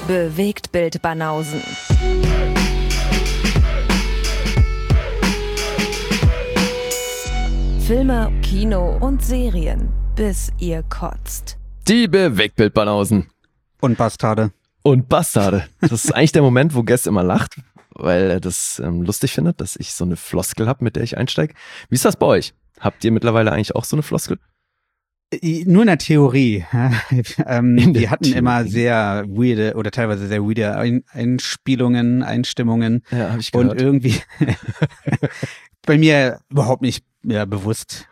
Bewegtbild Banausen. Filme, Kino und Serien, bis ihr kotzt. Die Bewegtbild-Banausen. Und Bastarde. Und Bastarde. Das ist eigentlich der Moment, wo Guest immer lacht, weil er das lustig findet, dass ich so eine Floskel habe, mit der ich einsteige. Wie ist das bei euch? Habt ihr mittlerweile eigentlich auch so eine Floskel? Nur in der Theorie. Wir hatten Theorie. immer sehr weirde oder teilweise sehr weirde Einspielungen, Einstimmungen. Ja, habe ich gehört. Und irgendwie bei mir überhaupt nicht bewusst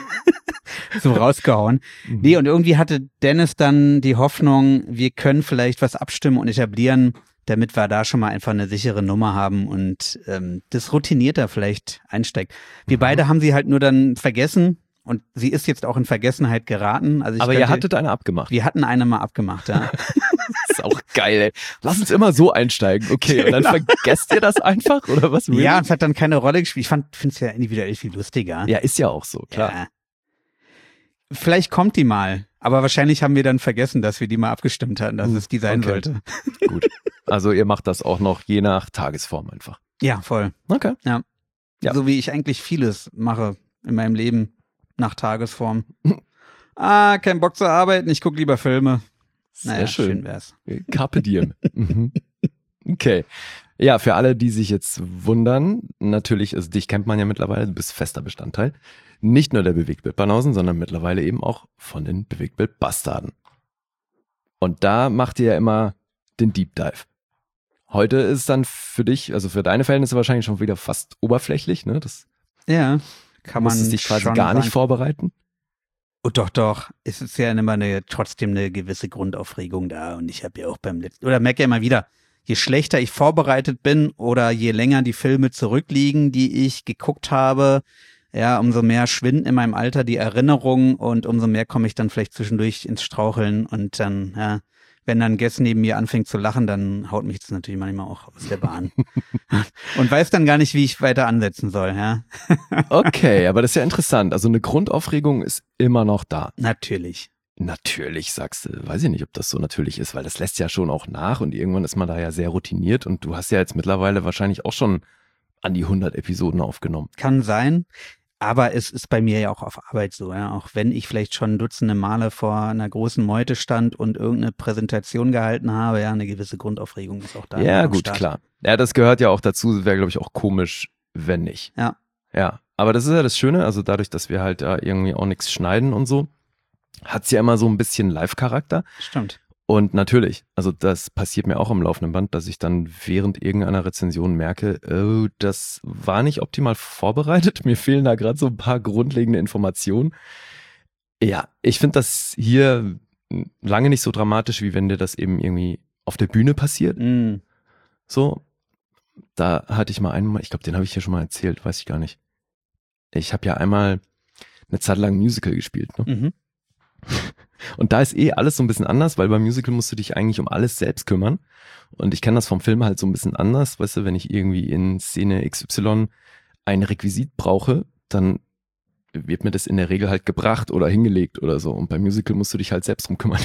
so rausgehauen. Nee, und irgendwie hatte Dennis dann die Hoffnung, wir können vielleicht was abstimmen und etablieren, damit wir da schon mal einfach eine sichere Nummer haben und das routinierter vielleicht einsteigt. Wir beide haben sie halt nur dann vergessen und sie ist jetzt auch in Vergessenheit geraten. Also Aber ihr hattet eine abgemacht. Wir hatten eine mal abgemacht, ja. Das ist auch geil, ey. Lass uns immer so einsteigen. Okay, und dann vergesst ihr das einfach, oder was? Really? Ja, und es hat dann keine Rolle gespielt. Ich finde es ja individuell viel lustiger. Ja, ist ja auch so, klar. Ja. Vielleicht kommt die mal, aber wahrscheinlich haben wir dann vergessen, dass wir die mal abgestimmt hatten, dass es die sein sollte. Gut. Also ihr macht das auch noch je nach Tagesform einfach. Ja, voll. Okay. Ja. Ja. So wie ich eigentlich vieles mache in meinem Leben nach Tagesform. Kein Bock zu arbeiten, ich gucke lieber Filme. Sehr schön. Wär's. Carpe diem. Mhm. Okay. Ja, für alle, die sich jetzt wundern, natürlich, also dich kennt man ja mittlerweile, du bist fester Bestandteil. Nicht nur der Bewegtbild-Banausen, sondern mittlerweile eben auch von den Bewegtbild-Bastarden. Und da macht ihr ja immer den Deep Dive. Heute ist dann für dich, also für deine Verhältnisse wahrscheinlich schon wieder fast oberflächlich, ne? Das Ja, kann man musstest dich quasi schon gar nicht sagen. vorbereiten. Oh, doch. Es ist ja immer trotzdem eine gewisse Grundaufregung da. Und ich habe ja auch merke ja immer wieder, je schlechter ich vorbereitet bin oder je länger die Filme zurückliegen, die ich geguckt habe, ja, umso mehr schwinden in meinem Alter die Erinnerungen und umso mehr komme ich dann vielleicht zwischendurch ins Straucheln und dann, ja, wenn dann Guest neben mir anfängt zu lachen, dann haut mich das natürlich manchmal auch aus der Bahn. Und weiß dann gar nicht, wie ich weiter ansetzen soll, ja. Okay, aber das ist ja interessant. Also eine Grundaufregung ist immer noch da. Natürlich. Natürlich, sagst du. Weiß ich nicht, ob das so natürlich ist, weil das lässt ja schon auch nach und irgendwann ist man da ja sehr routiniert und du hast ja jetzt mittlerweile wahrscheinlich auch schon an die 100 Episoden aufgenommen. Kann sein. Aber es ist bei mir ja auch auf Arbeit so, ja. Auch wenn ich vielleicht schon dutzende Male vor einer großen Meute stand und irgendeine Präsentation gehalten habe, ja, eine gewisse Grundaufregung ist auch da. Ja, gut, klar. Ja, das gehört ja auch dazu, wäre, glaube ich, auch komisch, wenn nicht. Ja. Ja, aber das ist ja das Schöne, also dadurch, dass wir halt da irgendwie auch nichts schneiden und so, hat's ja immer so ein bisschen Live-Charakter. Stimmt. Und natürlich, also das passiert mir auch am laufenden Band, dass ich dann während irgendeiner Rezension merke, oh, das war nicht optimal vorbereitet, mir fehlen da gerade so ein paar grundlegende Informationen. Ja, ich finde das hier lange nicht so dramatisch, wie wenn dir das eben irgendwie auf der Bühne passiert. Mm. So, da hatte ich mal einmal, ich glaube, den habe ich hier schon mal erzählt, weiß ich gar nicht. Ich habe ja einmal eine Zeit lang ein Musical gespielt, ne? Mhm. Und da ist alles so ein bisschen anders, weil beim Musical musst du dich eigentlich um alles selbst kümmern. Und ich kenne das vom Film halt so ein bisschen anders, weißt du, wenn ich irgendwie in Szene XY ein Requisit brauche, dann wird mir das in der Regel halt gebracht oder hingelegt oder so. Und beim Musical musst du dich halt selbst drum kümmern.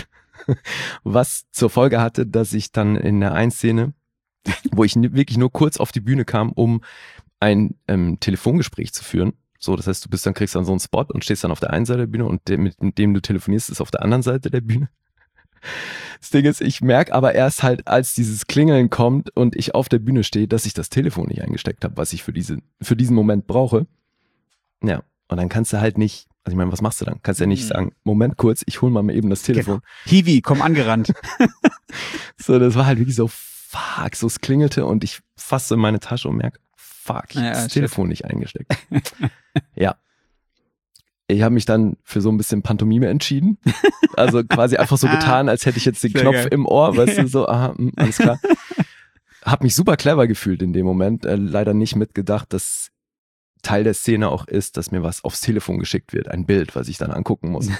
Was zur Folge hatte, dass ich dann in der einen Szene, wo ich wirklich nur kurz auf die Bühne kam, um ein Telefongespräch zu führen. So, das heißt, kriegst dann so einen Spot und stehst dann auf der einen Seite der Bühne und mit dem du telefonierst, ist auf der anderen Seite der Bühne. Das Ding ist, ich merke aber erst halt, als dieses Klingeln kommt und ich auf der Bühne stehe, dass ich das Telefon nicht eingesteckt habe, was ich für diesen Moment brauche. Ja, und dann kannst du halt nicht, also ich meine, was machst du dann? Kannst ja nicht sagen, Moment kurz, ich hol mal eben das Telefon. Genau. Hiwi, komm angerannt. So, das war halt wirklich so, fuck, so es klingelte und ich fasse so in meine Tasche und merke, fuck, ich habe das Telefon nicht eingesteckt. Ja. Ich habe mich dann für so ein bisschen Pantomime entschieden. Also quasi einfach so getan, als hätte ich jetzt den Sehr Knopf geil. im Ohr, weißt du, so, aha, alles klar. Hab mich super clever gefühlt in dem Moment. Leider nicht mitgedacht, dass Teil der Szene auch ist, dass mir was aufs Telefon geschickt wird. Ein Bild, was ich dann angucken muss.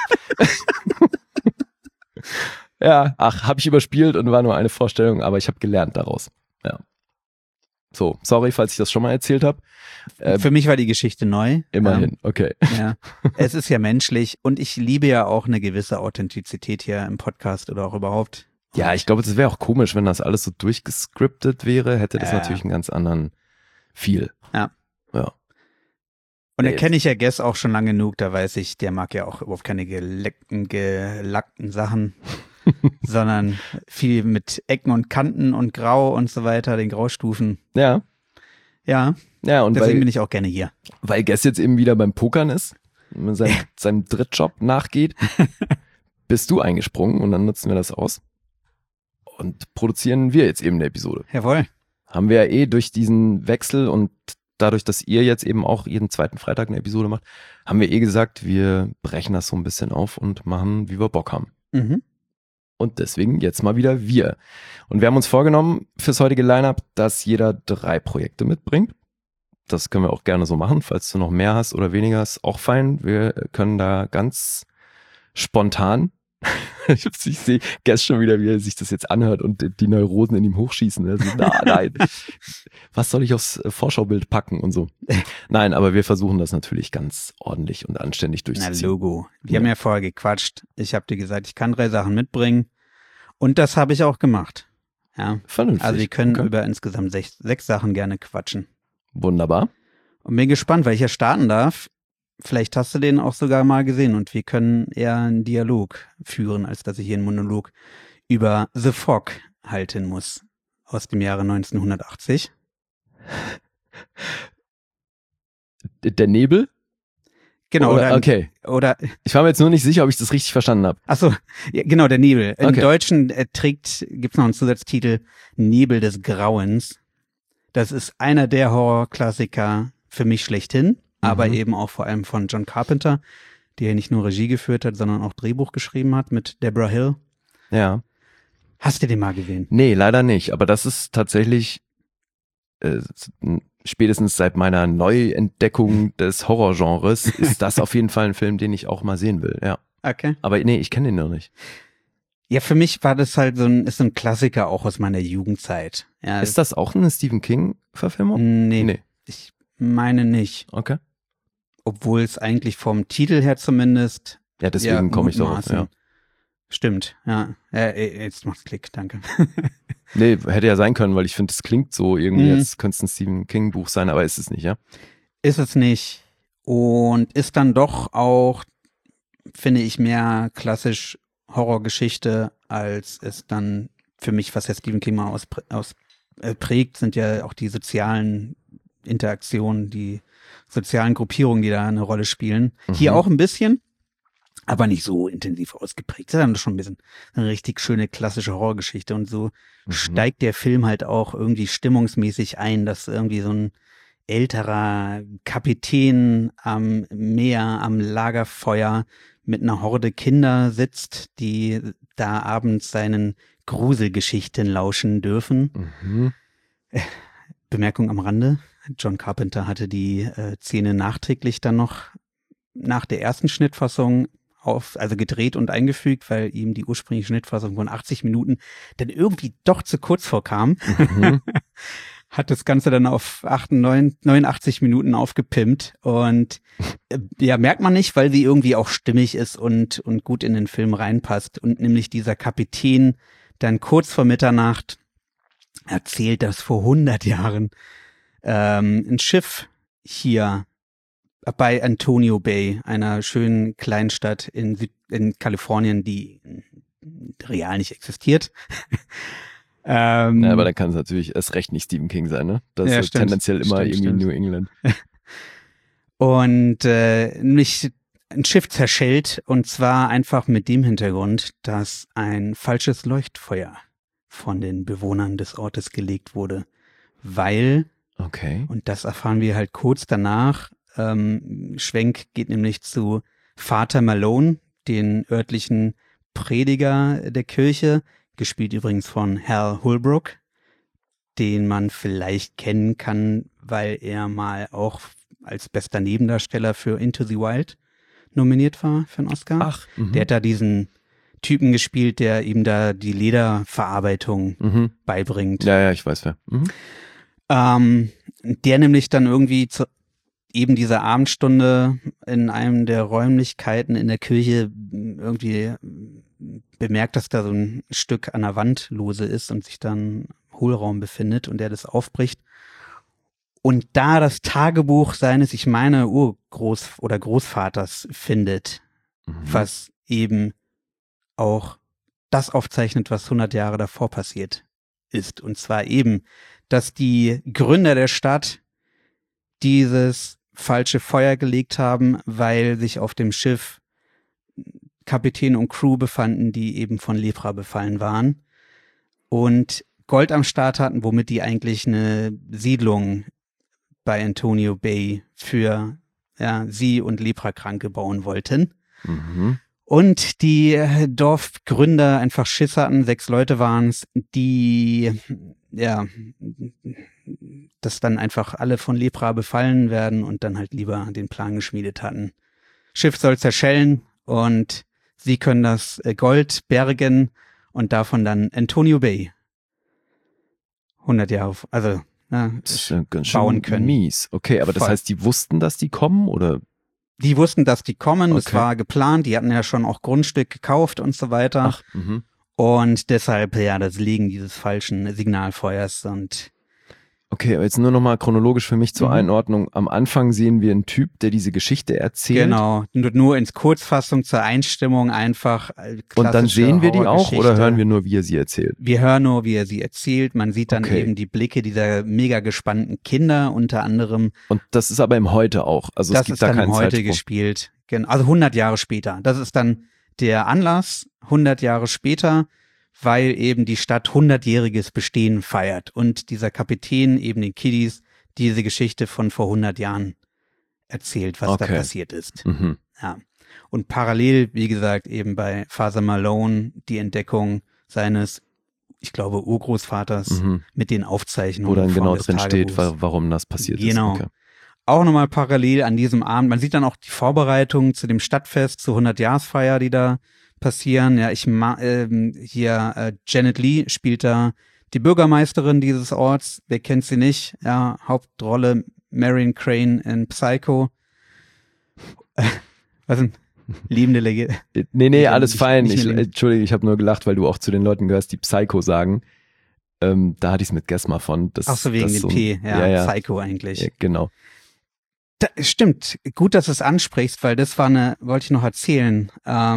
Ja, habe ich überspielt und war nur eine Vorstellung, aber ich habe gelernt daraus. Ja. So, sorry, falls ich das schon mal erzählt habe. Für mich war die Geschichte neu. Immerhin, okay. Ja, es ist ja menschlich und ich liebe ja auch eine gewisse Authentizität hier im Podcast oder auch überhaupt Ja, ich glaube, das wäre auch komisch, wenn das alles so durchgescriptet wäre, hätte das natürlich einen ganz anderen Feel. Ja. Ja. Und da kenne ich ja Guess auch schon lange genug, da weiß ich, der mag ja auch überhaupt keine gelackten Sachen, sondern viel mit Ecken und Kanten und Grau und so weiter, den Graustufen. Ja. Ja, und deswegen bin ich auch gerne hier. Weil Guess jetzt eben wieder beim Pokern ist, seinem Drittjob nachgeht, bist du eingesprungen und dann nutzen wir das aus und produzieren wir jetzt eben eine Episode. Jawohl. Haben wir ja durch diesen Wechsel und dadurch, dass ihr jetzt eben auch jeden zweiten Freitag eine Episode macht, haben wir gesagt, wir brechen das so ein bisschen auf und machen, wie wir Bock haben. Mhm. Und deswegen jetzt mal wieder wir. Und wir haben uns vorgenommen fürs heutige Line-Up, dass jeder 3 Projekte mitbringt. Das können wir auch gerne so machen. Falls du noch mehr hast oder weniger, ist auch fein. Wir können da ganz spontan, ich sehe Guess schon wieder, wie er sich das jetzt anhört und die Neurosen in ihm hochschießen. Also, nein, was soll ich aufs Vorschaubild packen und so. Nein, aber wir versuchen das natürlich ganz ordentlich und anständig durchzuziehen. Na, Logo. Wir haben ja vorher gequatscht. Ich habe dir gesagt, ich kann 3 Sachen mitbringen. Und das habe ich auch gemacht. Ja. Vernünftig. Also wir können über insgesamt 6 Sachen gerne quatschen. Wunderbar. Und bin gespannt, weil ich ja starten darf. Vielleicht hast du den auch sogar mal gesehen und wir können eher einen Dialog führen, als dass ich hier einen Monolog über The Fog halten muss. Aus dem Jahre 1980. Der Nebel? Genau. Okay. Oder ich war mir jetzt nur nicht sicher, ob ich das richtig verstanden habe. Achso, ja, genau, der Nebel. Im Okay. Deutschen gibt's noch einen Zusatztitel, Nebel des Grauens. Das ist einer der Horrorklassiker für mich schlechthin, aber eben auch vor allem von John Carpenter, der nicht nur Regie geführt hat, sondern auch Drehbuch geschrieben hat mit Deborah Hill. Ja. Hast du den mal gesehen? Nee, leider nicht. Aber das ist tatsächlich spätestens seit meiner Neuentdeckung des Horrorgenres ist das auf jeden Fall ein Film, den ich auch mal sehen will. Ja. Okay. Aber nee, ich kenne den noch nicht. Ja, für mich war das halt ist so ein Klassiker auch aus meiner Jugendzeit. Ja, Ist das auch eine Stephen King-Verfilmung? Nee, ich meine nicht. Okay. Obwohl es eigentlich vom Titel her zumindest. Ja, deswegen komme ich darauf. mutmaßen. Ja. Stimmt, ja. Jetzt macht's Klick, danke. Nee, hätte ja sein können, weil ich finde, es klingt so irgendwie, jetzt könnte es ein Stephen King-Buch sein, aber ist es nicht, ja? Ist es nicht. Und ist dann doch auch, finde ich, mehr klassisch Horrorgeschichte, als es dann für mich, was ja Stephen King mal prägt, sind ja auch die sozialen Interaktionen, die sozialen Gruppierungen, die da eine Rolle spielen. Hier auch ein bisschen, aber nicht so intensiv ausgeprägt. Das ist dann schon ein bisschen eine richtig schöne klassische Horrorgeschichte und so steigt der Film halt auch irgendwie stimmungsmäßig ein, dass irgendwie so ein älterer Kapitän am Meer, am Lagerfeuer mit einer Horde Kinder sitzt, die da abends seinen Gruselgeschichten lauschen dürfen. Bemerkung am Rande, John Carpenter hatte die Szene nachträglich dann noch nach der ersten Schnittfassung also gedreht und eingefügt, weil ihm die ursprüngliche Schnittfassung von 80 Minuten dann irgendwie doch zu kurz vorkam. Hat das Ganze dann auf 89 Minuten aufgepimpt und ja, merkt man nicht, weil sie irgendwie auch stimmig ist und gut in den Film reinpasst und nämlich dieser Kapitän dann kurz vor Mitternacht erzählt, dass vor 100 Jahren ein Schiff hier bei Antonio Bay, einer schönen Kleinstadt in Kalifornien, die real nicht existiert. Ja, aber dann kann es natürlich erst recht nicht Stephen King sein, ne? Das ist tendenziell immer irgendwie New England. Und nämlich ein Schiff zerschellt und zwar einfach mit dem Hintergrund, dass ein falsches Leuchtfeuer von den Bewohnern des Ortes gelegt wurde, weil, und das erfahren wir halt kurz danach, Schwenk geht nämlich zu Vater Malone, den örtlichen Prediger der Kirche, gespielt übrigens von Hal Holbrook, den man vielleicht kennen kann, weil er mal auch als bester Nebendarsteller für Into the Wild nominiert war für einen Oscar. Der hat da diesen Typen gespielt, der ihm da die Lederverarbeitung beibringt. Ja, ich weiß wer. Der nämlich dann irgendwie zu eben dieser Abendstunde in einem der Räumlichkeiten in der Kirche irgendwie bemerkt, dass da so ein Stück an der Wand lose ist und sich dann Hohlraum befindet und er das aufbricht. Und da das Tagebuch seines, ich meine, oder Großvaters findet, was eben auch das aufzeichnet, was 100 Jahre davor passiert ist. Und zwar eben, dass die Gründer der Stadt dieses falsche Feuer gelegt haben, weil sich auf dem Schiff Kapitän und Crew befanden, die eben von Lepra befallen waren und Gold am Start hatten, womit die eigentlich eine Siedlung bei Antonio Bay für sie und Leprakranke bauen wollten. Und die Dorfgründer einfach Schiss hatten, 6 Leute waren es, die dass dann einfach alle von Lepra befallen werden und dann halt lieber den Plan geschmiedet hatten. Schiff soll zerschellen und sie können das Gold bergen und davon dann Antonio Bay 100 Jahre, also das ist ja ganz bauen schön können. mies. Okay, aber das heißt, die wussten, dass die kommen, oder? Die wussten, dass die kommen, das Okay. war geplant, die hatten ja schon auch Grundstück gekauft und so weiter. Ach, Und deshalb, das Liegen dieses falschen Signalfeuers und Okay, aber jetzt nur nochmal chronologisch für mich zur Einordnung. Am Anfang sehen wir einen Typ, der diese Geschichte erzählt. genau, nur ins Kurzfassung zur Einstimmung einfach Und dann sehen wir die auch, oder Horrorgeschichte. hören wir nur, wie er sie erzählt? Wir hören nur, wie er sie erzählt. Man sieht dann Okay. eben die Blicke dieser mega gespannten Kinder unter anderem. Und das ist aber im Heute auch. Also es Das gibt ist da dann keinen heute Zeitsprung. gespielt. Also 100 Jahre später. Das ist dann der Anlass, 100 Jahre später, weil eben die Stadt 100-jähriges Bestehen feiert und dieser Kapitän eben den Kiddies diese Geschichte von vor 100 Jahren erzählt, was da Okay. passiert ist. Mhm. Ja. Und parallel, wie gesagt, eben bei Father Malone die Entdeckung seines, ich glaube, Urgroßvaters mit den Aufzeichnungen. Wo dann genau des drin steht, Tagebuchs. warum das passiert Genau. ist. Okay. Auch nochmal parallel an diesem Abend. Man sieht dann auch die Vorbereitungen zu dem Stadtfest, zur 100-Jahresfeier, die da passieren. Ja, Janet Leigh spielt da die Bürgermeisterin dieses Orts. Wer kennt sie nicht? Ja, Hauptrolle Marion Crane in Psycho. Was denn? Liebende Legende. Nee, alles Nicht- fein. nicht eine Link. Entschuldige, ich habe nur gelacht, weil du auch zu den Leuten gehörst, die Psycho sagen. Da hatte ich es mit Guess mal von. Ach so, wegen dem P. Ja, Psycho eigentlich. Ja, genau. Stimmt. Gut, dass du es ansprichst, weil das wollte ich noch erzählen.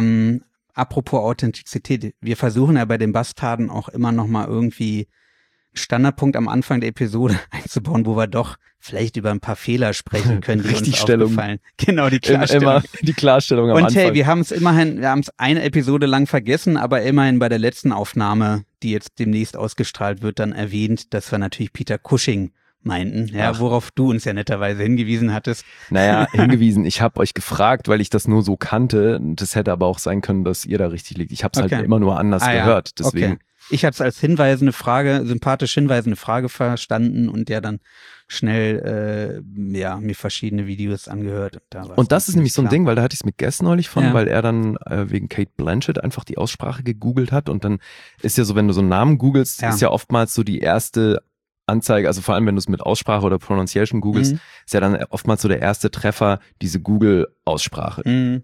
Apropos Authentizität. Wir versuchen ja bei den Bastarden auch immer noch mal irgendwie einen Standardpunkt am Anfang der Episode einzubauen, wo wir doch vielleicht über ein paar Fehler sprechen können, die uns Richtigstellung. aufgefallen. Genau, die Klarstellung. Immer die Klarstellung am Und Anfang. hey, wir haben es eine Episode lang vergessen, aber immerhin bei der letzten Aufnahme, die jetzt demnächst ausgestrahlt wird, dann erwähnt, dass wir natürlich Peter Cushing meinten, ja, Ach. worauf du uns ja netterweise hingewiesen hattest. Naja, hingewiesen. Ich habe euch gefragt, weil ich das nur so kannte. Das hätte aber auch sein können, dass ihr da richtig liegt. Ich habe es Okay. halt immer nur anders Ja. gehört. Deswegen. Okay. Ich hatte es als sympathisch hinweisende Frage verstanden und ja dann schnell mir verschiedene Videos angehört. Und das ist nämlich so ein Ding, weil da hatte ich es mit Guess neulich von, Ja. weil er dann wegen Kate Blanchett einfach die Aussprache gegoogelt hat. Und dann ist ja so, wenn du so einen Namen googelst, Ja. ist ja oftmals so die erste Anzeige, also vor allem wenn du es mit Aussprache oder Pronunciation googelst, ist ja dann oftmals so der erste Treffer diese Google-Aussprache. Mhm.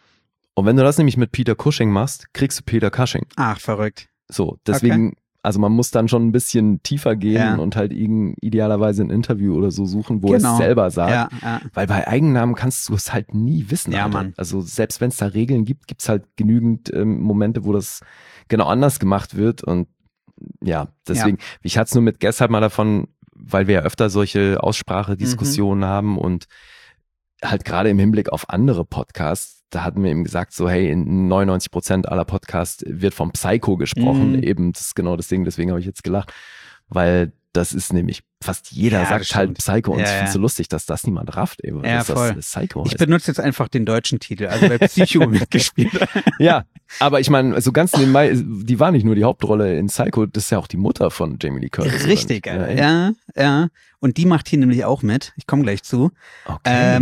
Und wenn du das nämlich mit Peter Cushing machst, kriegst du Peter Cushing. Ach, verrückt. So, deswegen, also man muss dann schon ein bisschen tiefer gehen Ja. und halt idealerweise ein Interview oder so suchen, wo es selber sagt. Ja. Weil bei Eigennamen kannst du es halt nie wissen. Ja, Alter. Mann. Also selbst wenn es da Regeln gibt, gibt es halt genügend Momente, wo das genau anders gemacht wird. Und ja, deswegen, ich hatte es nur mit Guess halt mal davon, weil wir ja öfter solche Aussprachediskussionen haben und halt gerade im Hinblick auf andere Podcasts, da hatten wir eben gesagt, so hey, in 99% aller Podcasts wird vom Psycho gesprochen, eben, das ist genau das Ding, deswegen habe ich jetzt gelacht, weil das ist nämlich, fast jeder Ja, sagt das halt stimmt. Psycho und Ja, ich finde es ja. so lustig, dass das niemand rafft, ey, Ja, dass voll. das Psycho Ich heißt. benutze jetzt einfach den deutschen Titel, also bei Psycho mitgespielt. Ja, aber ich meine, so ganz nebenbei, die war nicht nur die Hauptrolle in Psycho, das ist ja auch die Mutter von Jamie Lee Curtis. oder Richtig, nicht? Alter. Ja. Und die macht hier nämlich auch mit. Ich komme gleich zu. Okay.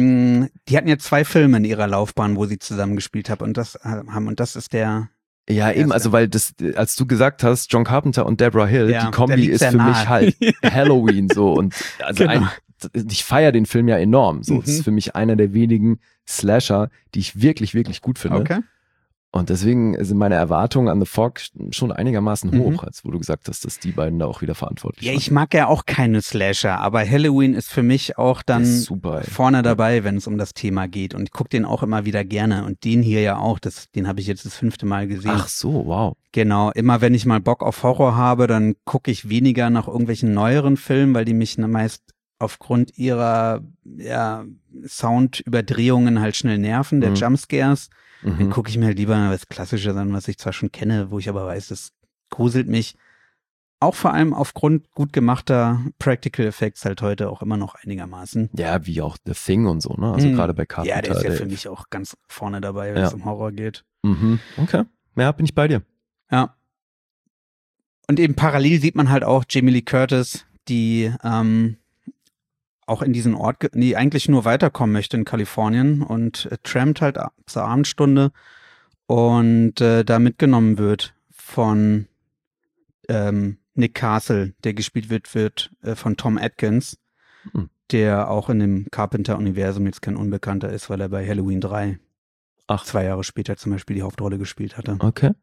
Die hatten ja 2 Filme in ihrer Laufbahn, wo sie zusammengespielt haben. Und das ist der. Ja, eben, Erste. also weil das, als du gesagt hast, John Carpenter und Deborah Hill, Ja, die Kombi der liegt ist sehr für nahe. mich halt Halloween so und also Genau. ich feiere den Film ja enorm. So, das Mhm. ist für mich einer der wenigen Slasher, die ich wirklich, wirklich gut finde. Okay. Und deswegen sind meine Erwartungen an The Fog schon einigermaßen hoch, als wo du gesagt hast, dass die beiden da auch wieder verantwortlich Ja, waren. ich mag ja auch keine Slasher, aber Halloween ist für mich auch dann super, vorne dabei, wenn es um das Thema geht. Und ich gucke den auch immer wieder gerne. Und den hier ja auch, den habe ich jetzt das 5. Mal gesehen. Ach so, wow. Genau, immer wenn ich mal Bock auf Horror habe, dann gucke ich weniger nach irgendwelchen neueren Filmen, weil die mich meist aufgrund ihrer Soundüberdrehungen halt schnell nerven, der Jumpscares. Dann gucke ich mir halt lieber was Klassisches an, was ich zwar schon kenne, wo ich aber weiß, das gruselt mich. Auch vor allem aufgrund gut gemachter Practical Effects halt heute auch immer noch einigermaßen. Ja, wie auch The Thing und so, ne? Also gerade bei Carpenter. Ja, der ist ja für mich auch ganz vorne dabei, wenn es um Horror geht. Okay, ja, bin ich bei dir. Ja. Und eben parallel sieht man halt auch Jamie Lee Curtis, die auch in diesen Ort, eigentlich nur weiterkommen möchte in Kalifornien und trampt halt zur Abendstunde und da mitgenommen wird von Nick Castle, der gespielt wird von Tom Atkins, der auch in dem Carpenter-Universum jetzt kein Unbekannter ist, weil er bei Halloween 3 2 Jahre später zum Beispiel die Hauptrolle gespielt hatte. Okay.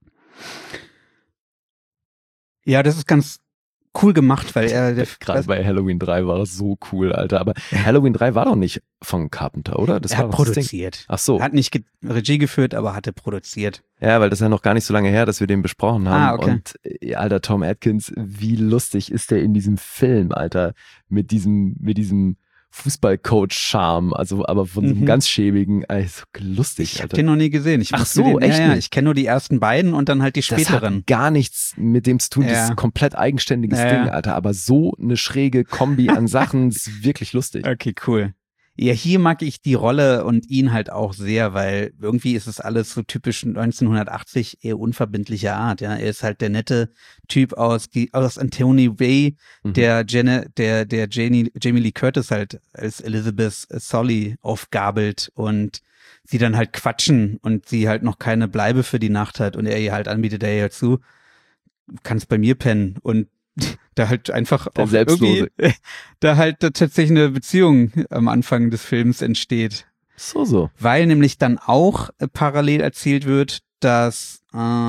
Ja, das ist ganz cool gemacht, weil gerade bei Halloween 3 war das so cool, Alter. Aber Halloween 3 war doch nicht von Carpenter, oder? Er hat produziert. Ach so. Er hat nicht Regie geführt, aber hatte produziert. Ja, weil das ist ja noch gar nicht so lange her, dass wir den besprochen haben. Okay. Und Alter, Tom Atkins, wie lustig ist der in diesem Film, Alter, mit diesem Fußballcoach-Charme, also aber von so einem ganz schäbigen, also lustig, Ich Alter. habe den noch nie gesehen. Ach so, echt Ja, nicht? ich kenne nur die ersten beiden und dann halt die späteren. Das hat gar nichts mit dem zu tun, das Ja. ist ein komplett eigenständiges Ja. Ding, Alter, aber so eine schräge Kombi an Sachen, ist wirklich lustig. Okay, cool. Ja, hier mag ich die Rolle und ihn halt auch sehr, weil irgendwie ist es alles so typisch 1980 eher unverbindlicher Art. Ja, er ist halt der nette Typ aus Anthony Way, der Jamie Lee Curtis halt als Elizabeth Solly aufgabelt und sie dann halt quatschen und sie halt noch keine Bleibe für die Nacht hat und er ihr halt anbietet, er ihr zu, kannst bei mir pennen und da halt einfach auch irgendwie, da halt tatsächlich eine Beziehung am Anfang des Films entsteht. So. Weil nämlich dann auch parallel erzählt wird, dass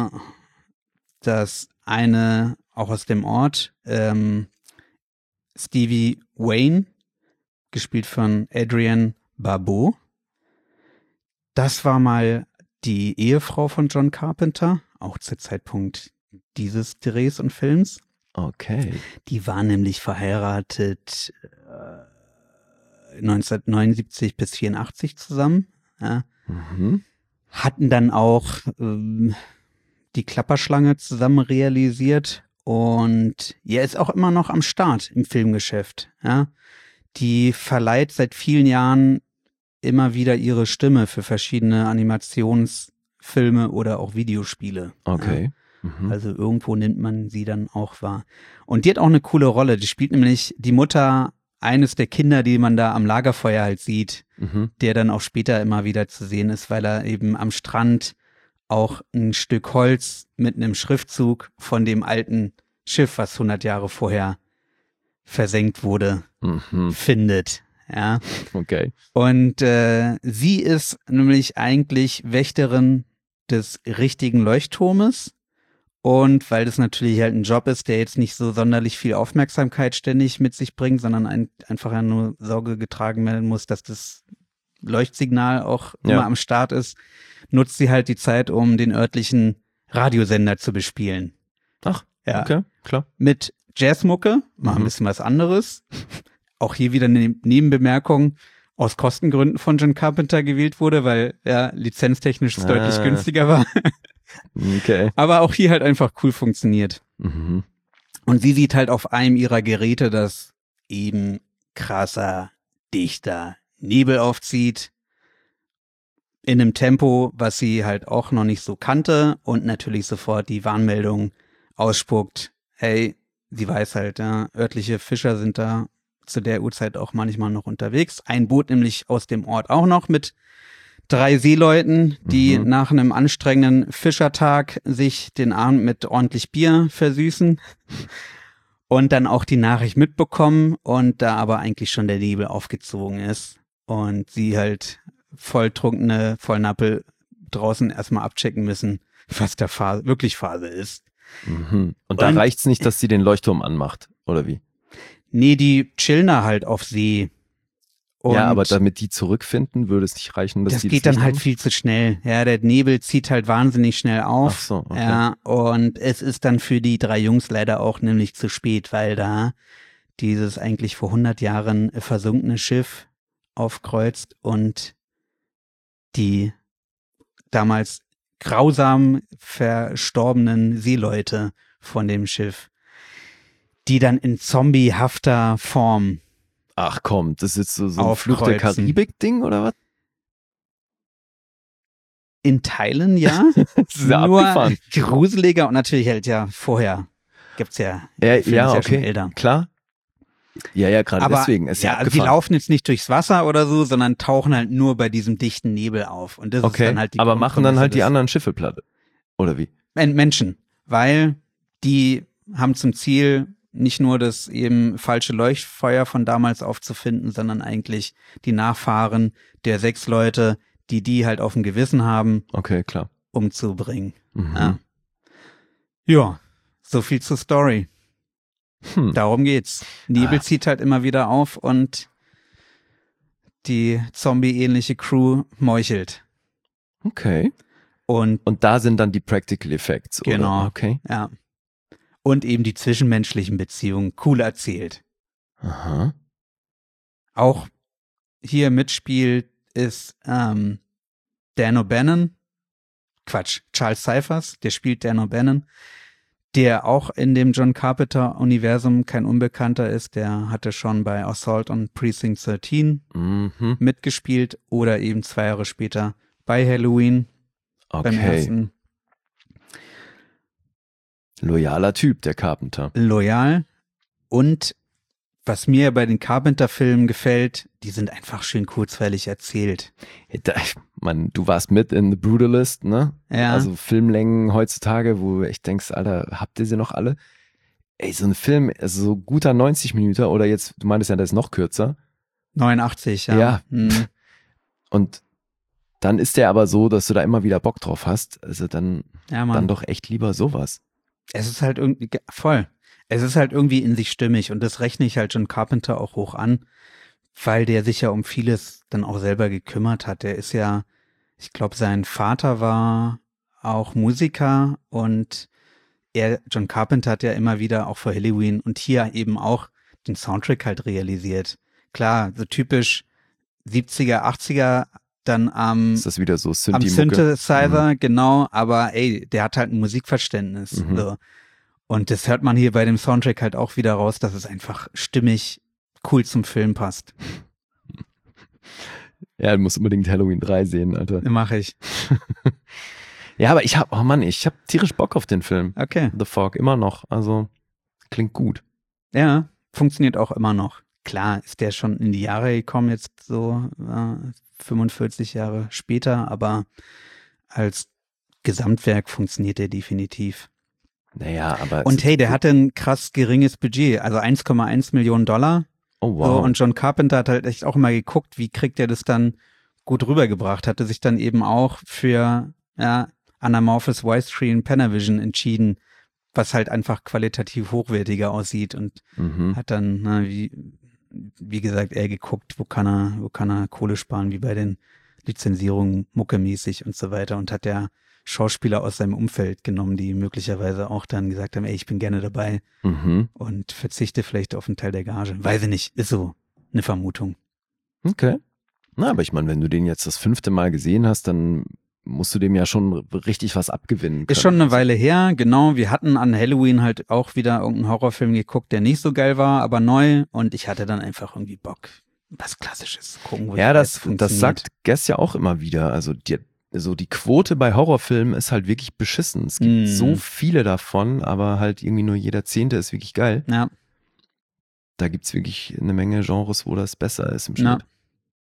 eine, auch aus dem Ort, Stevie Wayne, gespielt von Adrienne Barbeau, das war mal die Ehefrau von John Carpenter, auch zu Zeitpunkt dieses Drehs und Films. Okay. Die war nämlich verheiratet 1979 bis 84 zusammen. Ja. Hatten dann auch die Klapperschlange zusammen realisiert und ist auch immer noch am Start im Filmgeschäft. Ja. Die verleiht seit vielen Jahren immer wieder ihre Stimme für verschiedene Animationsfilme oder auch Videospiele. Okay. Ja. Also irgendwo nimmt man sie dann auch wahr. Und die hat auch eine coole Rolle. Die spielt nämlich die Mutter eines der Kinder, die man da am Lagerfeuer halt sieht, der dann auch später immer wieder zu sehen ist, weil er eben am Strand auch ein Stück Holz mit einem Schriftzug von dem alten Schiff, was 100 Jahre vorher versenkt wurde, findet. Ja. Okay. Und sie ist nämlich eigentlich Wächterin des richtigen Leuchtturmes. Und weil das natürlich halt ein Job ist, der jetzt nicht so sonderlich viel Aufmerksamkeit ständig mit sich bringt, sondern einfach ja nur Sorge getragen werden muss, dass das Leuchtsignal auch immer am Start ist, nutzt sie halt die Zeit, um den örtlichen Radiosender zu bespielen. Ach, ja. Okay, klar. Mit Jazzmucke, mal ein bisschen was anderes. Auch hier wieder eine Nebenbemerkung, aus Kostengründen von John Carpenter gewählt wurde, weil lizenztechnisch es deutlich günstiger war. Okay. Aber auch hier halt einfach cool funktioniert. Und sie sieht halt auf einem ihrer Geräte, dass eben krasser, dichter Nebel aufzieht. In einem Tempo, was sie halt auch noch nicht so kannte und natürlich sofort die Warnmeldung ausspuckt. Hey, sie weiß halt, örtliche Fischer sind da zu der Uhrzeit auch manchmal noch unterwegs. Ein Boot nämlich aus dem Ort auch noch mit 3 Seeleuten, die nach einem anstrengenden Fischertag sich den Abend mit ordentlich Bier versüßen und dann auch die Nachricht mitbekommen und da aber eigentlich schon der Nebel aufgezogen ist und sie halt volltrunkene Vollnappel draußen erstmal abchecken müssen, was da wirklich Phase ist. Mhm. Und da reicht's nicht, dass sie den Leuchtturm anmacht, oder wie? Nee, die chillen da halt auf See. Und ja, aber damit die zurückfinden, würde es nicht reichen, dass das die geht das dann nicht halt machen? viel zu schnell. Ja, der Nebel zieht halt wahnsinnig schnell auf. Ach so, okay. Ja, und es ist dann für die 3 Jungs leider auch nämlich zu spät, weil da dieses eigentlich vor 100 Jahren versunkene Schiff aufkreuzt und die damals grausam verstorbenen Seeleute von dem Schiff, die dann in zombiehafter Form Ach komm, das ist so ein Fluch der aufkreuzen. Karibik-Ding oder was? In Teilen, ja. Das ist ja Nur abgefahren. gruseliger und natürlich halt ja vorher gibt's ja. Ja, der Film ja, ist okay, schon älter. klar. Ja, gerade Aber deswegen, ist ja also die abgefahren. laufen jetzt nicht durchs Wasser oder so, sondern tauchen halt nur bei diesem dichten Nebel auf. Und das ist Okay, dann halt die aber machen dann halt die Grundprämisse anderen Schiffe platt, oder wie? des Menschen, weil die haben zum Ziel, nicht nur das eben falsche Leuchtfeuer von damals aufzufinden, sondern eigentlich die Nachfahren der 6 Leute, die halt auf dem Gewissen haben, Okay, klar. umzubringen. Mhm. Ja, so viel zur Story. Hm. Darum geht's. Nebel zieht halt immer wieder auf und die zombie-ähnliche Crew meuchelt. Okay. Und Und da sind dann die Practical Effects, Genau. oder? Okay. ja. Und eben die zwischenmenschlichen Beziehungen cool erzählt. Aha. Auch hier mitspielt ist Dan O'Bannon. Quatsch, Charles Cyphers, der spielt Dan O'Bannon, der auch in dem John Carpenter-Universum kein Unbekannter ist. Der hatte schon bei Assault on Precinct 13 Mhm. mitgespielt oder eben 2 Jahre später bei Halloween beim Okay. ersten. Loyaler Typ, der Carpenter. Loyal. Und was mir bei den Carpenter-Filmen gefällt, die sind einfach schön kurzweilig erzählt. Mann, du warst mit in The Brutalist, ne? Ja. Also Filmlängen heutzutage, wo du echt denkst, Alter, habt ihr sie noch alle? Ey, so ein Film, also so guter 90 Minuten oder jetzt, du meintest ja, der ist noch kürzer. 89, ja. Ja. Hm. Und dann ist der aber so, dass du da immer wieder Bock drauf hast. Also dann Ja, Mann. doch echt lieber sowas. Es ist halt irgendwie voll. Es ist halt irgendwie in sich stimmig und das rechne ich halt John Carpenter auch hoch an, weil der sich ja um vieles dann auch selber gekümmert hat. Der ist ja, ich glaube, sein Vater war auch Musiker und John Carpenter hat ja immer wieder auch für Halloween und hier eben auch den Soundtrack halt realisiert. Klar, so typisch 70er, 80er, dann Ist das wieder so am Synthi-Mucke? Synthesizer, genau, aber ey, der hat halt ein Musikverständnis. Mhm. So. Und das hört man hier bei dem Soundtrack halt auch wieder raus, dass es einfach stimmig cool zum Film passt. Ja, du musst unbedingt Halloween 3 sehen, Alter. Mache ich. Ja, aber ich hab tierisch Bock auf den Film. Okay. The Fog, immer noch. Also, klingt gut. Ja, funktioniert auch immer noch. Klar ist der schon in die Jahre gekommen, jetzt so 45 Jahre später, aber als Gesamtwerk funktioniert der definitiv. Naja, aber. Und hey, der hatte ein krass geringes Budget, also 1,1 Millionen $. Oh, So, wow. und John Carpenter hat halt echt auch immer geguckt, wie kriegt er das dann gut rübergebracht, hatte sich dann eben auch für Anamorphous Widescreen Panavision entschieden, was halt einfach qualitativ hochwertiger aussieht und Mhm. hat dann, wie gesagt, eher geguckt, wo kann er Kohle sparen, wie bei den Lizenzierungen muckemäßig und so weiter und hat der Schauspieler aus seinem Umfeld genommen, die möglicherweise auch dann gesagt haben, ey, ich bin gerne dabei Mhm. und verzichte vielleicht auf einen Teil der Gage. Weiß ich nicht, ist so eine Vermutung. Okay. Na, aber ich meine, wenn du den jetzt das 5. Mal gesehen hast, dann musst du dem ja schon richtig was abgewinnen können. Ist schon eine Weile her, genau. Wir hatten an Halloween halt auch wieder irgendeinen Horrorfilm geguckt, der nicht so geil war, aber neu. Und ich hatte dann einfach irgendwie Bock, was Klassisches zu gucken. Wo Ja, das das funktioniert. sagt Guess ja auch immer wieder. Also die Quote bei Horrorfilmen ist halt wirklich beschissen. Es gibt so viele davon, aber halt irgendwie nur jeder 10. ist wirklich geil. Ja, Da gibt's wirklich eine Menge Genres, wo das besser ist im ja. Schnitt.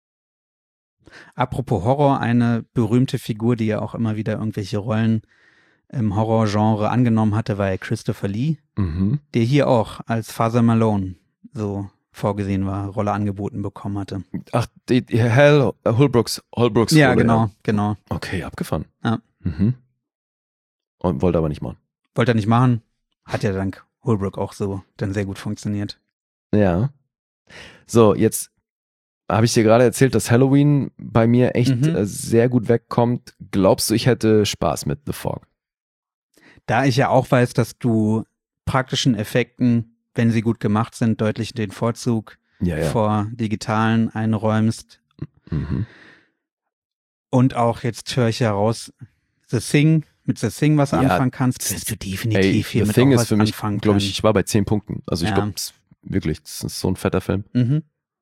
Apropos Horror, eine berühmte Figur, die ja auch immer wieder irgendwelche Rollen im Horrorgenre angenommen hatte, war ja Christopher Lee, Mhm. der hier auch als Father Malone so vorgesehen war, Rolle angeboten bekommen hatte. Ach, Holbrooks. Ja, Rolle, genau. Okay, abgefahren. Ja. Mhm. Und wollte aber nicht machen. Wollte er nicht machen, hat ja dank Holbrook auch so dann sehr gut funktioniert. Ja. So, jetzt habe ich dir gerade erzählt, dass Halloween bei mir echt sehr gut wegkommt. Glaubst du, ich hätte Spaß mit The Fog? Da ich ja auch weiß, dass du praktischen Effekten, wenn sie gut gemacht sind, deutlich den Vorzug vor digitalen einräumst. Mhm. Und auch jetzt höre ich heraus, mit The Thing was anfangen kannst, wirst du definitiv hier The mit Thing auch ist was für mich, anfangen glaube können. ich war bei 10 Punkten. Also ich Ja. glaube, wirklich, das ist so ein fetter Film. Mhm.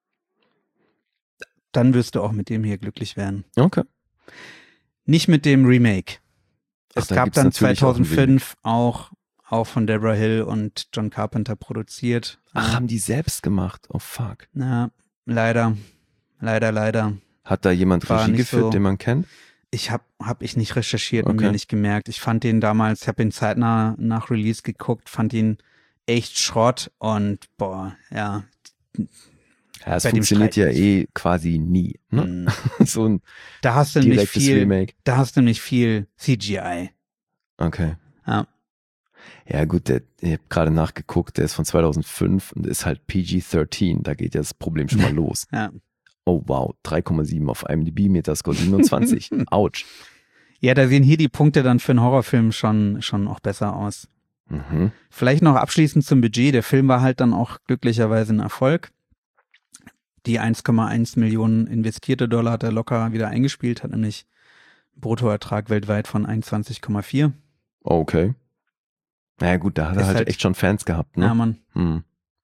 Dann wirst du auch mit dem hier glücklich werden. Okay. Nicht mit dem Remake. Es da gab gibt's dann natürlich auch ein 2005 auch von Deborah Hill und John Carpenter produziert. Ach, haben die selbst gemacht? Oh fuck. Na, leider. Hat da jemand War Regie nicht geführt, so. den man kennt? Hab ich nicht recherchiert und Okay. mir nicht gemerkt. Ich fand den damals, ich habe ihn zeitnah nach Release geguckt, fand ihn echt Schrott und ja. Ja, es Bei dem funktioniert ja Streit- quasi nie. Ne? So ein Da hast du nämlich direktes viel, Remake. viel CGI. Okay. Ja. Ja gut, ich habe gerade nachgeguckt, der ist von 2005 und ist halt PG-13. Da geht ja das Problem schon mal los. Ja. Oh wow, 3,7 auf IMDb, Metascore 27. Autsch. Ja, da sehen hier die Punkte dann für einen Horrorfilm schon auch besser aus. Mhm. Vielleicht noch abschließend zum Budget. Der Film war halt dann auch glücklicherweise ein Erfolg. Die 1,1 Millionen investierte Dollar hat er locker wieder eingespielt, hat nämlich einen Bruttoertrag weltweit von 21,4. Okay. Naja gut, da hat er Ist halt halt- echt schon Fans gehabt, ne? Ja, Mann. Hm.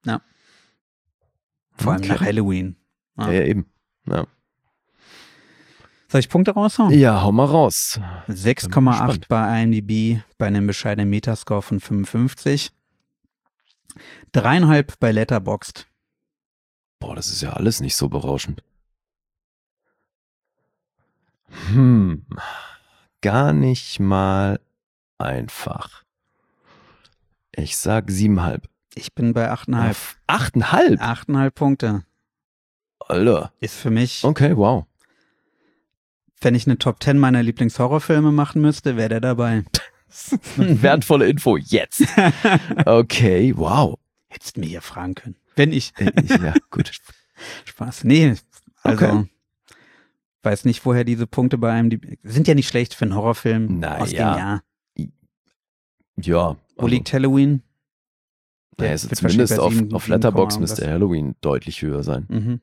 Vor allem Okay. nach Halloween. Ja, eben. Ja. Soll ich Punkte raushauen? Ja, hau mal raus. 6,8 gespannt. bei IMDb, bei einem bescheidenen Metascore von 55. 3,5 bei Letterboxd. Boah, das ist ja alles nicht so berauschend. Gar nicht mal einfach. Ich sag 7,5. Ich bin bei 8,5. 8,5? 8,5 Punkte. Alter. Ist für mich, Okay, wow. wenn ich eine Top 10 meiner Lieblingshorrorfilme machen müsste, wäre der dabei. Wertvolle Info jetzt. Okay, wow. Hättest mir hier fragen können. Wenn ich. Ja, gut. Spaß. Nee, also Okay. weiß nicht, woher diese Punkte bei einem, sind ja nicht schlecht für einen Horrorfilm Na aus dem ja. Jahr. Ja. Wo liegt Halloween? Naja, also wird zumindest wahrscheinlich bei auf 7, Letterboxd irgendwas. müsste Halloween deutlich höher sein. Mhm.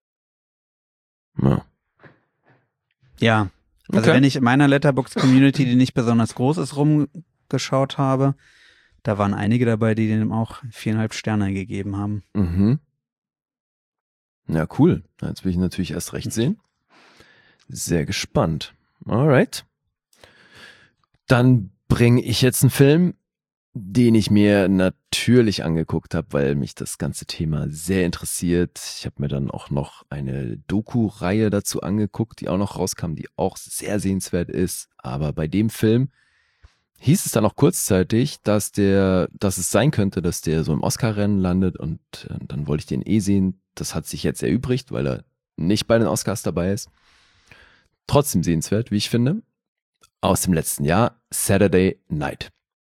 Ja. Ja, also Okay. wenn ich in meiner Letterboxd-Community, die nicht besonders groß ist, rumgeschaut habe, da waren einige dabei, die dem auch 4,5 Sterne gegeben haben. Mhm. Ja, cool. Jetzt will ich natürlich erst recht sehen. Sehr gespannt. Alright. Dann bringe ich jetzt einen Film, den ich mir natürlich angeguckt habe, weil mich das ganze Thema sehr interessiert. Ich habe mir dann auch noch eine Doku-Reihe dazu angeguckt, die auch noch rauskam, die auch sehr sehenswert ist. Aber bei dem Film hieß es dann auch kurzzeitig, dass es sein könnte, dass der so im Oscar-Rennen landet und dann wollte ich den sehen. Das hat sich jetzt erübrigt, weil er nicht bei den Oscars dabei ist. Trotzdem sehenswert, wie ich finde. Aus dem letzten Jahr, Saturday Night.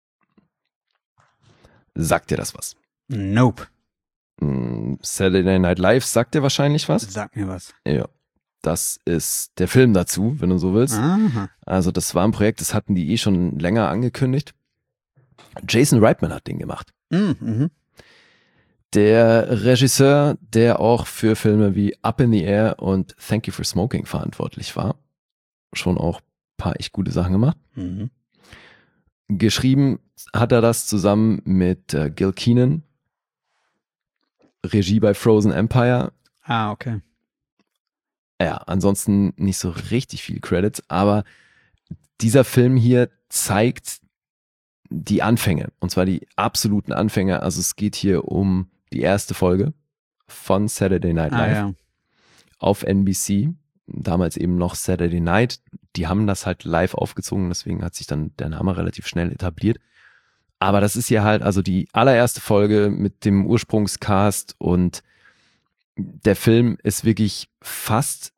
Sagt dir das was? Nope. Saturday Night Live sagt dir wahrscheinlich was? Sag mir was. Ja. Das ist der Film dazu, wenn du so willst. Aha. Also das war ein Projekt, das hatten die schon länger angekündigt. Jason Reitman hat den gemacht. Mhm. Der Regisseur, der auch für Filme wie Up in the Air und Thank You for Smoking verantwortlich war. Schon auch ein paar echt gute Sachen gemacht. Mhm. Geschrieben hat er das zusammen mit Gil Keenan. Regie bei Frozen Empire. Ah, okay. Ja, ansonsten nicht so richtig viel Credits, aber dieser Film hier zeigt die Anfänge, und zwar die absoluten Anfänge. Also es geht hier um die erste Folge von Saturday Night Live Ja. auf NBC, damals eben noch Saturday Night. Die haben das halt live aufgezogen, deswegen hat sich dann der Name relativ schnell etabliert. Aber das ist hier halt also die allererste Folge mit dem Ursprungscast und der Film ist wirklich fast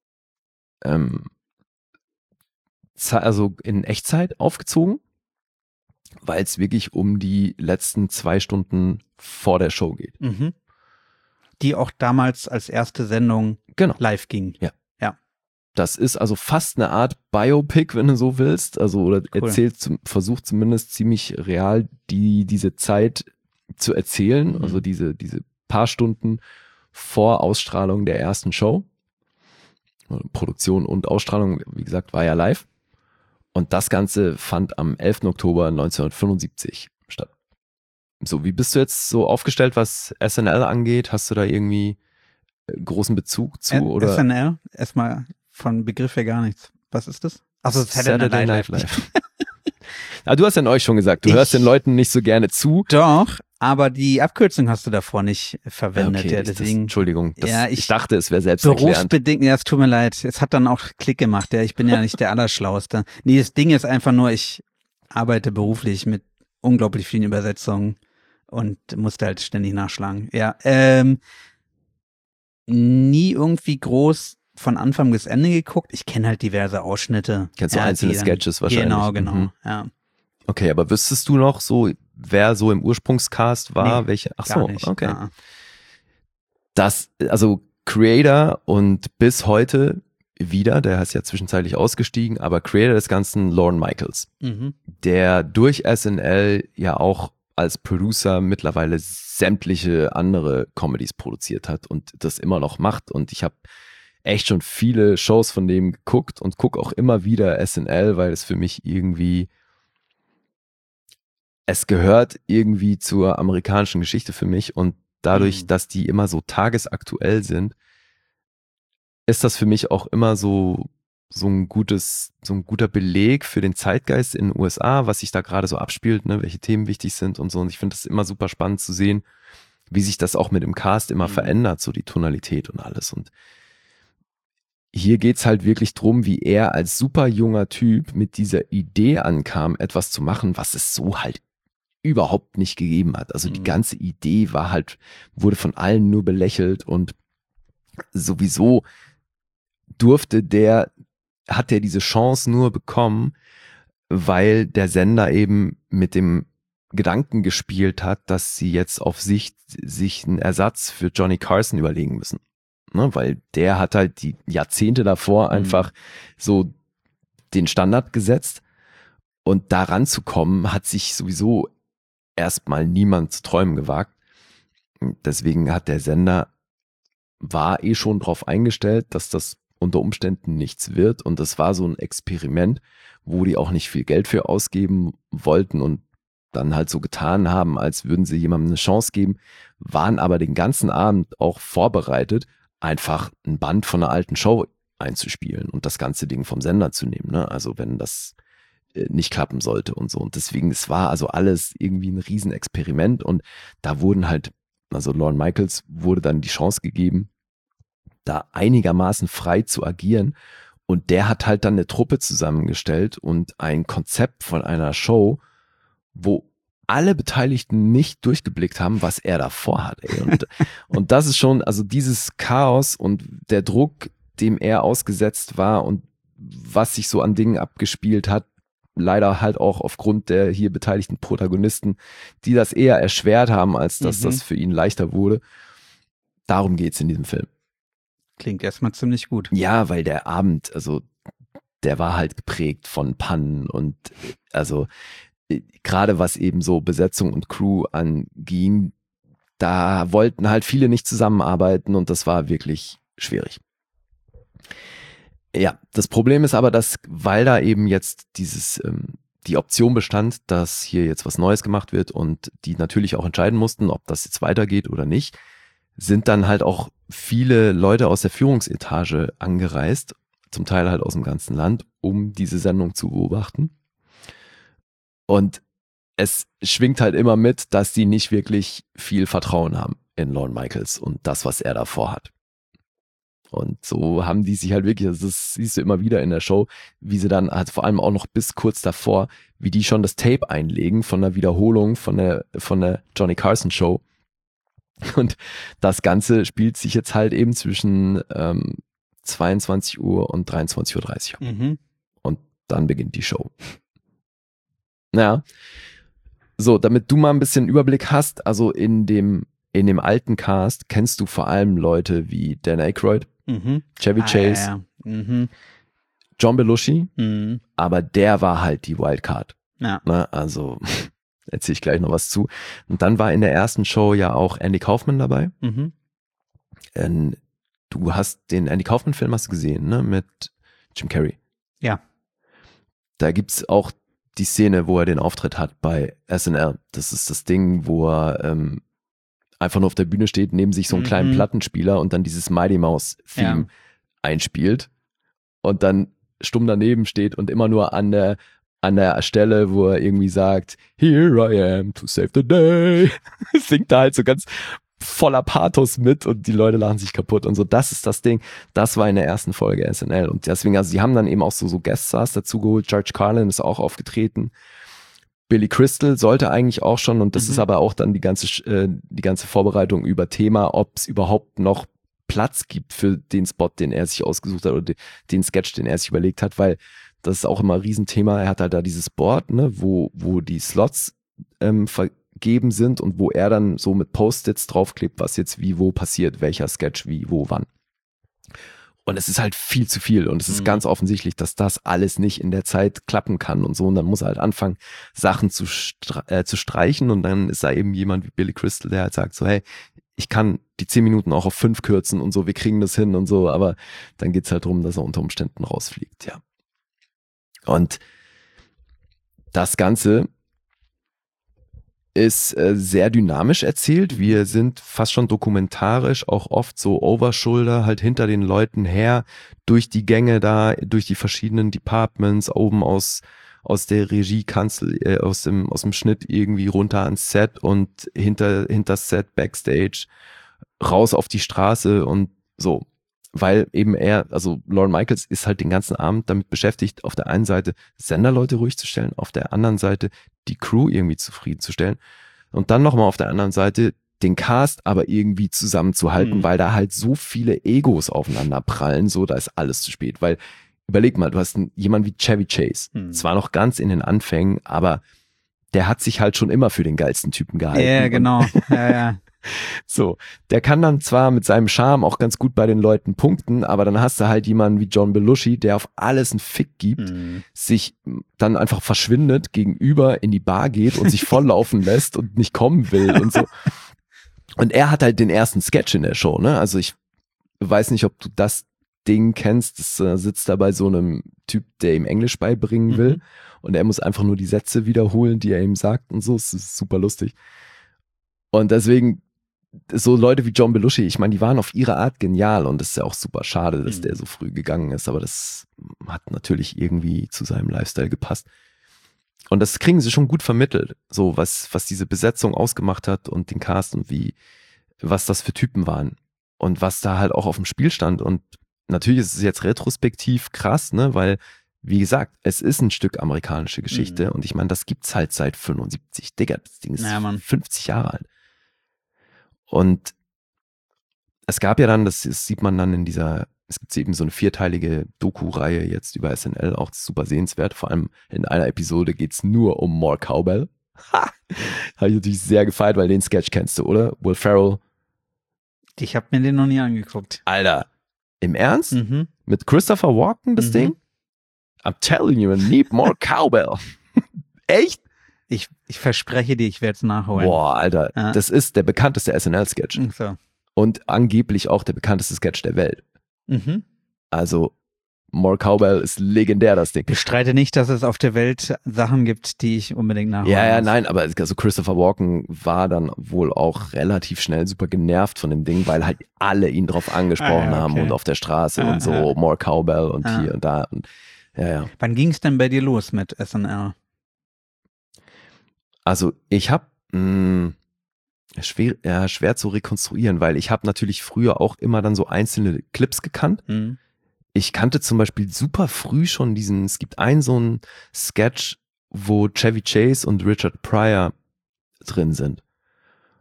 also in Echtzeit aufgezogen, weil es wirklich um die letzten 2 Stunden vor der Show geht. Mhm. Die auch damals als erste Sendung live ging. Ja. Das ist also fast eine Art Biopic, wenn du so willst. Also oder cool. Versucht zumindest ziemlich real diese Zeit zu erzählen. Also diese paar Stunden vor Ausstrahlung der ersten Show. Produktion und Ausstrahlung, wie gesagt, war ja live. Und das Ganze fand am 11. Oktober 1975 statt. So, wie bist du jetzt so aufgestellt, was SNL angeht? Hast du da irgendwie großen Bezug zu? Oder? SNL? Erstmal von Begriff her gar nichts. Was ist das? Achso, Saturday Night Live. Aber du hast ja euch schon gesagt, du hörst den Leuten nicht so gerne zu. Doch, aber die Abkürzung hast du davor nicht verwendet. Okay, ja, deswegen, Entschuldigung, ich dachte, es wäre selbsterklärend. Berufsbedingt, ja, es tut mir leid. Es hat dann auch Klick gemacht. Ja, ich bin ja nicht der Allerschlauste. Nee, das Ding ist einfach nur, ich arbeite beruflich mit unglaublich vielen Übersetzungen und musste halt ständig nachschlagen. Ja, nie irgendwie groß von Anfang bis Ende geguckt. Ich kenne halt diverse Ausschnitte. Kennst du einzelne Sketches wahrscheinlich? Genau, ja. Okay, aber wüsstest du noch so, wer so im Ursprungscast war? Nee, welche? Ach gar so, nicht. okay. Also Creator und bis heute wieder, der ist ja zwischenzeitlich ausgestiegen, aber Creator des Ganzen Lorne Michaels, der durch SNL ja auch als Producer mittlerweile sämtliche andere Comedies produziert hat und das immer noch macht. Und ich habe echt schon viele Shows von dem geguckt und gucke auch immer wieder SNL, weil es für mich irgendwie, es gehört irgendwie zur amerikanischen Geschichte für mich und dadurch, dass die immer so tagesaktuell sind, ist das für mich auch immer so ein guter Beleg für den Zeitgeist in den USA, was sich da gerade so abspielt, ne, welche Themen wichtig sind und so. Und ich finde das immer super spannend zu sehen, wie sich das auch mit dem Cast immer verändert, so die Tonalität und alles. Und hier geht's halt wirklich drum, wie er als super junger Typ mit dieser Idee ankam, etwas zu machen, was es so halt überhaupt nicht gegeben hat. Also die ganze Idee wurde von allen nur belächelt und sowieso hat er diese Chance nur bekommen, weil der Sender eben mit dem Gedanken gespielt hat, dass sie jetzt auf sich einen Ersatz für Johnny Carson überlegen müssen. Ne, weil der hat halt die Jahrzehnte davor einfach so den Standard gesetzt und daran zu kommen, hat sich sowieso erstmal niemand zu träumen gewagt. Deswegen hat der Sender, war schon drauf eingestellt, dass das unter Umständen nichts wird und das war so ein Experiment, wo die auch nicht viel Geld für ausgeben wollten und dann halt so getan haben, als würden sie jemandem eine Chance geben, waren aber den ganzen Abend auch vorbereitet, einfach ein Band von einer alten Show einzuspielen und das ganze Ding vom Sender zu nehmen, ne? Also wenn das nicht klappen sollte und so. Und deswegen, es war also alles irgendwie ein Riesenexperiment und da wurden halt, also Lorne Michaels wurde dann die Chance gegeben, da einigermaßen frei zu agieren und der hat halt dann eine Truppe zusammengestellt und ein Konzept von einer Show, wo alle Beteiligten nicht durchgeblickt haben, was er da vorhat. Und das ist schon, also dieses Chaos und der Druck, dem er ausgesetzt war und was sich so an Dingen abgespielt hat, leider halt auch aufgrund der hier beteiligten Protagonisten, die das eher erschwert haben, als dass das für ihn leichter wurde. Darum geht's in diesem Film. Klingt erstmal ziemlich gut. Ja, weil der Abend, also der war halt geprägt von Pannen und also gerade was eben so Besetzung und Crew anging, da wollten halt viele nicht zusammenarbeiten und das war wirklich schwierig. Ja, das Problem ist aber, dass, weil da eben jetzt die Option bestand, dass hier jetzt was Neues gemacht wird und die natürlich auch entscheiden mussten, ob das jetzt weitergeht oder nicht, sind dann halt auch viele Leute aus der Führungsetage angereist, zum Teil halt aus dem ganzen Land, um diese Sendung zu beobachten. Und es schwingt halt immer mit, dass die nicht wirklich viel Vertrauen haben in Lorne Michaels und das, was er da vorhat. Und so haben die sich halt wirklich, also das siehst du immer wieder in der Show, wie sie dann halt vor allem auch noch bis kurz davor, wie die schon das Tape einlegen von der Wiederholung von der Johnny Carson Show, Und das Ganze spielt sich jetzt halt eben zwischen 22 Uhr und 23.30 Uhr. Mhm. Und dann beginnt die Show. Naja, so, damit du mal ein bisschen Überblick hast, also in dem alten Cast kennst du vor allem Leute wie Dan Aykroyd, Chevy Chase, Ja. Mhm. John Belushi, Mhm. aber der war halt die Wildcard. Ja. Ne? Also erzähle ich gleich noch was zu. Und dann war in der ersten Show ja auch Andy Kaufman dabei. Mhm. Du hast den Andy Kaufman-Film hast du gesehen, ne? Mit Jim Carrey. Ja. Da gibt's auch die Szene, wo er den Auftritt hat bei SNL. Das ist das Ding, wo er einfach nur auf der Bühne steht, neben sich so einen kleinen Plattenspieler und dann dieses Mighty Mouse-Theme einspielt und dann stumm daneben steht und immer nur an der Stelle, wo er irgendwie sagt, Here I am to save the day, singt da halt so ganz voller Pathos mit und die Leute lachen sich kaputt und so. Das ist das Ding. Das war in der ersten Folge SNL und deswegen, also sie haben dann eben auch so Gueststars dazu geholt. George Carlin ist auch aufgetreten. Billy Crystal sollte eigentlich auch schon und das ist aber auch dann die ganze Vorbereitung über Thema, ob es überhaupt noch Platz gibt für den Spot, den er sich ausgesucht hat oder den Sketch, den er sich überlegt hat, weil das ist auch immer ein Riesenthema. Er hat halt da dieses Board, ne, wo die Slots vergeben sind und wo er dann so mit Post-its draufklebt, was jetzt wie wo passiert, welcher Sketch wie wo wann. Und es ist halt viel zu viel und es ist ganz offensichtlich, dass das alles nicht in der Zeit klappen kann und so. Und dann muss er halt anfangen, Sachen zu streichen und dann ist da eben jemand wie Billy Crystal, der halt sagt so, hey, ich kann die 10 Minuten auch auf 5 kürzen und so, wir kriegen das hin und so, aber dann geht's halt darum, dass er unter Umständen rausfliegt, ja. Und das Ganze ist sehr dynamisch erzählt. Wir sind fast schon dokumentarisch, auch oft so Overshoulder, halt hinter den Leuten her, durch die Gänge da, durch die verschiedenen Departments, oben aus der Regiekanzel, aus dem Schnitt irgendwie runter ans Set und hinter Set, Backstage, raus auf die Straße und so. Weil eben also Lorne Michaels ist halt den ganzen Abend damit beschäftigt, auf der einen Seite Senderleute ruhig zu stellen, auf der anderen Seite die Crew irgendwie zufriedenzustellen und dann nochmal auf der anderen Seite den Cast aber irgendwie zusammenzuhalten, weil da halt so viele Egos aufeinander prallen, so da ist alles zu spät, weil überleg mal, du hast jemanden wie Chevy Chase, zwar noch ganz in den Anfängen, aber der hat sich halt schon immer für den geilsten Typen gehalten. Ja, genau. Ja. So, der kann dann zwar mit seinem Charme auch ganz gut bei den Leuten punkten, aber dann hast du halt jemanden wie John Belushi, der auf alles einen Fick gibt, sich dann einfach verschwindet, gegenüber in die Bar geht und sich volllaufen lässt und nicht kommen will und so. Und er hat halt den ersten Sketch in der Show, ne? Also ich weiß nicht, ob du das Ding kennst, das sitzt da bei so einem Typ, der ihm Englisch beibringen will und er muss einfach nur die Sätze wiederholen, die er ihm sagt und so, es ist super lustig. Und deswegen so Leute wie John Belushi, ich meine, die waren auf ihre Art genial und es ist ja auch super schade, dass der so früh gegangen ist, aber das hat natürlich irgendwie zu seinem Lifestyle gepasst. Und das kriegen sie schon gut vermittelt, so was diese Besetzung ausgemacht hat und den Cast und was das für Typen waren und was da halt auch auf dem Spiel stand. Und natürlich ist es jetzt retrospektiv krass, ne, weil, wie gesagt, es ist ein Stück amerikanische Geschichte und ich meine, das gibt's halt seit 75. Digga, das Ding ist 50 Jahre alt. Und es gab ja dann, das sieht man dann es gibt eben so eine 4-teilige Doku-Reihe jetzt über SNL, auch super sehenswert. Vor allem in einer Episode geht's nur um More Cowbell. Habe ich natürlich sehr gefeiert, weil den Sketch kennst du, oder? Will Ferrell. Ich habe mir den noch nie angeguckt. Alter, im Ernst? Mit Christopher Walken, das Ding? I'm telling you, I need more Cowbell. Echt? Ich verspreche dir, ich werde es nachholen. Boah, Alter, das ist der bekannteste SNL-Sketch. So. Und angeblich auch der bekannteste Sketch der Welt. Also, More Cowbell ist legendär, das Ding. Bestreite nicht, dass es auf der Welt Sachen gibt, die ich unbedingt nachholen Ja, muss. nein, aber also Christopher Walken war dann wohl auch relativ schnell super genervt von dem Ding, weil halt alle ihn drauf angesprochen haben und auf der Straße und so, More Cowbell und hier und da. Und, ja. Wann ging es denn bei dir los mit SNL? Also ich habe schwer zu rekonstruieren, weil ich habe natürlich früher auch immer dann so einzelne Clips gekannt. Ich kannte zum Beispiel super früh schon es gibt so einen Sketch, wo Chevy Chase und Richard Pryor drin sind.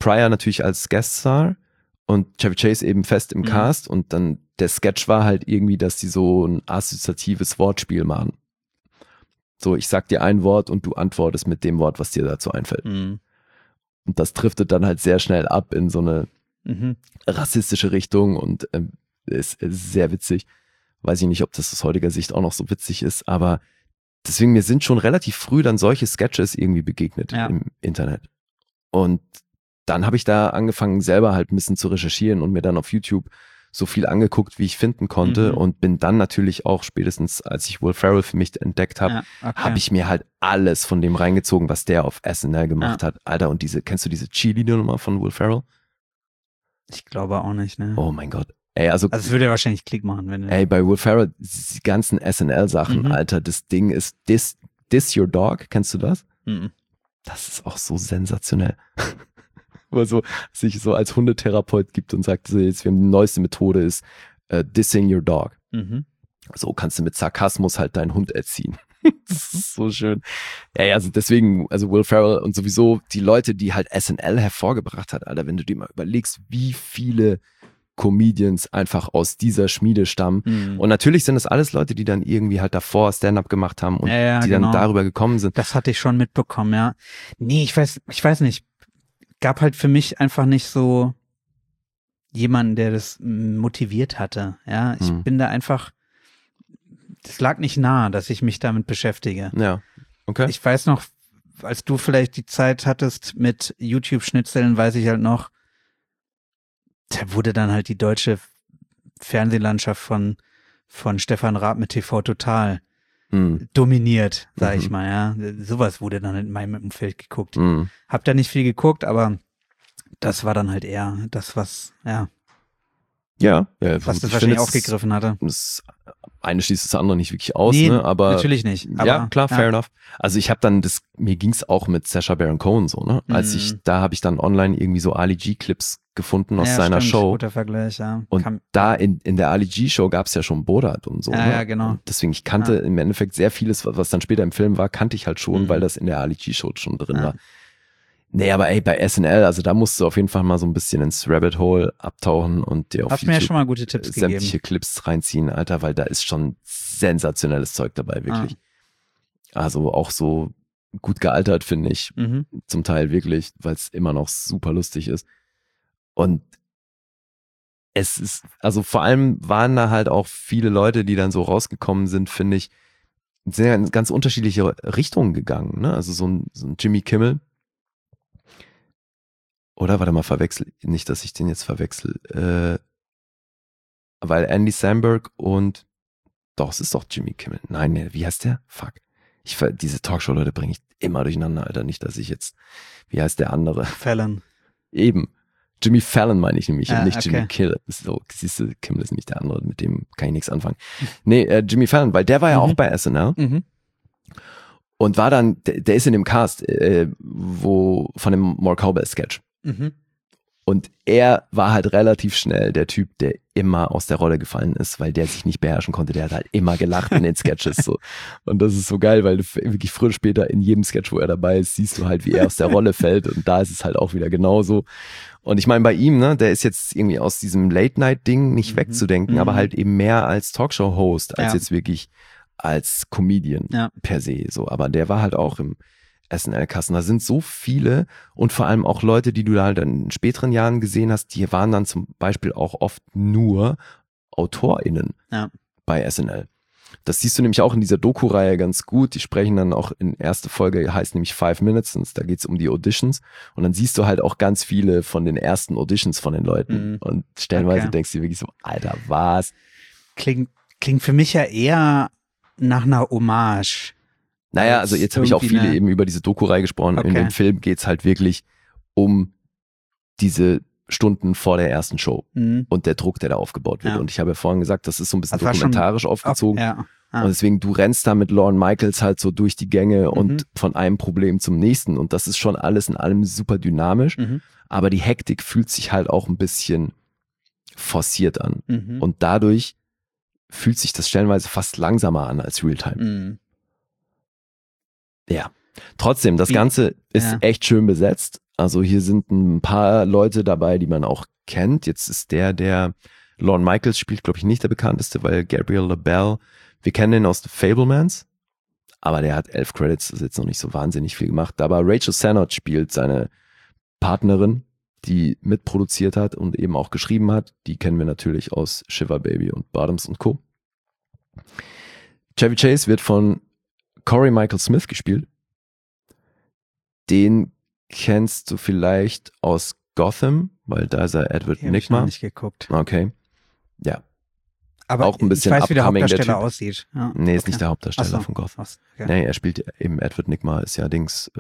Pryor natürlich als Gueststar und Chevy Chase eben fest im Cast und dann der Sketch war halt irgendwie, dass die so ein assoziatives Wortspiel machen. So, ich sag dir ein Wort und du antwortest mit dem Wort, was dir dazu einfällt. Und das driftet dann halt sehr schnell ab in so eine rassistische Richtung und ist sehr witzig. Weiß ich nicht, ob das aus heutiger Sicht auch noch so witzig ist, aber deswegen, mir sind schon relativ früh dann solche Sketches irgendwie begegnet im Internet. Und dann habe ich da angefangen, selber halt ein bisschen zu recherchieren und mir dann auf YouTube so viel angeguckt, wie ich finden konnte und bin dann natürlich auch spätestens, als ich Will Ferrell für mich entdeckt habe, habe ich mir halt alles von dem reingezogen, was der auf SNL gemacht hat. Alter, und kennst du diese Cheerleader-Nummer von Will Ferrell? Ich glaube auch nicht, ne? Oh mein Gott. Ey, also es würde ja wahrscheinlich Klick machen, wenn ey, bei Will Ferrell, die ganzen SNL-Sachen, Alter, das Ding ist This Your Dog, kennst du das? Das ist auch so sensationell. Aber so, sich so als Hundetherapeut gibt und sagt, jetzt, wir haben die neueste Methode ist Dissing Your Dog. So kannst du mit Sarkasmus halt deinen Hund erziehen. Das ist so schön. Ja, also deswegen, also Will Ferrell und sowieso die Leute, die halt SNL hervorgebracht hat, Alter, wenn du dir mal überlegst, wie viele Comedians einfach aus dieser Schmiede stammen. Und natürlich sind das alles Leute, die dann irgendwie halt davor Stand-up gemacht haben und die dann darüber gekommen sind. Das hatte ich schon mitbekommen, ja. Nee, ich weiß nicht. Gab halt für mich einfach nicht so jemanden, der das motiviert hatte. Ja, ich bin da einfach, das lag nicht nahe, dass ich mich damit beschäftige. Ja, okay. Ich weiß noch, als du vielleicht die Zeit hattest mit YouTube-Schnitzeln, weiß ich halt noch, da wurde dann halt die deutsche Fernsehlandschaft von Stefan Raab mit TV Total dominiert, sag ich mal, ja. Sowas wurde dann in meinem Umfeld geguckt. Hab da nicht viel geguckt, aber das war dann halt eher das, was das wahrscheinlich aufgegriffen hatte. Das eine schließt das andere nicht wirklich aus, nee, ne? Aber natürlich nicht. Aber, ja, klar, fair enough. Also ich habe dann mir ging's auch mit Sacha Baron Cohen so, ne? Da habe ich dann online irgendwie so Ali G-Clips gefunden aus seiner Show. Guter Vergleich, ja. Und in der Ali G-Show gab's ja schon Borat und so. Ja, ne? ja, genau. Und deswegen, ich kannte im Endeffekt sehr vieles, was dann später im Film war, kannte ich halt schon, weil das in der Ali G-Show schon drin war. Nee, aber ey, bei SNL, also da musst du auf jeden Fall mal so ein bisschen ins Rabbit Hole abtauchen und dir auf YouTube mir ja schon mal gute Tipps sämtliche Clips reinziehen, Alter, weil da ist schon sensationelles Zeug dabei, wirklich. Also auch so gut gealtert, finde ich, zum Teil wirklich, weil es immer noch super lustig ist. Und es ist, also vor allem waren da halt auch viele Leute, die dann so rausgekommen sind, finde ich, sind ja in ganz unterschiedliche Richtungen gegangen, ne? Also so ein Jimmy Kimmel. Oder, warte mal, nicht, dass ich den jetzt verwechsel. Weil Andy Samberg doch, es ist doch Jimmy Kimmel. Nein, nee, wie heißt der? Fuck. Diese Talkshow-Leute bringe ich immer durcheinander, Alter. Nicht, dass ich jetzt, wie heißt der andere? Fallon. Eben. Jimmy Fallon meine ich nämlich und nicht okay. Jimmy Kimmel. So, siehst du, Kimmel ist nämlich der andere, mit dem kann ich nichts anfangen. Nee, Jimmy Fallon, weil der war ja auch bei SNL. Und war dann, der ist in dem Cast, von dem More Cowbell Sketch. Und er war halt relativ schnell der Typ, der immer aus der Rolle gefallen ist, weil der sich nicht beherrschen konnte. Der hat halt immer gelacht in den Sketches. So. Und das ist so geil, weil du wirklich früher oder später in jedem Sketch, wo er dabei ist, siehst du halt, wie er aus der Rolle fällt. Und da ist es halt auch wieder genauso. Und ich meine, bei ihm, ne, der ist jetzt irgendwie aus diesem Late-Night-Ding nicht wegzudenken, aber halt eben mehr als Talkshow-Host, als jetzt wirklich als Comedian per se. So. Aber der war halt auch im SNL-Kassen. Da sind so viele und vor allem auch Leute, die du da halt in späteren Jahren gesehen hast, die waren dann zum Beispiel auch oft nur AutorInnen bei SNL. Das siehst du nämlich auch in dieser Doku-Reihe ganz gut. Die sprechen dann auch in erste Folge, heißt nämlich 5 Minutes, und da geht's um die Auditions. Und dann siehst du halt auch ganz viele von den ersten Auditions von den Leuten. Und stellenweise denkst du dir wirklich so, Alter, was? Klingt für mich ja eher nach einer Hommage. Naja, also jetzt habe ich auch viele eben über diese Doku-Reihe gesprochen. In dem Film geht's halt wirklich um diese Stunden vor der ersten Show und der Druck, der da aufgebaut wird. Und ich habe ja vorhin gesagt, das ist so ein bisschen dokumentarisch aufgezogen. Und deswegen, du rennst da mit Lorne Michaels halt so durch die Gänge und von einem Problem zum nächsten. Und das ist schon alles in allem super dynamisch. Aber die Hektik fühlt sich halt auch ein bisschen forciert an. Und dadurch fühlt sich das stellenweise fast langsamer an als Ja. Trotzdem, das Ganze ist echt schön besetzt. Also hier sind ein paar Leute dabei, die man auch kennt. Jetzt ist der Lorne Michaels spielt, glaube ich, nicht der bekannteste, weil Gabriel LaBelle, wir kennen ihn aus The Fablemans, aber der hat 11 Credits, das ist jetzt noch nicht so wahnsinnig viel gemacht. Aber Rachel Sennott spielt seine Partnerin, die mitproduziert hat und eben auch geschrieben hat. Die kennen wir natürlich aus Shiver Baby und Bottoms und Co. Chevy Chase wird von Corey Michael Smith gespielt. Den kennst du vielleicht aus Gotham, weil da ist er Edward Die hab ich noch Nygma. nicht geguckt. Okay. Ja. Aber auch ein bisschen ich weiß, wie der upcoming, der Hauptdarsteller Typ. aussieht. Ja, Nee, ist okay. nicht der Hauptdarsteller Ach so. von Gotham. Okay. Nee, er spielt eben Edward Nygma, ist ja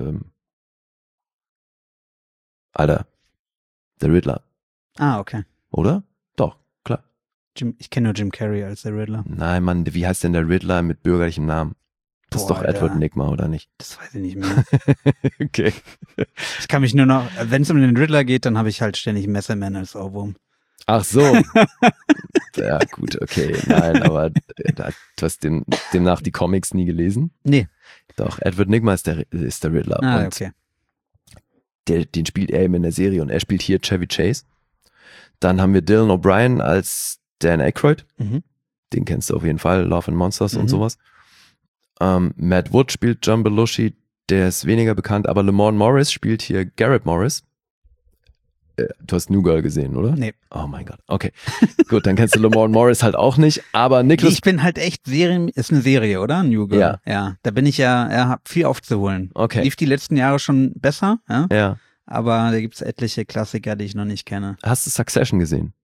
Alter, der Riddler, Okay. oder? Doch, klar. Ich kenne nur Jim Carrey als der Riddler. Nein, Mann, wie heißt denn der Riddler mit bürgerlichem Namen? Das ist Boah, doch Edward Alter. Nygma, oder nicht? Das weiß ich nicht mehr. Okay. Ich kann mich nur noch, wenn es um den Riddler geht, dann habe ich halt ständig Messerman als Ohrwurm. Ach so. Ja, gut, okay. Nein, aber du hast demnach die Comics nie gelesen? Nee. Doch, Edward Nygma ist der Riddler. Und Okay. den spielt er eben in der Serie und er spielt hier Chevy Chase. Dann haben wir Dylan O'Brien als Dan Aykroyd. Mhm. Den kennst du auf jeden Fall, Love and Monsters und Mhm. sowas. Matt Wood spielt John Belushi, der ist weniger bekannt, aber Lamorne Morris spielt hier Garrett Morris. Du hast New Girl gesehen, oder? Nee. Oh mein Gott, okay. Gut, dann kennst du Lamorne Morris halt auch nicht, aber Nicholas... Ich bin halt echt ist eine Serie, oder? New Girl. Ja. Ja. Da bin ich hab viel aufzuholen. Okay. Lief die letzten Jahre schon besser, ja? Ja. Aber da gibt's etliche Klassiker, die ich noch nicht kenne. Hast du Succession gesehen?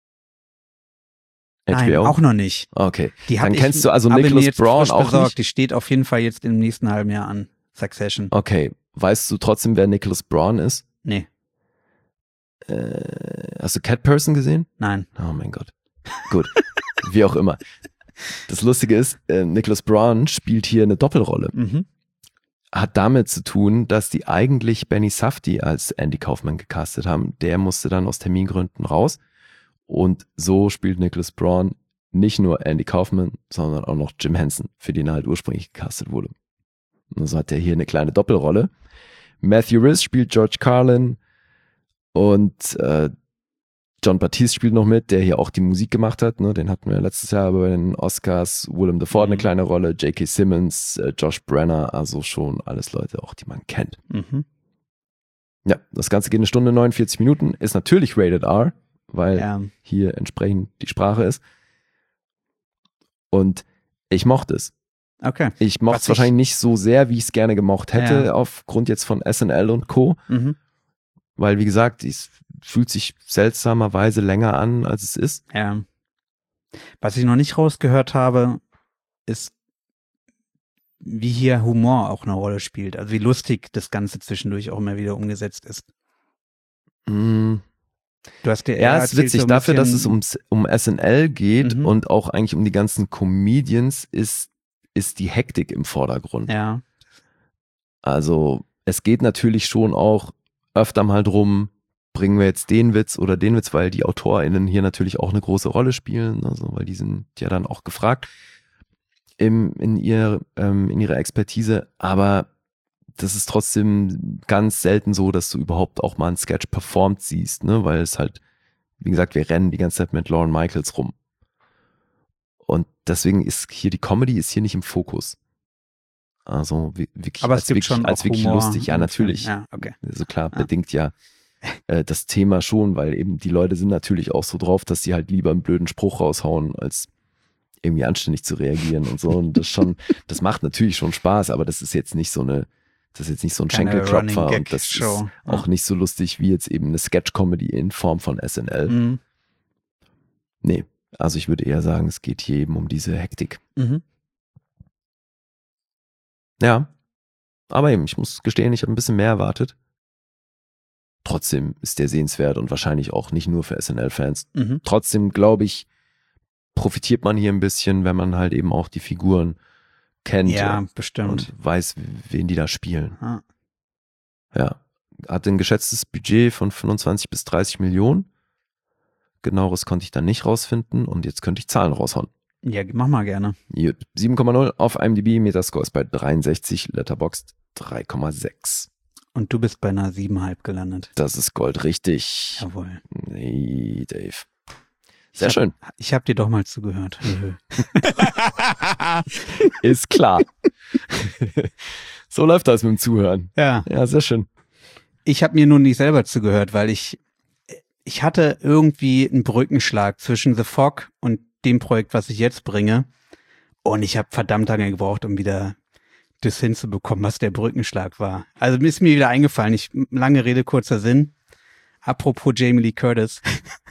Nein, HBO? auch noch nicht. Okay. Die hab Dann ich kennst du also aber mir Nicholas jetzt Braun frisch auch besorgt. nicht? Die steht auf jeden Fall jetzt im nächsten halben Jahr an. Succession. Okay. Weißt du trotzdem, wer Nicholas Braun ist? Nee, Hast du Cat Person gesehen? nein. Oh mein Gott. Gut. Wie auch immer. Das Lustige ist, Nicholas Braun spielt hier eine Doppelrolle. Mhm. Hat damit zu tun, dass die eigentlich Benny Safdie als Andy Kaufman gecastet haben. Der musste dann aus Termingründen raus. Und so spielt Nicholas Braun nicht nur Andy Kaufman, sondern auch noch Jim Henson, für den er halt ursprünglich gecastet wurde. Und so hat er hier eine kleine Doppelrolle. Matthew Rhys spielt George Carlin und John Batiste spielt noch mit, der hier auch die Musik gemacht hat. Ne? Den hatten wir letztes Jahr bei den Oscars. Willem Dafoe eine kleine Rolle, J.K. Simmons, Josh Brenner, also schon alles Leute auch, die man kennt. Mhm. Ja, das Ganze geht 1 Stunde 49 Minuten, ist natürlich Rated R, weil Ja. hier entsprechend die Sprache ist. Und ich mochte es. Okay. Ich mochte Was es wahrscheinlich nicht so sehr, wie ich es gerne gemocht hätte, Ja. aufgrund jetzt von SNL und Co. Mhm. Weil, wie gesagt, es fühlt sich seltsamerweise länger an, als es ist. Ja. Was ich noch nicht rausgehört habe, ist, wie hier Humor auch eine Rolle spielt. Also wie lustig das Ganze zwischendurch auch immer wieder umgesetzt ist. Mm. Du hast dir Ja, es ist erzählt, witzig. so ein Dafür, dass es bisschen- um SNL geht Mhm. und auch eigentlich um die ganzen Comedians, ist die Hektik im Vordergrund. Ja. Also es geht natürlich schon auch öfter mal drum, bringen wir jetzt den Witz oder den Witz, weil die AutorInnen hier natürlich auch eine große Rolle spielen, also weil die sind ja dann auch gefragt in ihrer Expertise, aber das ist trotzdem ganz selten so, dass du überhaupt auch mal einen Sketch performt siehst, ne? Weil es halt, wie gesagt, wir rennen die ganze Zeit mit Lorne Michaels rum. Und deswegen ist hier die Comedy ist hier nicht im Fokus. Also wirklich, Aber es gibt schon als auch wirklich Humor lustig. Ja, im natürlich. Film. Ja, okay. Also klar, Ja. bedingt ja das Thema schon, weil eben die Leute sind natürlich auch so drauf, dass sie halt lieber einen blöden Spruch raushauen, als irgendwie anständig zu reagieren und so. Und das macht natürlich schon Spaß, aber das ist jetzt nicht so ein Keine Schenkelklopfer Running und das ist Gag-Show. auch nicht so lustig wie jetzt eben eine Sketch-Comedy in Form von SNL. Mhm. Nee, also ich würde eher sagen, es geht hier eben um diese Hektik. Mhm. Ja, aber eben, ich muss gestehen, ich habe ein bisschen mehr erwartet. Trotzdem ist der sehenswert und wahrscheinlich auch nicht nur für SNL-Fans. Mhm. Trotzdem, glaube ich, profitiert man hier ein bisschen, wenn man halt eben auch die Figuren kennt Ja, bestimmt. und weiß, wen die da spielen. Ah. Ja, hat ein geschätztes Budget von 25 bis 30 Millionen. Genaueres konnte ich dann nicht rausfinden und jetzt könnte ich Zahlen raushauen. Ja, mach mal gerne. Gut, 7,0 auf IMDb, Metascore ist bei 63, Letterboxd 3,6. Und du bist bei einer 7,5 gelandet. Das ist Gold, richtig. Jawohl. Nee, Dave. Sehr schön. Ich habe dir doch mal zugehört. Ist klar. So läuft das mit dem Zuhören. Ja. Ja, sehr schön. Ich habe mir nun nicht selber zugehört, weil ich hatte irgendwie einen Brückenschlag zwischen The Fog und dem Projekt, was ich jetzt bringe. Und ich habe verdammt lange gebraucht, um wieder das hinzubekommen, was der Brückenschlag war. Also mir ist mir wieder eingefallen. Lange Rede, kurzer Sinn. Apropos Jamie Lee Curtis.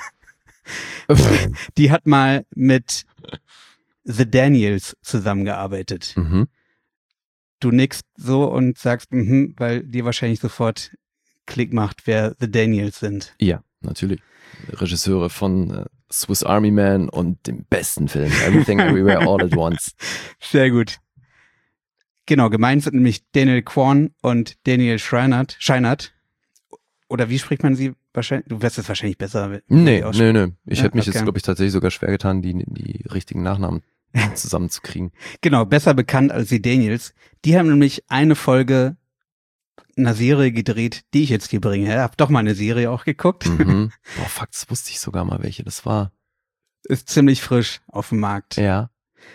Die hat mal mit The Daniels zusammengearbeitet. Mhm. Du nickst so und sagst, weil dir wahrscheinlich sofort Klick macht, wer The Daniels sind. Ja, natürlich. Regisseure von Swiss Army Man und dem besten Film Everything Everywhere All at Once. Sehr gut. Genau, gemeint sind nämlich Daniel Kwan und Daniel Scheinert. Oder wie spricht man sie wahrscheinlich? Du wirst es wahrscheinlich besser. Nee. Ich hätte mich okay. jetzt, glaube ich, tatsächlich sogar schwer getan, die richtigen Nachnamen zusammenzukriegen. Genau, besser bekannt als die Daniels. Die haben nämlich eine Folge einer Serie gedreht, die ich jetzt hier bringe. Ich hab doch mal eine Serie auch geguckt. Mhm. Boah, fuck, das wusste ich sogar mal, welche das war. Ist ziemlich frisch auf dem Markt. Ja.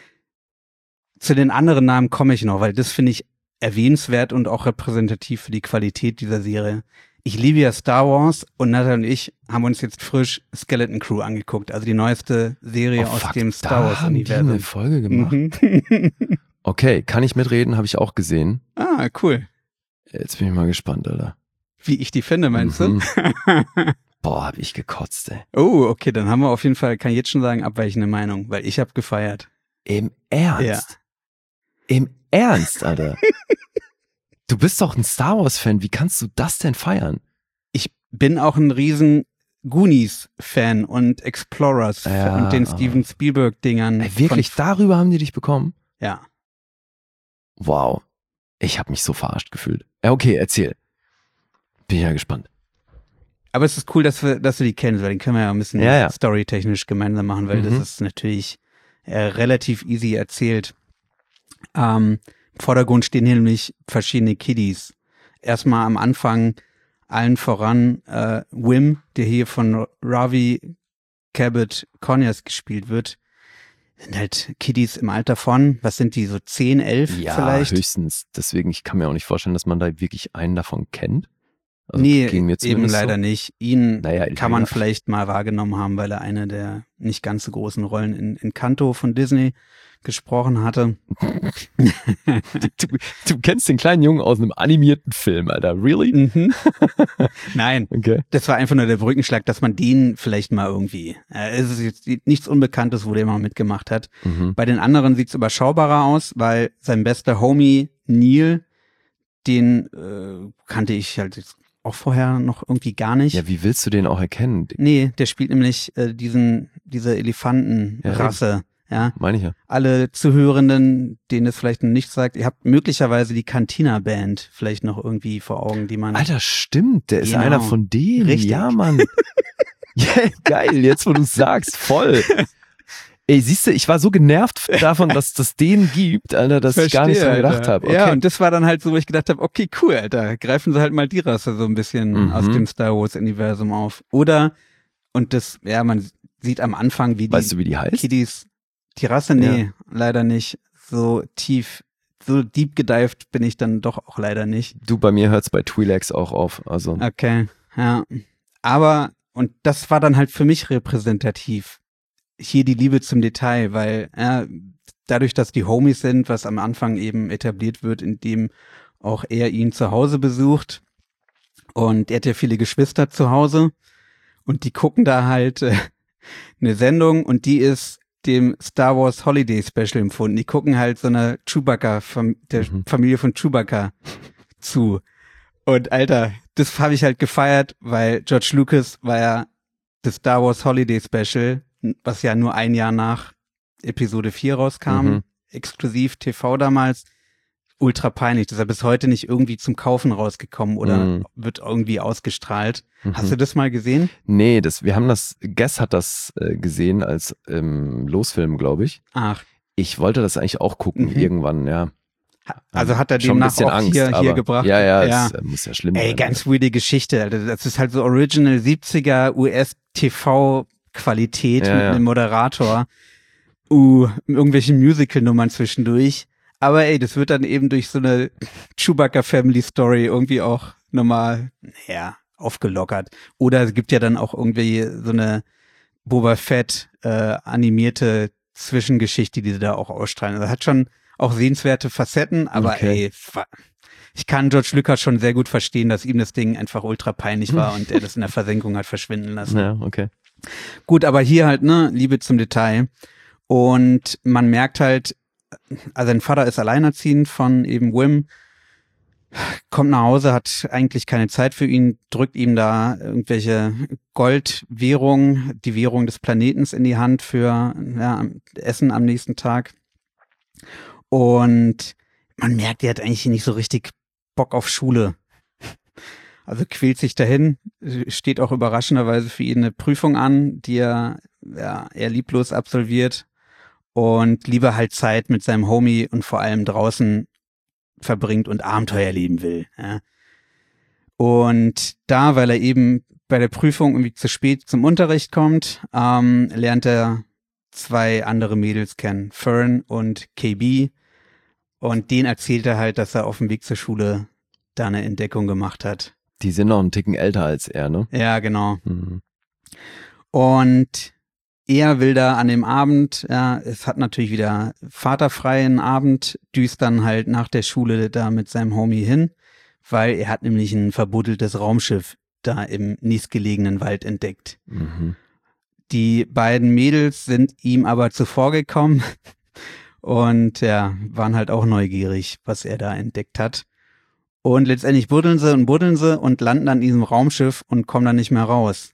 Zu den anderen Namen komme ich noch, weil das finde ich erwähnenswert und auch repräsentativ für die Qualität dieser Serie. Ich liebe ja Star Wars und Nathan und ich haben uns jetzt frisch Skeleton Crew angeguckt, also die neueste Serie aus dem Star Wars Haben die Universum. eine Folge gemacht. Okay, kann ich mitreden, habe ich auch gesehen. Ah, cool. Jetzt bin ich mal gespannt, Alter. Wie ich die finde, meinst du? Boah, hab ich gekotzt, ey. Oh, okay, dann haben wir auf jeden Fall, kann ich jetzt schon sagen, abweichende Meinung, weil ich habe gefeiert. Im Ernst? Ja. Im Ernst, Alter? Du bist doch ein Star Wars-Fan, wie kannst du das denn feiern? Ich bin auch ein riesen Goonies-Fan und Explorers und den Steven Spielberg-Dingern. Ey, wirklich, darüber haben die dich bekommen? Ja. Wow. Ich habe mich so verarscht gefühlt. Ja, okay, erzähl. Bin ja gespannt. Aber es ist cool, dass du die kennst, weil den können wir ja ein bisschen storytechnisch gemeinsam machen, weil das ist natürlich relativ easy erzählt. Im Vordergrund stehen hier nämlich verschiedene Kiddies. Erstmal am Anfang allen voran Wim, der hier von Ravi Cabot Conyers gespielt wird. Sind halt Kiddies im Alter von, was sind die, so 10, 11 vielleicht? Ja, höchstens. Deswegen, ich kann mir auch nicht vorstellen, dass man da wirklich einen davon kennt. Also, nee, mir eben leider so. nicht. Ihn kann man ja. vielleicht mal wahrgenommen haben, weil er eine der nicht ganz so großen Rollen in Encanto von Disney gesprochen hatte. Du kennst den kleinen Jungen aus einem animierten Film, Alter. Really? Nein, okay. Das war einfach nur der Brückenschlag, dass man den vielleicht mal irgendwie, es ist jetzt nichts Unbekanntes, wo der mal mitgemacht hat. Bei den anderen sieht's überschaubarer aus, weil sein bester Homie Neil, den kannte ich halt jetzt auch vorher noch irgendwie gar nicht. Ja, wie willst du den auch erkennen? Nee, der spielt nämlich diese Elefantenrasse. Ja, meine ich ja. Alle Zuhörenden, denen es vielleicht noch nicht sagt, ihr habt möglicherweise die Cantina-Band vielleicht noch irgendwie vor Augen, die man... Alter, stimmt, der ist Genau. einer von denen. Richtig. Ja, Mann. Yeah, geil, jetzt wo du sagst, voll. Ey, siehst du, ich war so genervt davon, dass das den gibt, Alter, dass ich gar nicht so gedacht habe. Okay. Ja, und das war dann halt so, wo ich gedacht habe, okay, cool, Alter, greifen sie halt mal die Rasse so ein bisschen aus dem Star Wars-Universum auf. Oder, und das, ja, man sieht am Anfang, wie die, weißt du, wie die heißt? Kiddies, die Rasse, nee, leider nicht. So tief, so deep gedived bin ich dann doch auch leider nicht. Du, bei mir hört's bei Twi'leks auch auf, also. Okay, ja. Aber, und das war dann halt für mich repräsentativ. Hier die Liebe zum Detail, weil dadurch, dass die Homies sind, was am Anfang eben etabliert wird, indem auch er ihn zu Hause besucht und er hat ja viele Geschwister zu Hause und die gucken da halt eine Sendung und die ist dem Star Wars Holiday Special empfunden. Die gucken halt so einer Familie von Chewbacca zu. Und Alter, das habe ich halt gefeiert, weil George Lucas war ja das Star Wars Holiday Special, was ja nur ein Jahr nach Episode 4 rauskam, exklusiv TV damals, ultra peinlich. Das ist ja bis heute nicht irgendwie zum Kaufen rausgekommen oder wird irgendwie ausgestrahlt. Hast du das mal gesehen? Nee, Guess hat das gesehen als Losfilm, glaube ich. Ach. Ich wollte das eigentlich auch gucken, irgendwann, ja. Also hat er schon ein demnach bisschen auch Angst, hier gebracht. Ja, es muss ja schlimm Ey, sein. ganz weirde Geschichte. Also das ist halt so Original 70er US-TV-Qualität mit einem Moderator. Irgendwelche Musical-Nummern zwischendurch. Aber ey, das wird dann eben durch so eine Chewbacca-Family-Story irgendwie auch nochmal, aufgelockert. Oder es gibt ja dann auch irgendwie so eine Boba Fett animierte Zwischengeschichte, die sie da auch ausstrahlen. Also hat schon auch sehenswerte Facetten, aber ey, ich kann George Lucas schon sehr gut verstehen, dass ihm das Ding einfach ultra peinlich war und er das in der Versenkung hat verschwinden lassen. Ja, okay. Gut, aber hier halt, Liebe zum Detail. Und man merkt halt, also sein Vater ist alleinerziehend von eben Wim, kommt nach Hause, hat eigentlich keine Zeit für ihn, drückt ihm da irgendwelche Goldwährungen, die Währung des Planetens in die Hand für Essen am nächsten Tag. Und man merkt, er hat eigentlich nicht so richtig Bock auf Schule. Also quält sich dahin, steht auch überraschenderweise für ihn eine Prüfung an, die er eher lieblos absolviert und lieber halt Zeit mit seinem Homie und vor allem draußen verbringt und Abenteuer leben will. Ja. Und da, weil er eben bei der Prüfung irgendwie zu spät zum Unterricht kommt, lernt er 2 andere Mädels kennen, Fern und KB. Und denen erzählt er halt, dass er auf dem Weg zur Schule da eine Entdeckung gemacht hat. Die sind noch einen Ticken älter als er, ne? Ja, genau. Mhm. Und er will da an dem Abend, es hat natürlich wieder vaterfreien Abend, düst dann halt nach der Schule da mit seinem Homie hin, weil er hat nämlich ein verbuddeltes Raumschiff da im nächstgelegenen Wald entdeckt. Mhm. Die beiden Mädels sind ihm aber zuvorgekommen und waren halt auch neugierig, was er da entdeckt hat. Und letztendlich buddeln sie und landen an diesem Raumschiff und kommen dann nicht mehr raus.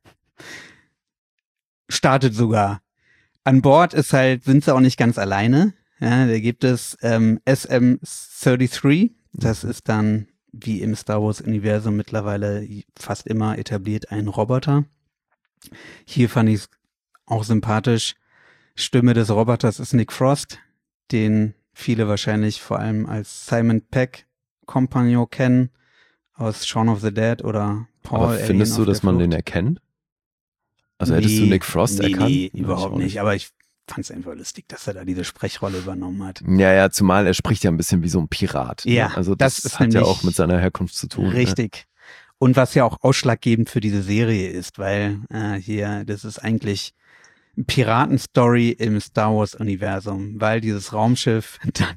Startet sogar. An Bord sind sie auch nicht ganz alleine. Ja, da gibt es SM-33. Das ist dann, wie im Star Wars-Universum mittlerweile fast immer etabliert, ein Roboter. Hier fand ich es auch sympathisch. Stimme des Roboters ist Nick Frost, den viele wahrscheinlich vor allem als Simon Pegg Kompagnon kennen, aus Shaun of the Dead oder Paul. Aber findest du, dass man den erkennt? Also hättest du Nick Frost erkannt? Nee, überhaupt nicht. Aber ich fand es einfach lustig, dass er da diese Sprechrolle übernommen hat. Ja, zumal er spricht ja ein bisschen wie so ein Pirat. Ja, ne? Also das hat ja auch mit seiner Herkunft zu tun. Richtig. Ne? Und was ja auch ausschlaggebend für diese Serie ist, weil das ist eigentlich eine Piratenstory im Star Wars Universum, weil dieses Raumschiff dann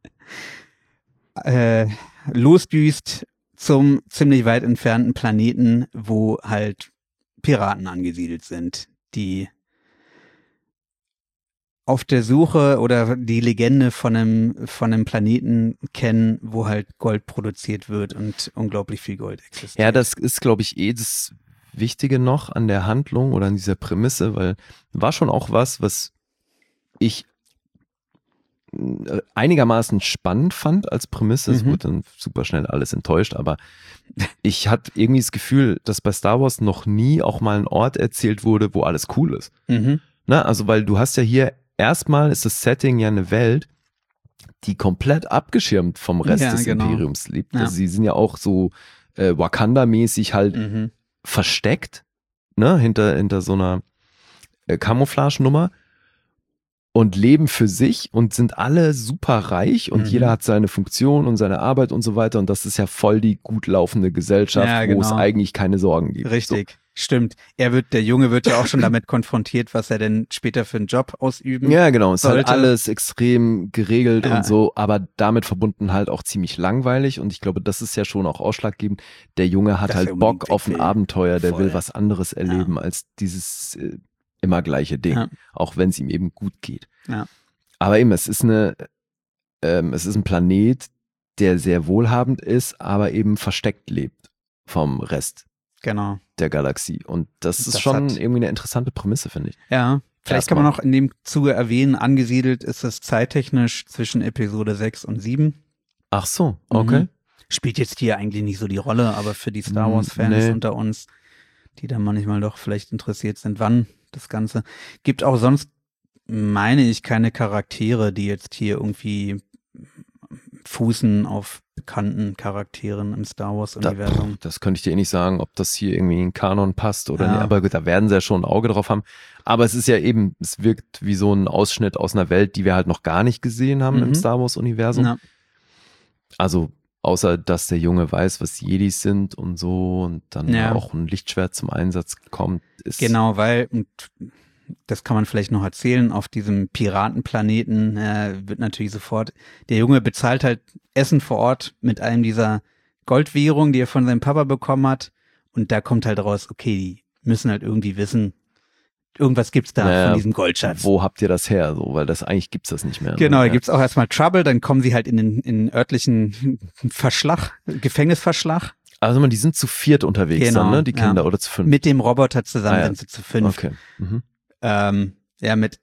losdüst zum ziemlich weit entfernten Planeten, wo halt Piraten angesiedelt sind, die auf der Suche oder die Legende von einem Planeten kennen, wo halt Gold produziert wird und unglaublich viel Gold existiert. Ja, das ist, glaube ich, das Wichtige noch an der Handlung oder an dieser Prämisse, weil war schon auch was ich einigermaßen spannend fand als Prämisse. Es wurde dann super schnell alles enttäuscht, aber ich hatte irgendwie das Gefühl, dass bei Star Wars noch nie auch mal ein Ort erzählt wurde, wo alles cool ist. Na, also weil du hast ja hier erstmal ist das Setting ja eine Welt, die komplett abgeschirmt vom Rest des Imperiums lebt. Also sie sind ja auch so Wakanda-mäßig halt versteckt, ne, hinter so einer Camouflage-Nummer. Und leben für sich und sind alle super reich und jeder hat seine Funktion und seine Arbeit und so weiter und das ist ja voll die gut laufende Gesellschaft, wo es eigentlich keine Sorgen gibt. Richtig, stimmt. Der Junge wird ja auch schon damit konfrontiert, was er denn später für einen Job ausüben Ja, genau, es ist sollte. halt alles extrem geregelt und so, aber damit verbunden halt auch ziemlich langweilig und ich glaube, das ist ja schon auch ausschlaggebend. Der Junge hat halt Bock auf ein Abenteuer, der will was anderes erleben als dieses immer gleiche Ding, auch wenn es ihm eben gut geht. Ja. Aber eben, es ist ein Planet, der sehr wohlhabend ist, aber eben versteckt lebt vom Rest der Galaxie. Und das ist schon irgendwie eine interessante Prämisse, finde ich. Ja, vielleicht kann man noch in dem Zuge erwähnen, angesiedelt ist es zeittechnisch zwischen Episode 6 und 7. Ach so, okay. Spielt jetzt hier eigentlich nicht so die Rolle, aber für die Star Wars-Fans unter uns, die dann manchmal doch vielleicht interessiert sind, wann das Ganze. Gibt auch sonst, meine ich, keine Charaktere, die jetzt hier irgendwie fußen auf bekannten Charakteren im Star Wars-Universum. Das könnte ich dir nicht sagen, ob das hier irgendwie in den Kanon passt oder Ja. nicht, aber gut, da werden sie ja schon ein Auge drauf haben. Aber es ist ja eben, es wirkt wie so ein Ausschnitt aus einer Welt, die wir halt noch gar nicht gesehen haben im Star Wars-Universum. Ja. Also außer, dass der Junge weiß, was Jedis sind und so und dann Ja. auch ein Lichtschwert zum Einsatz kommt. Ist Genau, weil, und das kann man vielleicht noch erzählen, auf diesem Piratenplaneten wird natürlich sofort, der Junge bezahlt halt Essen vor Ort mit einem dieser Goldwährungen, die er von seinem Papa bekommen hat. Und da kommt halt raus, okay, die müssen halt irgendwie wissen, irgendwas gibt's da Naja, von diesem Goldschatz. Wo habt ihr das her? So, weil das eigentlich gibt's das nicht mehr. Genau, da ne? gibt's auch erstmal Trouble, dann kommen sie halt in den örtlichen Gefängnisverschlag. Also die sind zu viert unterwegs Genau, dann, ne? Die Kinder ja. oder zu fünf. Mit dem Roboter zusammen Ah, ja. sind sie zu 5. Okay. Mhm. Ja, mit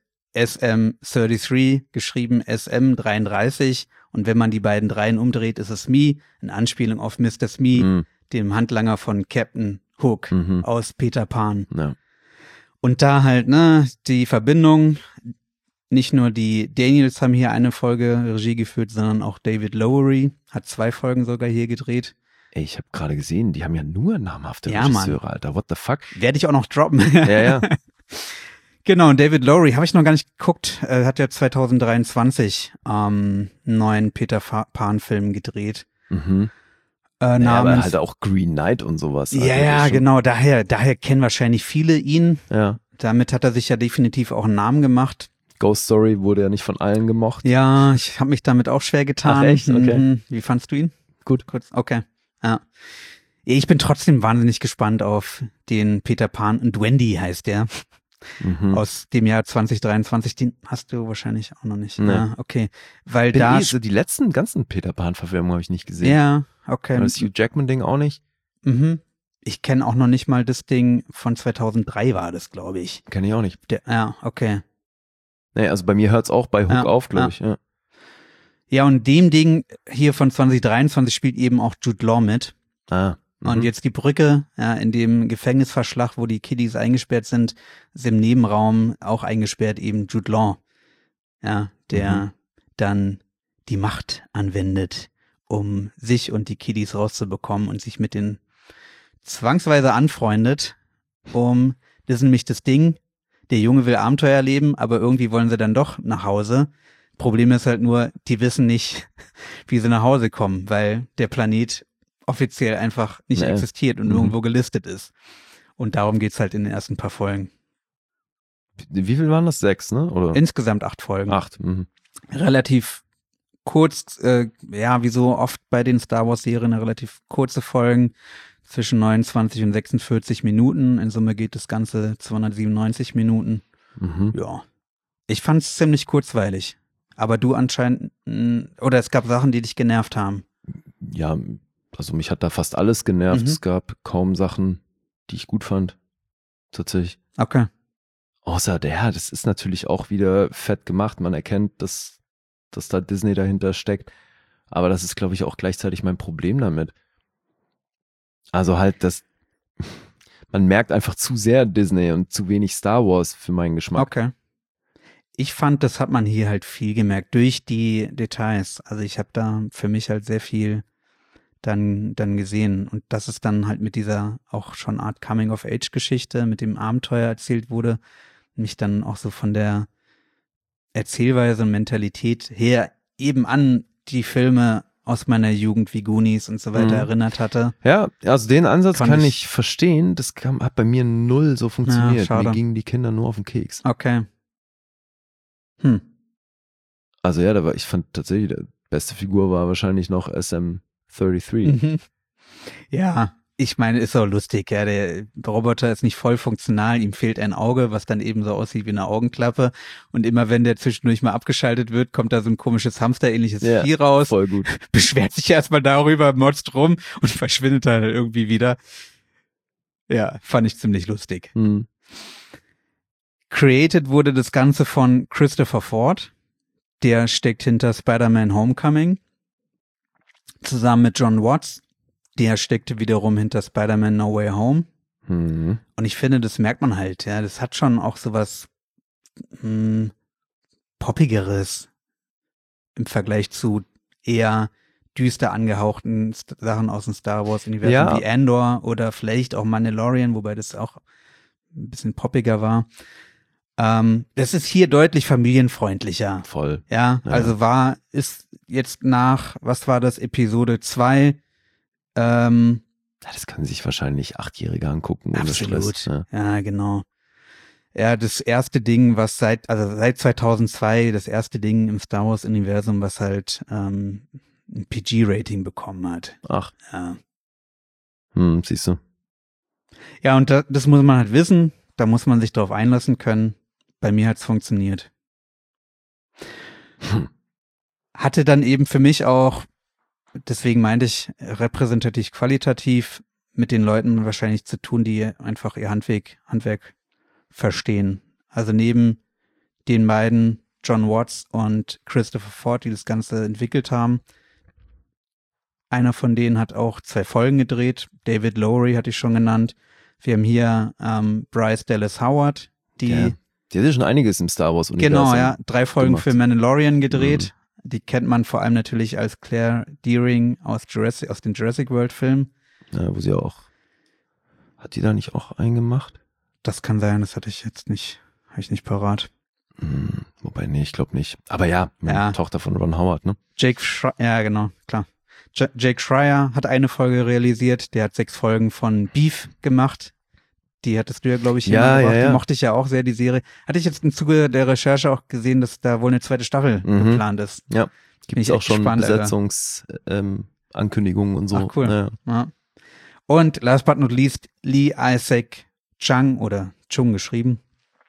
SM33 geschrieben SM33 und wenn man die beiden Dreien umdreht, ist es Smee, eine Anspielung auf Mr. Smee, Mhm. dem Handlanger von Captain Hook Mhm. aus Peter Pan. Ja. Und da halt, ne, die Verbindung, nicht nur die Daniels haben hier eine Folge Regie geführt, sondern auch David Lowery hat 2 Folgen sogar hier gedreht. Ey, ich habe gerade gesehen, die haben ja nur namhafte Ja, Mann. Regisseure, Alter. What the fuck? Werde ich auch noch droppen. Ja, ja. Genau, und David Lowery habe ich noch gar nicht geguckt. Hat ja 2023 einen neuen Peter Pan-Film gedreht. Mhm. Naja, aber Namens. halt auch Green Knight und sowas. Ja, Alter, das ja, ist schon- genau. Daher kennen wahrscheinlich viele ihn. Ja. Damit hat er sich ja definitiv auch einen Namen gemacht. Ghost Story wurde ja nicht von allen gemocht. Ja, ich habe mich damit auch schwer getan. Ach, echt? Okay. Mhm. Wie fandst du ihn? Gut. Kurz. Okay. Ja. Ich bin trotzdem wahnsinnig gespannt auf den Peter Pan. Und Wendy heißt der. Mhm. Aus dem Jahr 2023, den hast du wahrscheinlich auch noch nicht. Nee. Ja, okay. Weil Bin da, so die letzten ganzen Peter Pan-Verfilmungen habe ich nicht gesehen. ja, okay. Das Hugh Jackman-Ding auch nicht. Mhm. Ich kenne auch noch nicht mal das Ding von 2003 war das, glaube ich. Kenn ich auch nicht. Ja, okay. Nee, also bei mir hört's auch bei Hook Ja, auf, glaube ja. ich. Ja. Ja, und dem Ding hier von 2023 spielt eben auch Jude Law mit. Ah. Mhm. Und jetzt die Brücke, ja, in dem Gefängnisverschlag, wo die Kiddies eingesperrt sind, ist im Nebenraum auch eingesperrt eben Jude Law. Ja, der dann die Macht anwendet, um sich und die Kiddies rauszubekommen und sich mit den zwangsweise anfreundet, das ist nämlich das Ding, der Junge will Abenteuer erleben, aber irgendwie wollen sie dann doch nach Hause. Problem ist halt nur, die wissen nicht, wie sie nach Hause kommen, weil der Planet offiziell einfach nicht Nee. existiert und Mhm. irgendwo gelistet ist. Und darum geht's halt in den ersten paar Folgen. Wie viel waren das? 6, ne? Oder? Insgesamt 8 Folgen. 8. Mhm. Relativ kurz, ja, wie so oft bei den Star Wars Serien, relativ kurze Folgen, zwischen 29 und 46 Minuten. In Summe geht das Ganze 297 Minuten. Mhm. Ja. Ich fand's ziemlich kurzweilig. Aber du anscheinend, oder es gab Sachen, die dich genervt haben. Ja, also mich hat da fast alles genervt. Mhm. Es gab kaum Sachen, die ich gut fand. Tatsächlich. Okay. Außer das ist natürlich auch wieder fett gemacht. Man erkennt, dass da Disney dahinter steckt. Aber das ist, glaube ich, auch gleichzeitig mein Problem damit. Also halt, man merkt einfach zu sehr Disney und zu wenig Star Wars für meinen Geschmack. Okay. Ich fand, das hat man hier halt viel gemerkt durch die Details. Also ich habe da für mich halt sehr viel dann gesehen. Und dass es dann halt mit dieser auch schon Art Coming-of-Age-Geschichte, mit dem Abenteuer erzählt wurde, mich dann auch so von der Erzählweise und Mentalität her eben an die Filme aus meiner Jugend wie Goonies und so weiter Mhm. erinnert hatte. Ja, also den Ansatz Fand kann ich- ich verstehen. Das hat bei mir null so funktioniert. schade. Mir gingen die Kinder nur auf den Keks. Okay. Also ja, ich fand tatsächlich, die beste Figur war wahrscheinlich noch SM33. Mhm. Ja, ich meine, ist auch lustig, ja. Der Roboter ist nicht voll funktional, ihm fehlt ein Auge, was dann eben so aussieht wie eine Augenklappe. Und immer wenn der zwischendurch mal abgeschaltet wird, kommt da so ein komisches Hamster-ähnliches Ja, Vieh raus, Voll gut. beschwert sich erstmal darüber, motzt rum und verschwindet dann irgendwie wieder. Ja, fand ich ziemlich lustig. Mhm. Created wurde das Ganze von Christopher Ford. Der steckt hinter Spider-Man Homecoming. Zusammen mit John Watts. Der steckte wiederum hinter Spider-Man No Way Home. Mhm. Und ich finde, das merkt man halt, ja. Das hat schon auch sowas Poppigeres im Vergleich zu eher düster angehauchten Sachen aus dem Star Wars-Universum Ja. wie Andor oder vielleicht auch Mandalorian, wobei das auch ein bisschen poppiger war. Das ist hier deutlich familienfreundlicher. Voll. Ja, Ja. also ist jetzt nach, was war das, Episode 2, Ja, das können sich wahrscheinlich 8-Jährige angucken. Ohne absolut. Stress, ne? Ja, genau. Ja, das erste Ding, was seit 2002, das erste Ding im Star Wars-Universum, was halt ein PG-Rating bekommen hat. Ach, Ja, siehst du. ja und das muss man halt wissen, da muss man sich drauf einlassen können. Bei mir hat's funktioniert. Hatte dann eben für mich auch, deswegen meinte ich, repräsentativ qualitativ mit den Leuten wahrscheinlich zu tun, die einfach ihr Handwerk verstehen. Also neben den beiden, John Watts und Christopher Ford, die das Ganze entwickelt haben. Einer von denen hat auch 2 Folgen gedreht. David Lowery hatte ich schon genannt. Wir haben hier Bryce Dallas Howard, die Ja. Die hat ja schon einiges im Star Wars-Universum. genau, ja, 3 Folgen gemacht. für Mandalorian gedreht. Die kennt man vor allem natürlich als Claire Dearing aus den Jurassic World Filmen. Ja, wo sie auch. Hat die da nicht auch einen gemacht? Das kann sein, das habe ich nicht parat. Wobei, nee, ich glaube nicht. Aber ja, Ja. Tochter von Ron Howard, ne? Ja, genau, klar. Jake Schreier hat eine Folge realisiert, der hat 6 Folgen von Beef gemacht. Die hattest du ja, glaube ich, hier Ja, mal gebracht. ja, ja. Die mochte ich ja auch sehr, die Serie. Hatte ich jetzt im Zuge der Recherche auch gesehen, dass da wohl eine 2. Staffel geplant ist. Ja. Bin Gibt ich es auch echt schon gespannt, Alter. Besetzungsankündigungen und so. Ach, cool. Ja. Ja. Und last but not least, Lee Isaac Chung oder Chung geschrieben,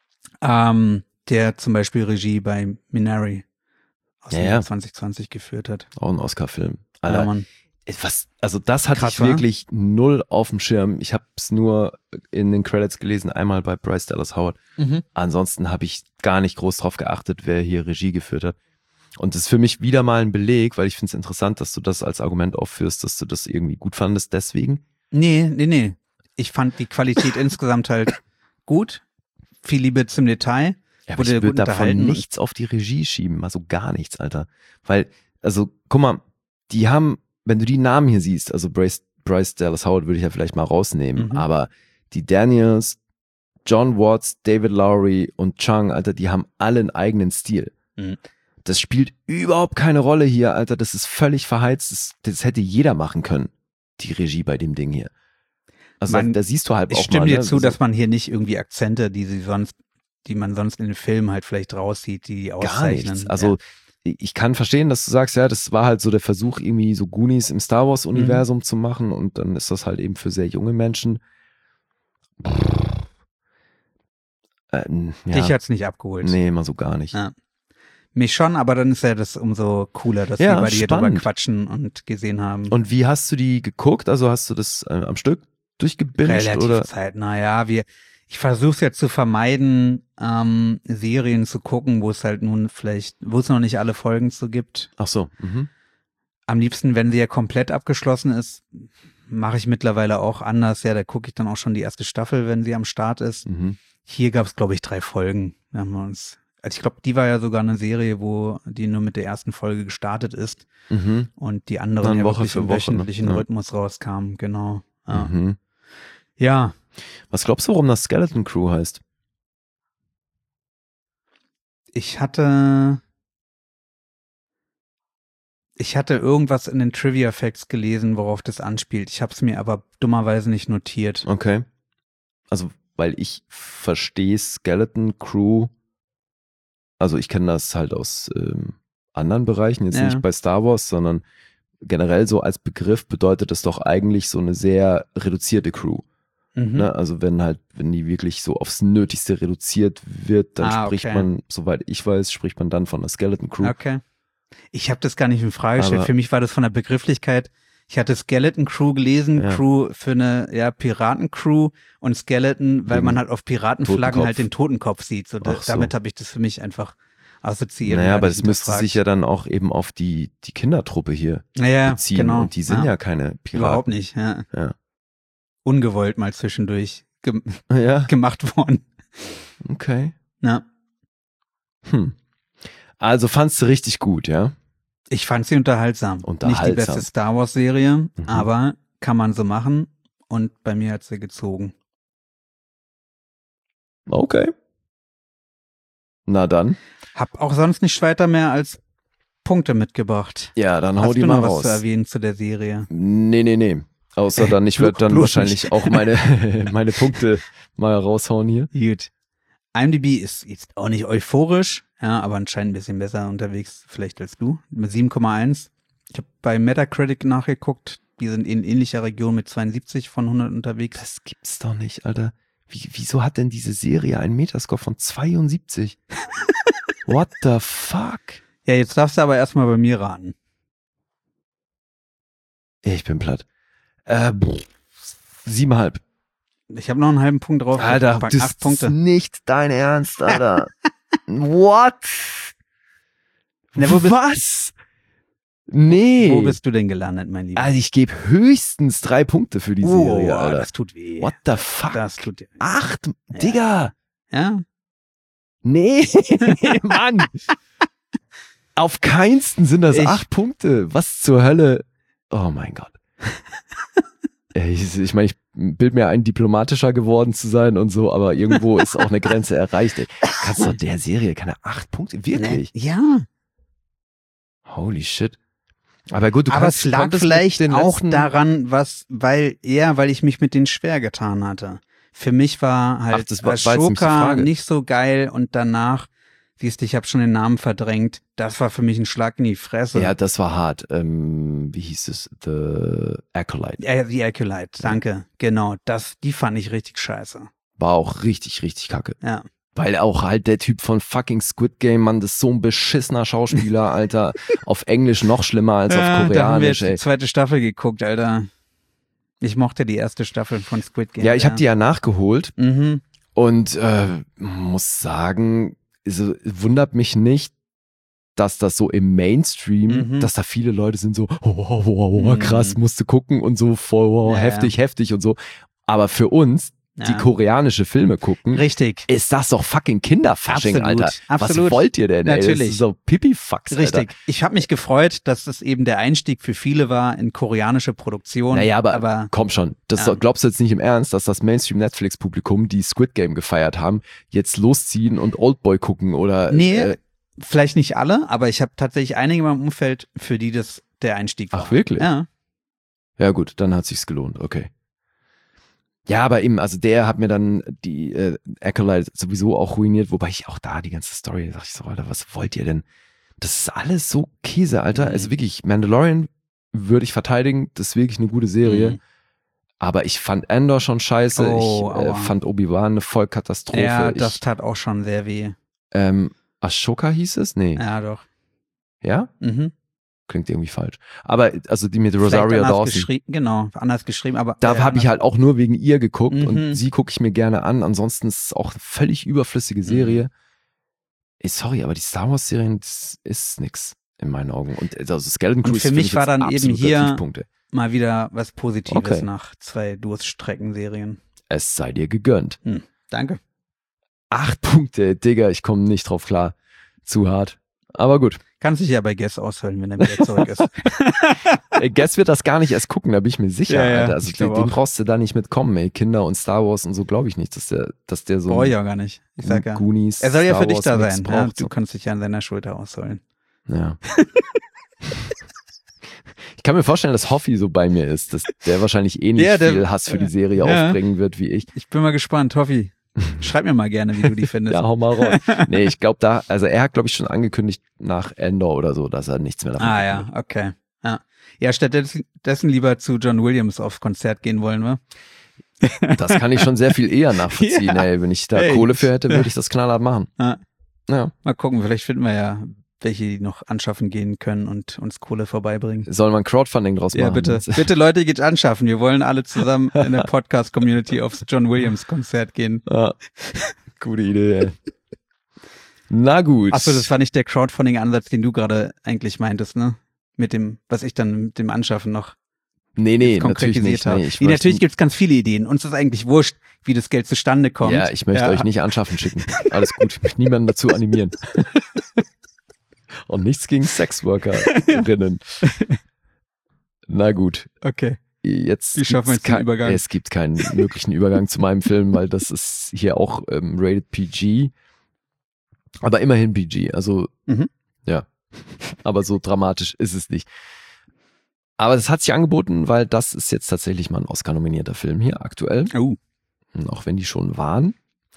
der zum Beispiel Regie bei Minari aus dem Ja, Jahr ja. 2020 geführt hat. Auch ein Oscar-Film. Ja, Alter, Mann. also das hatte Krass, ich wa? wirklich null auf dem Schirm. Ich habe es nur in den Credits gelesen, einmal bei Bryce Dallas Howard. Ansonsten habe ich gar nicht groß drauf geachtet, wer hier Regie geführt hat. Und das ist für mich wieder mal ein Beleg, weil ich finde es interessant, dass du das als Argument aufführst, dass du das irgendwie gut fandest deswegen. Nee. Ich fand die Qualität insgesamt halt gut. Viel Liebe zum Detail. Ja, aber Wurde ich gut würde davon unterhalten. nichts auf die Regie schieben, also gar nichts, Alter. Weil, also, guck mal, die haben, wenn du die Namen hier siehst, also Bryce Dallas Howard würde ich ja vielleicht mal rausnehmen, aber die Daniels, John Watts, David Lowery und Chung, Alter, die haben alle einen eigenen Stil. Mhm. Das spielt überhaupt keine Rolle hier, Alter, das ist völlig verheizt, das hätte jeder machen können, die Regie bei dem Ding hier. Also da siehst du halt Ich auch stimme mal, dir ne, zu, also- dass man hier nicht irgendwie Akzente, die man sonst in den Filmen halt vielleicht raussieht, die Gar auszeichnen. nichts. Also ich kann verstehen, dass du sagst, ja, das war halt so der Versuch, irgendwie so Goonies im Star Wars-Universum zu machen und dann ist das halt eben für sehr junge Menschen. Ja, Dich hat's nicht abgeholt. nee, mal so gar nicht. Ja. Mich schon, aber dann ist ja das umso cooler, dass Ja, wir bei dir drüber spannend. quatschen und gesehen haben. Und wie hast du die geguckt? Also hast du das am Stück durchgebinged relativ oder? zeitnah, ja. Ich versuche es ja zu vermeiden, Serien zu gucken, wo es halt nun vielleicht, wo es noch nicht alle Folgen zu gibt. Ach so. Mhm. Am liebsten, wenn sie ja komplett abgeschlossen ist, mache ich mittlerweile auch anders. Ja, da gucke ich dann auch schon die erste Staffel, wenn sie am Start ist. Mhm. Hier gab es, glaube ich, 3 Folgen. Da haben wir uns, also ich glaube, die war ja sogar eine Serie, wo die nur mit der ersten Folge gestartet ist Mhm. und die anderen Dann ja Woche wirklich für im Woche, ne? wöchentlichen Ja. Rhythmus rauskamen. Genau. Ja. Mhm. Ja. Was glaubst du, warum das Skeleton Crew heißt? Ich hatte irgendwas in den Trivia Facts gelesen, worauf das anspielt. Ich habe es mir aber dummerweise nicht notiert. Okay. Also, weil ich verstehe Skeleton Crew, also ich kenne das halt aus anderen Bereichen, jetzt Ja. nicht bei Star Wars, sondern generell so als Begriff bedeutet das doch eigentlich so eine sehr reduzierte Crew. Mhm. Ne? Also wenn die wirklich so aufs Nötigste reduziert wird, dann spricht okay. man, soweit ich weiß, spricht man dann von der Skeleton Crew. Okay. Ich habe das gar nicht in Frage gestellt. Aber- Für mich war das von der Begrifflichkeit. Ich hatte Skeleton Crew gelesen, Ja. Crew für eine Piratencrew und Skeleton, weil Wegen man halt auf Piratenflaggen Totenkopf. halt den Totenkopf sieht. So, Ach so. Damit habe ich das für mich einfach assoziiert. Naja, und aber gar nicht das müsste hinterfragt. sich ja dann auch eben auf die Kindertruppe hier ja, beziehen. genau. Und die sind ja keine Piraten. überhaupt nicht. Ja. Ja. Ungewollt mal zwischendurch Ja, gemacht worden. okay. Ja. Also fandst du richtig gut, ja? Ich fand sie unterhaltsam. Nicht die beste Star Wars Serie, aber kann man so machen und bei mir hat sie gezogen. Okay. Na dann. Hab auch sonst nicht weiter mehr als Punkte mitgebracht. Ja, dann hau die mal raus. Hast du noch was zu erwähnen zu der Serie? Nee. Außer dann, ich würde dann wahrscheinlich auch meine Punkte mal raushauen hier. Gut. IMDb ist jetzt auch nicht euphorisch, ja, aber anscheinend ein bisschen besser unterwegs vielleicht als du. Mit 7,1. Ich habe bei Metacritic nachgeguckt. Die sind in ähnlicher Region mit 72 von 100 unterwegs. Das gibt's doch nicht, Alter. Wieso hat denn diese Serie einen Metascore von 72? What the fuck? Ja, jetzt darfst du aber erstmal bei mir raten. Ich bin platt. 7,5. Ich habe noch einen halben Punkt drauf. Alter, das 8 Punkte. ist nicht dein Ernst, Alter. What? Na, was? Nee. Wo bist du denn gelandet, mein Lieber? Also ich gebe höchstens 3 Punkte für die Serie, Alter. Das tut weh. What the fuck? Das tut weh. 8? Digga. Ja? Nee, Mann. Auf keinsten sind das 8 Punkte. Was zur Hölle? Oh mein Gott. Ich meine, ich bild mir ein, diplomatischer geworden zu sein und so, aber irgendwo ist auch eine Grenze erreicht. Ey. Kannst du der Serie keine 8 Punkte? Wirklich? Ja. Holy shit. Aber gut, es lag vielleicht auch daran, weil ich mich mit denen schwer getan hatte. Für mich war halt Ashoka nicht so geil und danach, siehst du, ich habe schon den Namen verdrängt, das war für mich ein Schlag in die Fresse. Ja, das war hart. Wie hieß es? The Acolyte. Ja, The Acolyte, danke. Genau, die fand ich richtig scheiße. War auch richtig, richtig kacke. Ja. Weil auch halt der Typ von fucking Squid Game, Mann, das ist so ein beschissener Schauspieler, Alter. Auf Englisch noch schlimmer als auf Koreanisch, da haben wir jetzt die zweite Staffel geguckt, Alter. Ich mochte die erste Staffel von Squid Game. Ja, ich habe die ja nachgeholt und muss sagen, wundert mich nicht, dass das so im Mainstream, dass da viele Leute sind so, krass, musst du gucken und so, voll, heftig und so. Aber für uns, die koreanische Filme gucken, richtig, ist das doch fucking Kinderfasching, Alter. Absolut. Was wollt ihr denn, ey? Natürlich. Das ist so Pipifax, richtig. Alter. Ich habe mich gefreut, dass das eben der Einstieg für viele war in koreanische Produktion. Naja, aber komm schon. Glaubst du jetzt nicht im Ernst, dass das Mainstream-Netflix-Publikum, die Squid Game gefeiert haben, jetzt losziehen und Oldboy gucken oder... Nee, vielleicht nicht alle, aber ich habe tatsächlich einige in meinem Umfeld, für die das der Einstieg war. Ach, wirklich? Ja. Ja gut, dann hat sich's gelohnt, okay. Ja, aber eben, also der hat mir dann die Acolyte sowieso auch ruiniert, wobei ich auch da die ganze Story, dachte ich so, Alter, was wollt ihr denn? Das ist alles so Käse, Alter. Also wirklich, Mandalorian würde ich verteidigen, das ist wirklich eine gute Serie. Aber ich fand Andor schon scheiße, ich fand Obi-Wan eine Vollkatastrophe. Ja, das tat auch schon sehr weh. Ashoka hieß es? Nee. Ja, doch. Ja? Klingt irgendwie falsch. Aber also die mit Rosario Dawson. Genau, anders geschrieben. Aber da habe ich halt auch nur wegen ihr geguckt und sie gucke ich mir gerne an. Ansonsten ist es auch eine völlig überflüssige Serie. Sorry, aber die Star Wars Serien, das ist nix in meinen Augen. Und also Skeleton Crew und für mich war dann eben hier Tiefpunkte. Mal wieder was Positives nach 2 Durststreckenserien. Es sei dir gegönnt. Danke. 8 Punkte, Digga, ich komme nicht drauf klar. Zu hart. Aber gut. Kannst dich ja bei Guess aushören, wenn er wieder zurück ist. Guess wird das gar nicht erst gucken, da bin ich mir sicher, ja, Alter. Also den brauchst du da nicht mitkommen, ey. Kinder und Star Wars und so glaube ich nicht, dass der so brauche ich auch gar nicht. Ich sag ja. Goonies, er soll ja für dich da Mix sein. braucht, Ja, so. du kannst dich ja an seiner Schulter ausholen. Ja. Ich kann mir vorstellen, dass Hoffi so bei mir ist, dass der wahrscheinlich ähnlich viel Hass für die Serie aufbringen wird wie ich. Ich bin mal gespannt, Hoffi. Schreib mir mal gerne, wie du die findest. Ja, hau mal raus. Nee, ich glaube er hat, glaube ich, schon angekündigt nach Endor oder so, dass er nichts mehr davon hat. Ja, okay. Ja, stattdessen lieber zu John Williams auf Konzert gehen wollen wir. Das kann ich schon sehr viel eher nachvollziehen, ey. Wenn ich da Kohle für hätte, würde ich das knallhart machen. Ja. Mal gucken, vielleicht finden wir ja welche, die noch anschaffen gehen können und uns Kohle vorbeibringen. Soll man Crowdfunding draus machen? Ja, bitte. Bitte Leute, geht anschaffen. Wir wollen alle zusammen in der Podcast-Community aufs John Williams Konzert gehen. Ja. Gute Idee, ey. Na gut. Achso, das war nicht der Crowdfunding-Ansatz, den du gerade eigentlich meintest, ne? Mit dem, was ich dann mit dem Anschaffen noch Nee, konkretisiert habe. Nee, natürlich gibt's ganz viele Ideen. Uns ist eigentlich wurscht, wie das Geld zustande kommt. Ja, ich möchte euch nicht anschaffen schicken. Alles gut, ich möchte niemanden dazu animieren. Und nichts gegen Sexworkerinnen. Na gut. Okay. Jetzt Wie schaffen wir jetzt den Übergang? Es gibt keinen möglichen Übergang zu meinem Film, weil das ist hier auch rated PG. Aber immerhin PG. Also, ja. Aber so dramatisch ist es nicht. Aber das hat sich angeboten, weil das ist jetzt tatsächlich mal ein Oscar-nominierter Film hier aktuell. Oh. Und auch wenn die schon waren.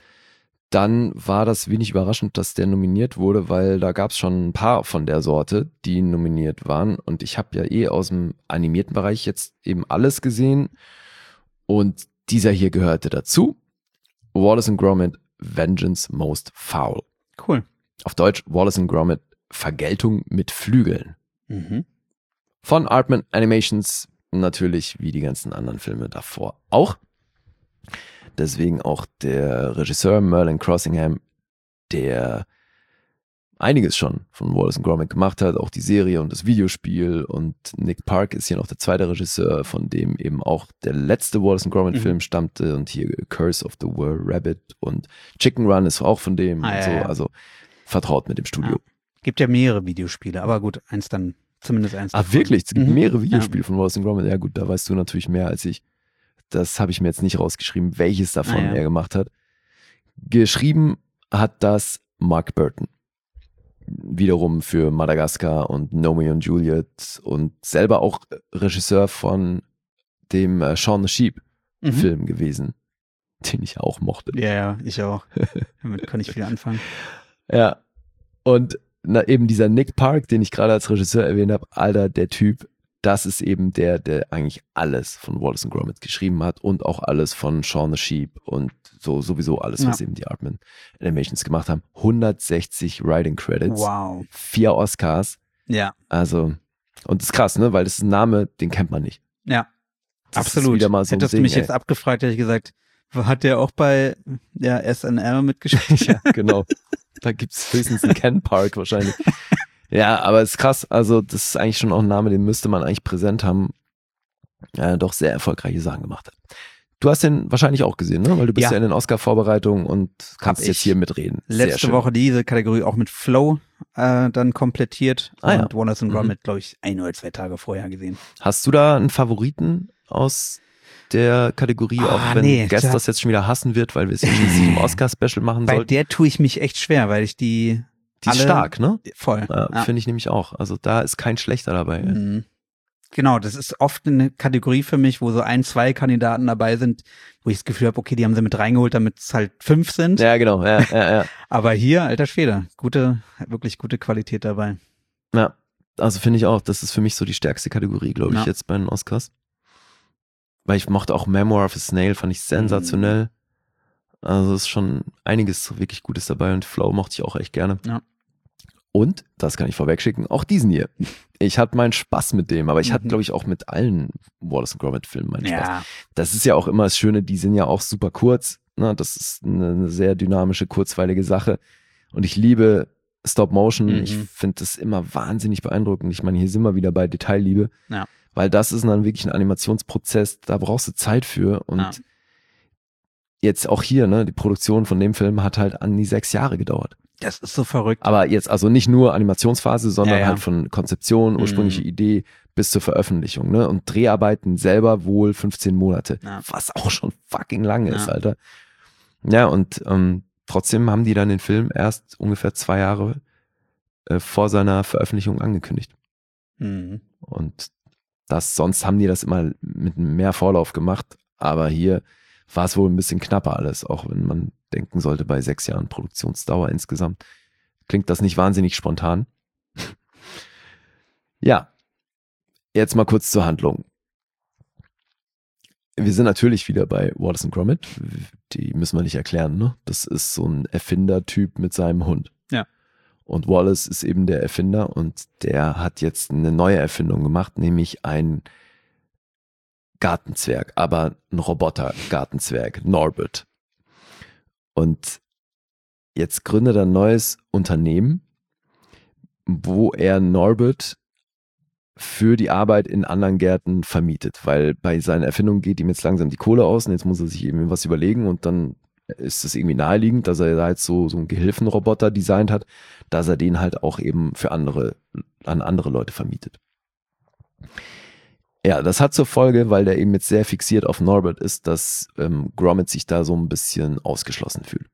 Dann war das wenig überraschend, dass der nominiert wurde, weil da gab es schon ein paar von der Sorte, die nominiert waren. Und ich habe ja aus dem animierten Bereich jetzt eben alles gesehen. Und dieser hier gehörte dazu. Wallace & Gromit, Vengeance Most Foul. Cool. Auf Deutsch Wallace & Gromit, Vergeltung mit Flügeln. Mhm. Von Aardman Animations, natürlich wie die ganzen anderen Filme davor auch. Deswegen auch der Regisseur Merlin Crossingham, der einiges schon von Wallace & Gromit gemacht hat, auch die Serie und das Videospiel. Und Nick Park ist hier noch der zweite Regisseur, von dem eben auch der letzte Wallace & Gromit Film stammte. Und hier Curse of the Were Rabbit und Chicken Run ist auch von dem. Und so. Ja. Also vertraut mit dem Studio. Ja. Gibt ja mehrere Videospiele, aber gut, zumindest eins. Ach wirklich? Es gibt mehrere Videospiele von Wallace & Gromit. Ja gut, da weißt du natürlich mehr als ich. Das habe ich mir jetzt nicht rausgeschrieben, welches davon er gemacht hat. Geschrieben hat das Mark Burton. Wiederum für Madagaskar und Romeo und Juliet und selber auch Regisseur von dem Shaun the Sheep Film gewesen, den ich auch mochte. Ja, ich auch. Damit kann ich viel anfangen. Ja, und eben dieser Nick Park, den ich gerade als Regisseur erwähnt habe, Alter, der Typ, das ist eben der eigentlich alles von Wallace & Gromit geschrieben hat und auch alles von Shaun the Sheep und so sowieso alles, was eben die Aardman Animations gemacht haben. 160 Writing Credits. Wow. 4 Oscars. Ja. Also, und das ist krass, ne? Weil das ist ein Name, den kennt man nicht. Ja, das absolut. Ist wieder mal so Hättest du mich jetzt abgefragt, hätte ich gesagt, hat der auch bei SNL mitgespielt? Ja, genau. Da gibt es höchstens einen Ken Park wahrscheinlich. Ja, aber es ist krass. Also das ist eigentlich schon auch ein Name, den müsste man eigentlich präsent haben. Doch sehr erfolgreiche Sachen gemacht hat. Du hast den wahrscheinlich auch gesehen, ne? Weil du bist ja in den Oscar-Vorbereitungen und kannst jetzt hier mitreden. Letzte Woche diese Kategorie auch mit Flow dann komplettiert. Und Wallace & Gromit, glaube ich, 1 oder 2 Tage vorher gesehen. Hast du da einen Favoriten aus der Kategorie, auch wenn Guest das jetzt schon wieder hassen wird, weil wir es ja schließlich im Oscar-Special machen sollten? Bei der tue ich mich echt schwer, weil ich die ist stark, ne? Voll. Ja. Finde ich nämlich auch. Also da ist kein schlechter dabei. Mhm. Genau, das ist oft eine Kategorie für mich, wo so 1, 2 Kandidaten dabei sind, wo ich das Gefühl habe, okay, die haben sie mit reingeholt, damit es halt 5 sind. Ja, genau. Ja. Aber hier, alter Schwede, wirklich gute Qualität dabei. Ja, also finde ich auch, das ist für mich so die stärkste Kategorie, glaube ich, jetzt bei den Oscars. Weil ich mochte auch Memoir of a Snail, fand ich sensationell. Also ist schon einiges wirklich Gutes dabei und Flow mochte ich auch echt gerne. Ja. Und, das kann ich vorwegschicken, auch diesen hier. Ich hatte meinen Spaß mit dem, aber ich hatte, glaube ich, auch mit allen Wallace & Gromit-Filmen meinen Spaß. Das ist ja auch immer das Schöne, die sind ja auch super kurz. Ne? Das ist eine sehr dynamische, kurzweilige Sache. Und ich liebe Stop-Motion. Ich finde das immer wahnsinnig beeindruckend. Ich meine, hier sind wir wieder bei Detailliebe. Ja. Weil das ist dann wirklich ein Animationsprozess, da brauchst du Zeit für. Und jetzt auch hier, ne, die Produktion von dem Film hat halt an die 6 Jahre gedauert. Das ist so verrückt. Aber jetzt also nicht nur Animationsphase, sondern halt von Konzeption, ursprüngliche Idee bis zur Veröffentlichung, ne? Und Dreharbeiten selber wohl 15 Monate. Was auch schon fucking lang ist, Alter. Ja, und trotzdem haben die dann den Film erst ungefähr 2 Jahre vor seiner Veröffentlichung angekündigt. Und sonst haben die das immer mit mehr Vorlauf gemacht, aber hier war es wohl ein bisschen knapper alles, auch wenn man denken sollte, bei 6 Jahren Produktionsdauer insgesamt. Klingt das nicht wahnsinnig spontan? Ja, jetzt mal kurz zur Handlung. Wir sind natürlich wieder bei Wallace & Gromit. Die müssen wir nicht erklären, ne? Das ist so ein Erfindertyp mit seinem Hund. Ja. Und Wallace ist eben der Erfinder und der hat jetzt eine neue Erfindung gemacht, nämlich ein Gartenzwerg, aber ein Roboter-Gartenzwerg, Norbert. Und jetzt gründet er ein neues Unternehmen, wo er Norbert für die Arbeit in anderen Gärten vermietet, weil bei seiner Erfindung geht ihm jetzt langsam die Kohle aus und jetzt muss er sich eben was überlegen und dann ist es irgendwie naheliegend, dass er da jetzt so einen Gehilfenroboter designt hat, dass er den halt auch eben an andere Leute vermietet. Ja, das hat zur Folge, weil der eben jetzt sehr fixiert auf Norbert ist, dass Gromit sich da so ein bisschen ausgeschlossen fühlt.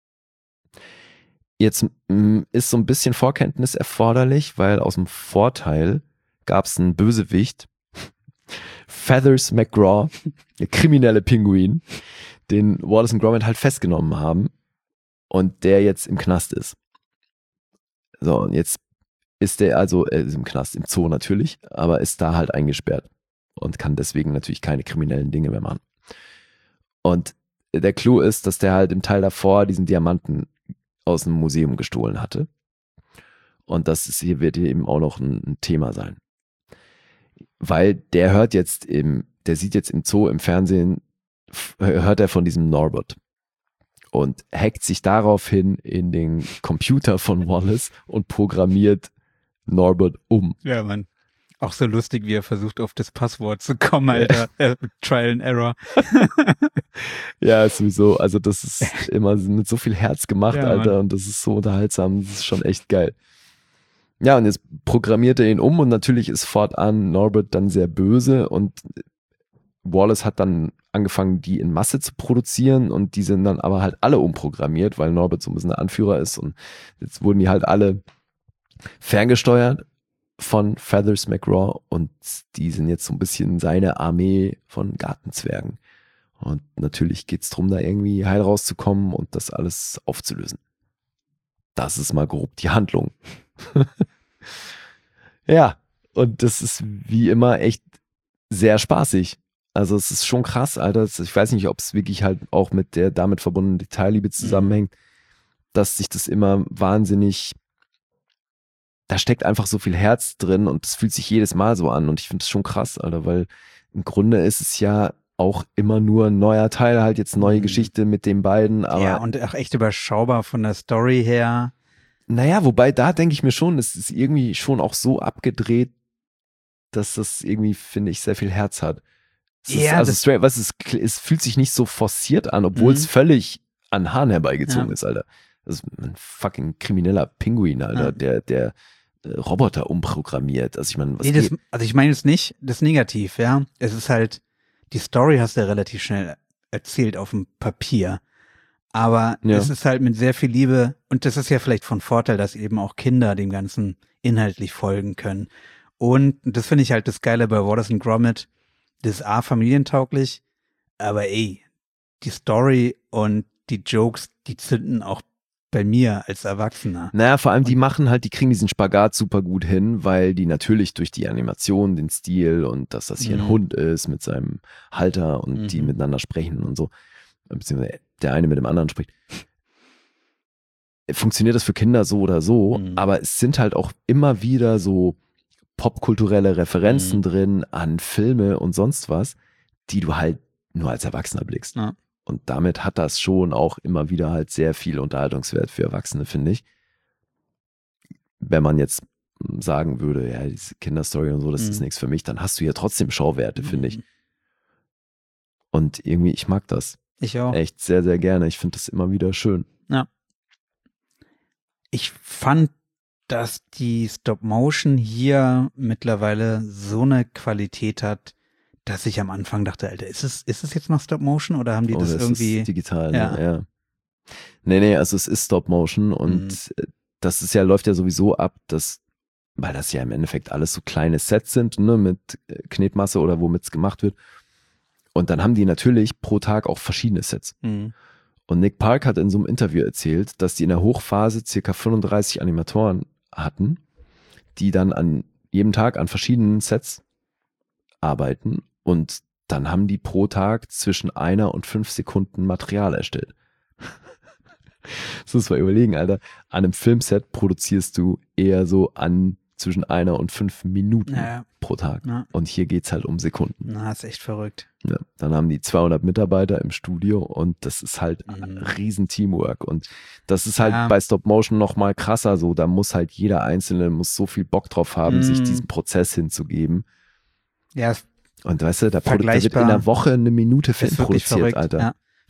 Jetzt ist so ein bisschen Vorkenntnis erforderlich, weil aus dem Vorteil gab es einen Bösewicht, Feathers McGraw, der kriminelle Pinguin, den Wallace und Gromit halt festgenommen haben und der jetzt im Knast ist. So, und jetzt ist der also im Knast, im Zoo natürlich, aber ist da halt eingesperrt und kann deswegen natürlich keine kriminellen Dinge mehr machen. Und der Clou ist, dass der halt im Teil davor diesen Diamanten aus dem Museum gestohlen hatte. Und das wird hier eben auch noch ein Thema sein. Weil der sieht jetzt im Zoo, im Fernsehen, hört er von diesem Norbert und hackt sich daraufhin in den Computer von Wallace und programmiert Norbert um. Ja, Mann. Auch so lustig, wie er versucht, auf das Passwort zu kommen, Alter. Trial and Error. Ja, sowieso. Also das ist immer mit so viel Herz gemacht, ja, Alter. Mann. Und das ist so unterhaltsam. Das ist schon echt geil. Ja, und jetzt programmiert er ihn um und natürlich ist fortan Norbert dann sehr böse und Wallace hat dann angefangen, die in Masse zu produzieren und die sind dann aber halt alle umprogrammiert, weil Norbert so ein bisschen der Anführer ist und jetzt wurden die halt alle ferngesteuert von Feathers McGraw und die sind jetzt so ein bisschen seine Armee von Gartenzwergen. Und natürlich geht's drum, da irgendwie heil rauszukommen und das alles aufzulösen. Das ist mal grob die Handlung. Ja, und das ist wie immer echt sehr spaßig. Also es ist schon krass, Alter. Ich weiß nicht, ob es wirklich halt auch mit der damit verbundenen Detailliebe zusammenhängt, dass sich das immer wahnsinnig, da steckt einfach so viel Herz drin und es fühlt sich jedes Mal so an und ich finde es schon krass, Alter, weil im Grunde ist es ja auch immer nur ein neuer Teil, halt jetzt neue Geschichte mit den beiden. Aber ja, und auch echt überschaubar von der Story her. Naja, wobei da denke ich mir schon, es ist irgendwie schon auch so abgedreht, dass das irgendwie, finde ich, sehr viel Herz hat. Es fühlt sich nicht so forciert an, obwohl es völlig an Haaren herbeigezogen ist, Alter. Das ist ein fucking krimineller Pinguin, Alter, der Roboter umprogrammiert. Also ich meine, ich meine jetzt nicht das Negativ, ja. Es ist halt, die Story hast du relativ schnell erzählt auf dem Papier. Aber es ist halt mit sehr viel Liebe und das ist ja vielleicht von Vorteil, dass eben auch Kinder dem Ganzen inhaltlich folgen können. Und das finde ich halt das Geile bei Wallace und Gromit. Das ist A, familientauglich, aber die Story und die Jokes, die zünden auch bei mir als Erwachsener. Naja, vor allem die kriegen diesen Spagat super gut hin, weil die natürlich durch die Animation, den Stil und dass das hier ein Hund ist mit seinem Halter und die miteinander sprechen und so, beziehungsweise der eine mit dem anderen spricht. Funktioniert das für Kinder so oder so, aber es sind halt auch immer wieder so popkulturelle Referenzen drin an Filme und sonst was, die du halt nur als Erwachsener blickst. Ja. Und damit hat das schon auch immer wieder halt sehr viel Unterhaltungswert für Erwachsene, finde ich. Wenn man jetzt sagen würde, ja, diese Kinderstory und so, das ist nichts für mich, dann hast du ja trotzdem Schauwerte, finde ich. Und irgendwie, ich mag das. Ich auch. Echt sehr, sehr gerne. Ich finde das immer wieder schön. Ja. Ich fand, dass die Stop-Motion hier mittlerweile so eine Qualität hat, dass ich am Anfang dachte, Alter, ist es jetzt noch Stop-Motion oder haben die das irgendwie? Ist digital, ja. Nee, also es ist Stop-Motion und das ist läuft ja sowieso ab, weil das ja im Endeffekt alles so kleine Sets sind, ne, mit Knetmasse oder womit es gemacht wird. Und dann haben die natürlich pro Tag auch verschiedene Sets. Und Nick Park hat in so einem Interview erzählt, dass die in der Hochphase circa 35 Animatoren hatten, die dann an jedem Tag an verschiedenen Sets arbeiten und dann haben die pro Tag zwischen 1 und 5 Sekunden Material erstellt. Das muss man überlegen, Alter. An einem Filmset produzierst du eher so zwischen 1 und 5 Minuten pro Tag. Ja. Und hier geht's halt um Sekunden. Na, ist echt verrückt. Ja, dann haben die 200 Mitarbeiter im Studio und das ist halt ein riesen Teamwork. Und das ist halt bei Stop Motion noch mal krasser so. Da muss halt jeder Einzelne so viel Bock drauf haben, sich diesen Prozess hinzugeben. Ja. Und weißt du, da wird in der Woche 1 Minute Film produziert, verrückt, Alter. Ja.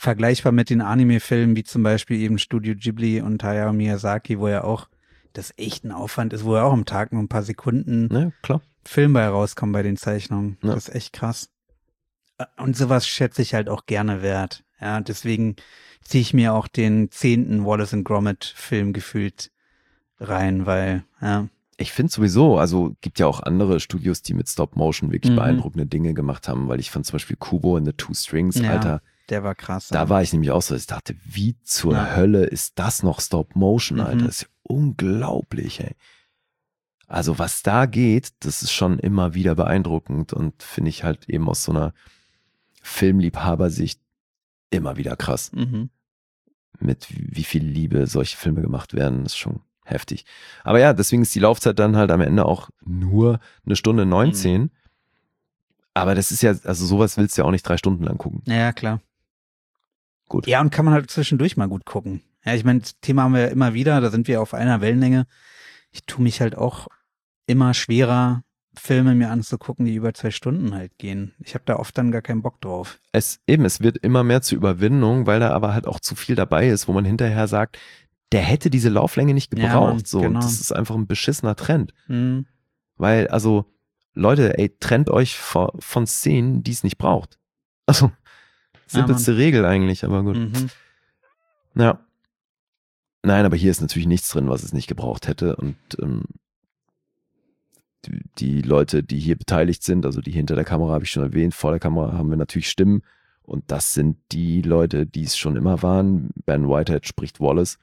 vergleichbar mit den Anime-Filmen, wie zum Beispiel eben Studio Ghibli und Hayao Miyazaki, wo ja auch das echt ein Aufwand ist, wo ja auch am Tag nur ein paar Sekunden Ja, klar. Film bei rauskommen bei den Zeichnungen. Ja. Das ist echt krass. Und sowas schätze ich halt auch gerne wert. Ja, deswegen ziehe ich mir auch den 10. Wallace & Gromit Film gefühlt rein, weil, ja. Ich finde sowieso, also gibt ja auch andere Studios, die mit Stop-Motion wirklich Mhm. beeindruckende Dinge gemacht haben, weil ich fand zum Beispiel Kubo and the Two Strings, Ja, Alter, der war krass. da war ich nämlich auch so, ich dachte, wie zur Ja. Hölle ist das noch Stop-Motion, Mhm. Alter? Das ist ja unglaublich, ey. Also was da geht, das ist schon immer wieder beeindruckend und finde ich halt eben aus so einer Filmliebhabersicht immer wieder krass. Mhm. Mit wie viel Liebe solche Filme gemacht werden, ist schon heftig. Aber ja, deswegen ist die Laufzeit dann halt am Ende auch nur 1:19. Aber das ist ja, also sowas willst du ja auch nicht 3 Stunden lang gucken. Ja, klar. Gut. Ja, und kann man halt zwischendurch mal gut gucken. Ja, ich meine, das Thema haben wir ja immer wieder, da sind wir auf einer Wellenlänge. Ich tue mich halt auch immer schwerer, Filme mir anzugucken, die über 2 Stunden halt gehen. Ich habe da oft dann gar keinen Bock drauf. Es wird immer mehr zur Überwindung, weil da aber halt auch zu viel dabei ist, wo man hinterher sagt, der hätte diese Lauflänge nicht Ja, gebraucht. Mann, so. genau. Und das ist einfach ein beschissener Trend. Hm. Weil, also, Leute, ey, trennt euch von Szenen, die es nicht braucht. Also, simpelste Regel eigentlich, aber gut. Mhm. Ja. Nein, aber hier ist natürlich nichts drin, was es nicht gebraucht hätte. Und die Leute, die hier beteiligt sind, also die hinter der Kamera habe ich schon erwähnt, vor der Kamera haben wir natürlich Stimmen. Und das sind die Leute, die es schon immer waren. Ben Whitehead spricht Wallace.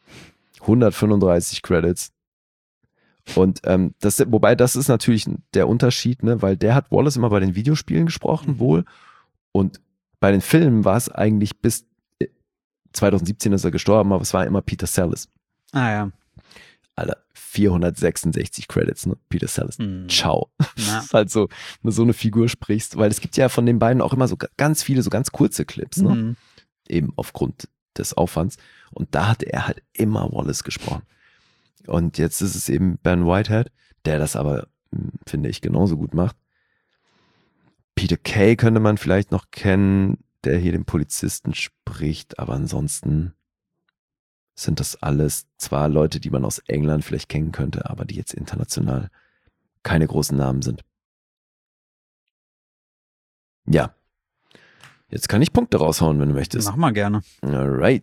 135 Credits. Und wobei das ist natürlich der Unterschied, ne, weil der hat Wallace immer bei den Videospielen gesprochen, wohl. Und bei den Filmen war es eigentlich bis 2017 ist er gestorben, aber es war immer Peter Sallis. Ah ja. Alter, 466 Credits, ne? Peter Sallis. Mhm. Ciao. Ja. Das ist halt so, wenn du so eine Figur sprichst, weil es gibt ja von den beiden auch immer so ganz viele, so ganz kurze Clips, ne? Mhm. Eben aufgrund des Aufwands. Und da hat er halt immer Wallace gesprochen. Und jetzt ist es eben Ben Whitehead, der das aber, finde ich, genauso gut macht. Peter Kay könnte man vielleicht noch kennen, der hier den Polizisten spricht, aber ansonsten sind das alles zwar Leute, die man aus England vielleicht kennen könnte, aber die jetzt international keine großen Namen sind. Ja. Jetzt kann ich Punkte raushauen, wenn du möchtest. Mach mal gerne. Alright.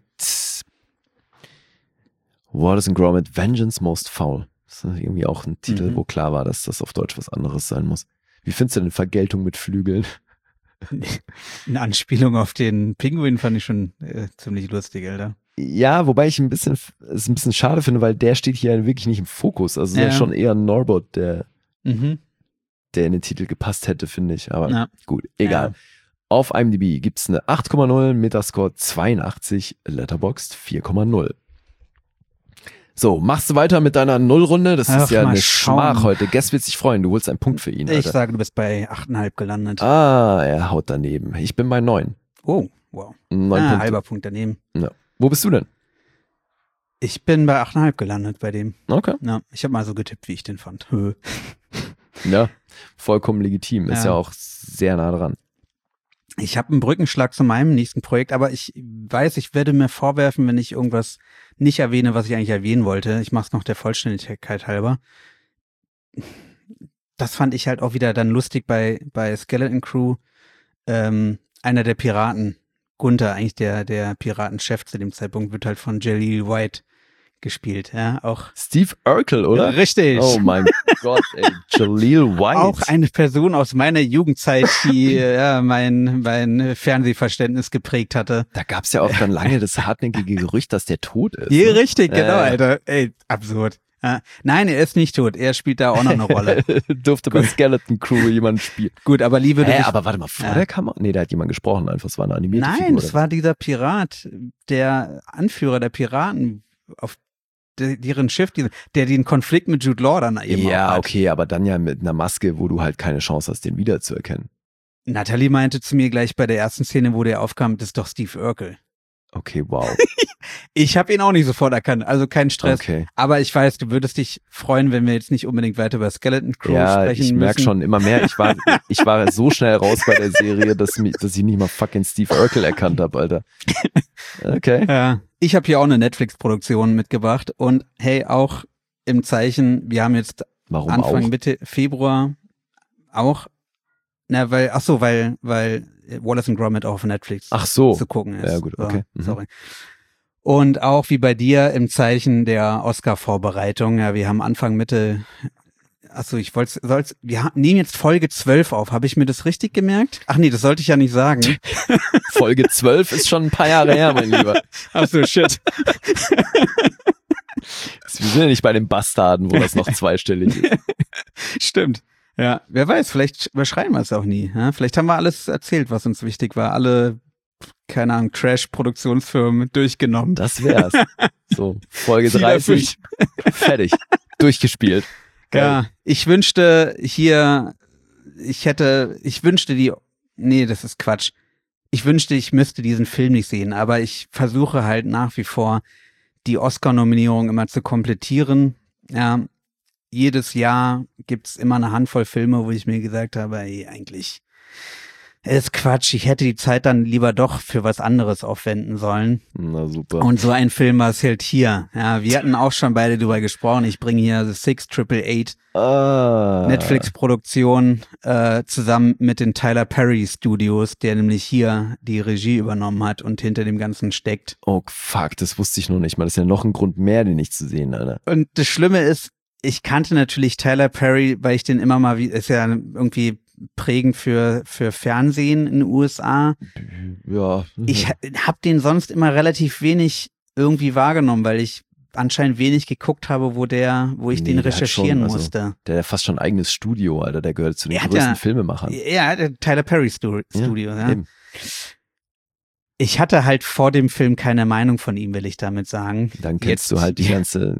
Wallace & Gromit, Vengeance Most Foul. Das ist irgendwie auch ein Titel, wo klar war, dass das auf Deutsch was anderes sein muss. Wie findest du denn Vergeltung mit Flügeln? Eine Anspielung auf den Pinguin fand ich schon ziemlich lustig, Alter. Ja, wobei ich es ein bisschen schade finde, weil der steht hier wirklich nicht im Fokus. Also Ja. ist schon eher ein Norbert, der Mhm. in den Titel gepasst hätte, finde ich. Aber Ja. gut, egal. Ja. Auf IMDb gibt es eine 8,0, Metascore 82, Letterboxd 4,0. So, machst du weiter mit deiner Nullrunde? Das Ach, ist ja mal eine schauen. Schmach heute. Guest wird sich freuen, du holst einen Punkt für ihn. Ich Alter. sage, du bist bei 8,5 gelandet. Ah, er haut daneben. Ich bin bei 9. Oh, wow. 9 Punkte. Halber Punkt daneben. Ja. Wo bist du denn? Ich bin bei 8,5 gelandet bei dem. Okay. Ja, ich habe mal so getippt, wie ich den fand. Hö. Ja, vollkommen legitim. Ist Ja. ja auch sehr nah dran. Ich habe einen Brückenschlag zu meinem nächsten Projekt, aber ich weiß, ich werde mir vorwerfen, wenn ich irgendwas nicht erwähne, was ich eigentlich erwähnen wollte. Ich mache es noch der Vollständigkeit halber. Das fand ich halt auch wieder dann lustig bei Skeleton Crew. Einer der Piraten, Gunther, eigentlich der Piratenchef zu dem Zeitpunkt, wird halt von Jaleel White gespielt. Ja, auch Steve Urkel, oder? richtig. Oh mein Gott, ey. Jaleel White. Auch eine Person aus meiner Jugendzeit, die ja, mein Fernsehverständnis geprägt hatte. Da gab's ja auch dann lange das hartnäckige Gerücht, dass der tot ist. Ja, ne? richtig, genau, Alter. Ey, absurd. Ja. Nein, er ist nicht tot. Er spielt da auch noch eine Rolle. Durfte bei Skeleton Crew jemand spielen. Gut, aber liebe du Aber warte mal, vor Ja. der Kamera? Nee, da hat jemand gesprochen einfach. Es war eine animierte Nein, Figur. es war dieser Pirat, der Anführer der Piraten, auf deren Schiff, der den Konflikt mit Jude Law dann eben auch Ja, hat. okay, aber dann ja mit einer Maske, wo du halt keine Chance hast, den wiederzuerkennen. Natalie meinte zu mir gleich bei der ersten Szene, wo der aufkam, das ist doch Steve Urkel. Okay, wow. Ich habe ihn auch nicht sofort erkannt, also kein Stress. Okay. Aber ich weiß, du würdest dich freuen, wenn wir jetzt nicht unbedingt weiter über Skeleton Crew Ja, sprechen ich merke müssen. schon immer mehr. Ich war so schnell raus bei der Serie, dass ich nicht mal fucking Steve Urkel erkannt habe, Alter. Okay. Ja, ich habe hier auch eine Netflix-Produktion mitgebracht und hey, auch im Zeichen, wir haben jetzt Warum Anfang auch? Mitte Februar auch, weil Wallace and Gromit auch auf Netflix Ach so. zu gucken ist. Ja, gut, okay. So, sorry. Und auch wie bei dir im Zeichen der Oscar-Vorbereitung. Ja, wir haben Anfang Mitte, wir nehmen jetzt Folge 12 auf. Habe ich mir das richtig gemerkt? Ach nee, das sollte ich ja nicht sagen. Folge 12 ist schon ein paar Jahre her, mein Lieber. Ach so, shit. Wir sind ja nicht bei den Bastarden, wo das noch zweistellig ist. Stimmt. Ja, wer weiß, vielleicht überschreiben wir es auch nie. Ja? Vielleicht haben wir alles erzählt, was uns wichtig war. Alle, keine Ahnung, Trash-Produktionsfirmen durchgenommen. Das wär's. So, Folge Viel 30, fertig, durchgespielt. Geil. Ja, ich wünschte das ist Quatsch. Ich wünschte, ich müsste diesen Film nicht sehen, aber ich versuche halt nach wie vor, die Oscar-Nominierung immer zu komplettieren. Ja, jedes Jahr gibt's immer eine Handvoll Filme, wo ich mir gesagt habe, ey, eigentlich ist Quatsch. Ich hätte die Zeit dann lieber doch für was anderes aufwenden sollen. Na super. Und so ein Film war es halt hier. Ja, wir hatten auch schon beide drüber gesprochen. Ich bringe hier The 6888 Netflix-Produktion zusammen mit den Tyler Perry Studios, der nämlich hier die Regie übernommen hat und hinter dem Ganzen steckt. Oh fuck, das wusste ich noch nicht mal. Das ist ja noch ein Grund mehr, den nicht zu sehen, Alter. Und das Schlimme ist, ich kannte natürlich Tyler Perry, weil ich den immer mal, ist ja irgendwie prägend für Fernsehen in den USA. Ja. Ich habe den sonst immer relativ wenig irgendwie wahrgenommen, weil ich anscheinend wenig geguckt habe, wo ich den der hat recherchieren schon, musste. Der hat fast schon ein eigenes Studio, Alter. Der gehört zu den Er hat größten ja- Filmemachern. Ja, der Tyler Perry Studio. Ja. Eben. Ich hatte halt vor dem Film keine Meinung von ihm, will ich damit sagen. Dann kennst du halt die ganze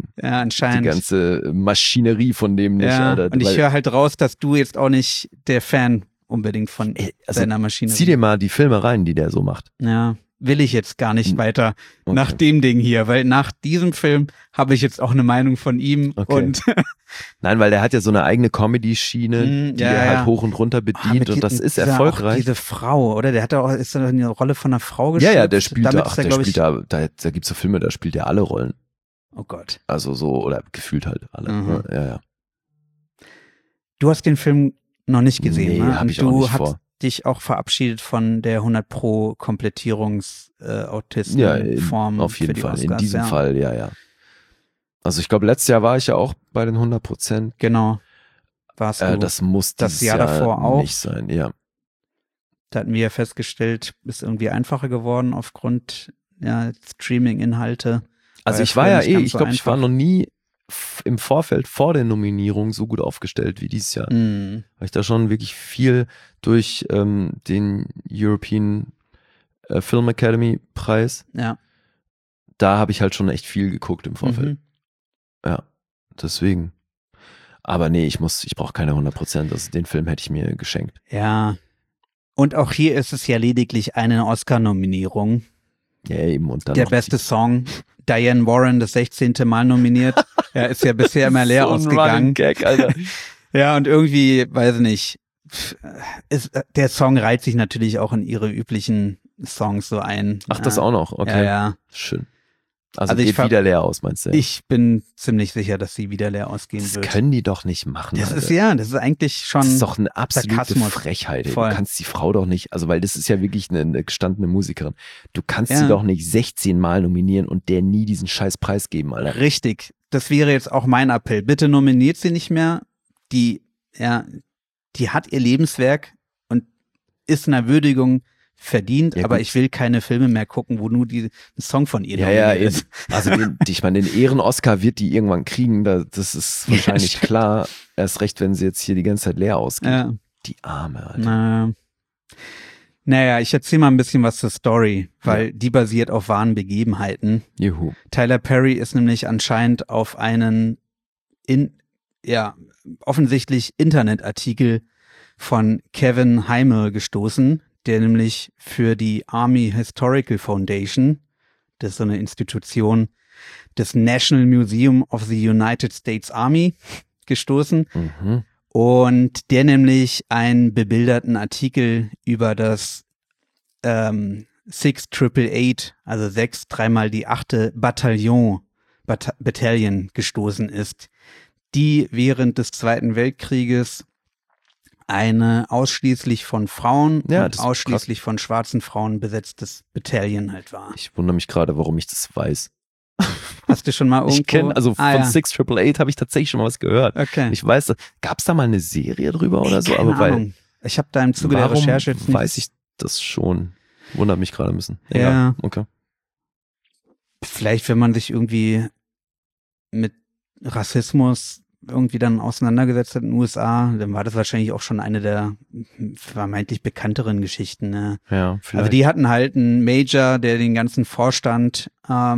Maschinerie von dem nicht, Ja, Alter. und ich Weil- höre halt raus, dass du jetzt auch nicht der Fan unbedingt von also, seiner Maschinerie. Zieh dir mal die Filme rein, die der so macht. Ja, will ich jetzt gar nicht weiter Okay. nach dem Ding hier, weil nach diesem Film habe ich jetzt auch eine Meinung von ihm Okay. und Nein, weil der hat ja so eine eigene Comedy-Schiene, die ja, er ja. halt hoch und runter bedient und das ist auch erfolgreich. diese Frau, oder? Der hat auch, ist da eine Rolle von einer Frau Ja, geschlüpft. der spielt Damit da, ist er, glaub ich, da gibt's so Filme, da spielt er alle Rollen. oh Gott. Also so, oder gefühlt halt alle. Mhm. Ja. Du hast den Film noch nicht gesehen, Nee, ne? hab Und ich auch du nicht hast vor. dich auch verabschiedet von der 100% Komplettierungs-Autisten Ja, Form auf jeden für die Fall. Oscars, In diesem ja. Fall, ja. Also ich glaube, letztes Jahr war ich ja auch bei den 100%. Genau. Warst du. Das muss Das dieses Jahr davor auch? nicht sein, ja. Da hatten wir ja festgestellt, ist irgendwie einfacher geworden aufgrund Streaming-Inhalte. Also War ich ja war früher ja nicht ganz ich so glaube, ich war einfach. noch nie im Vorfeld vor der Nominierung so gut aufgestellt wie dieses Jahr. Mhm. Weil ich da schon wirklich viel durch den European Film Academy Preis, Ja. da habe ich halt schon echt viel geguckt im Vorfeld. Mhm. Ja, deswegen. Aber nee, ich brauche keine 100%. Also den Film hätte ich mir geschenkt. Ja. Und auch hier ist es ja lediglich eine Oscar-Nominierung. Ja, eben. Und dann Der noch beste Song. Diane Warren das 16. Mal nominiert. Er ist ja bisher immer leer so ein Running ausgegangen. Gag, Alter. Ja, und irgendwie, weiß ich nicht, der Song reiht sich natürlich auch in ihre üblichen Songs so ein. Ach, das auch noch. Okay. Ja, ja. Schön. Also, Also ich geht wieder leer aus, meinst du? Ich bin ziemlich sicher, dass sie wieder leer ausgehen Das wird. können die doch nicht machen. Das Alter. ist eigentlich schon. Das ist doch eine absolute Sarkasmus. Frechheit. Ey. Voll. Du kannst die Frau doch nicht, also weil das ist ja wirklich eine gestandene Musikerin. Du kannst Ja. sie doch nicht 16 Mal nominieren und der nie diesen scheiß Preis geben, Alter. Richtig. Das wäre jetzt auch mein Appell. Bitte nominiert sie nicht mehr. Die hat ihr Lebenswerk und ist einer Würdigung verdient, Ja, aber gut. ich will keine Filme mehr gucken, wo nur ein Song von ihr Ja, nominiert eben. ist. Also ich meine, den Ehren-Oscar wird die irgendwann kriegen, das ist wahrscheinlich stimmt. klar. Erst recht, wenn sie jetzt hier die ganze Zeit leer ausgeht. Ja. Die Arme, Alter. Naja, ich erzähle mal ein bisschen was zur Story, weil die basiert auf wahren Begebenheiten. Juhu. Tyler Perry ist nämlich anscheinend auf einen offensichtlich Internetartikel von Kevin Heimel gestoßen, der nämlich für die Army Historical Foundation Das ist so eine Institution des National Museum of the United States Army gestoßen. Mhm. Und der nämlich einen bebilderten Artikel über das 688, also 6 dreimal die 8. Bataillon gestoßen ist, die während des Zweiten Weltkrieges eine ausschließlich von Frauen und ausschließlich von schwarzen Frauen besetztes Bataillon halt war. Ich wundere mich gerade, warum ich das weiß. Hast du schon mal irgendwo? Ich kenne, also von 688 habe ich tatsächlich schon mal was gehört. Okay. Ich weiß, gab es da mal eine Serie drüber oder so? Keine Aber Ahnung. Ich habe da im Zuge der Recherche jetzt nicht. Weiß ich das schon. Wundert mich gerade ein bisschen. Ja. Okay. Vielleicht, wenn man sich irgendwie mit Rassismus irgendwie dann auseinandergesetzt hat in den USA, dann war das wahrscheinlich auch schon eine der vermeintlich bekannteren Geschichten. Ne? Ja, vielleicht. Also die hatten halt einen Major, der den ganzen Vorstand,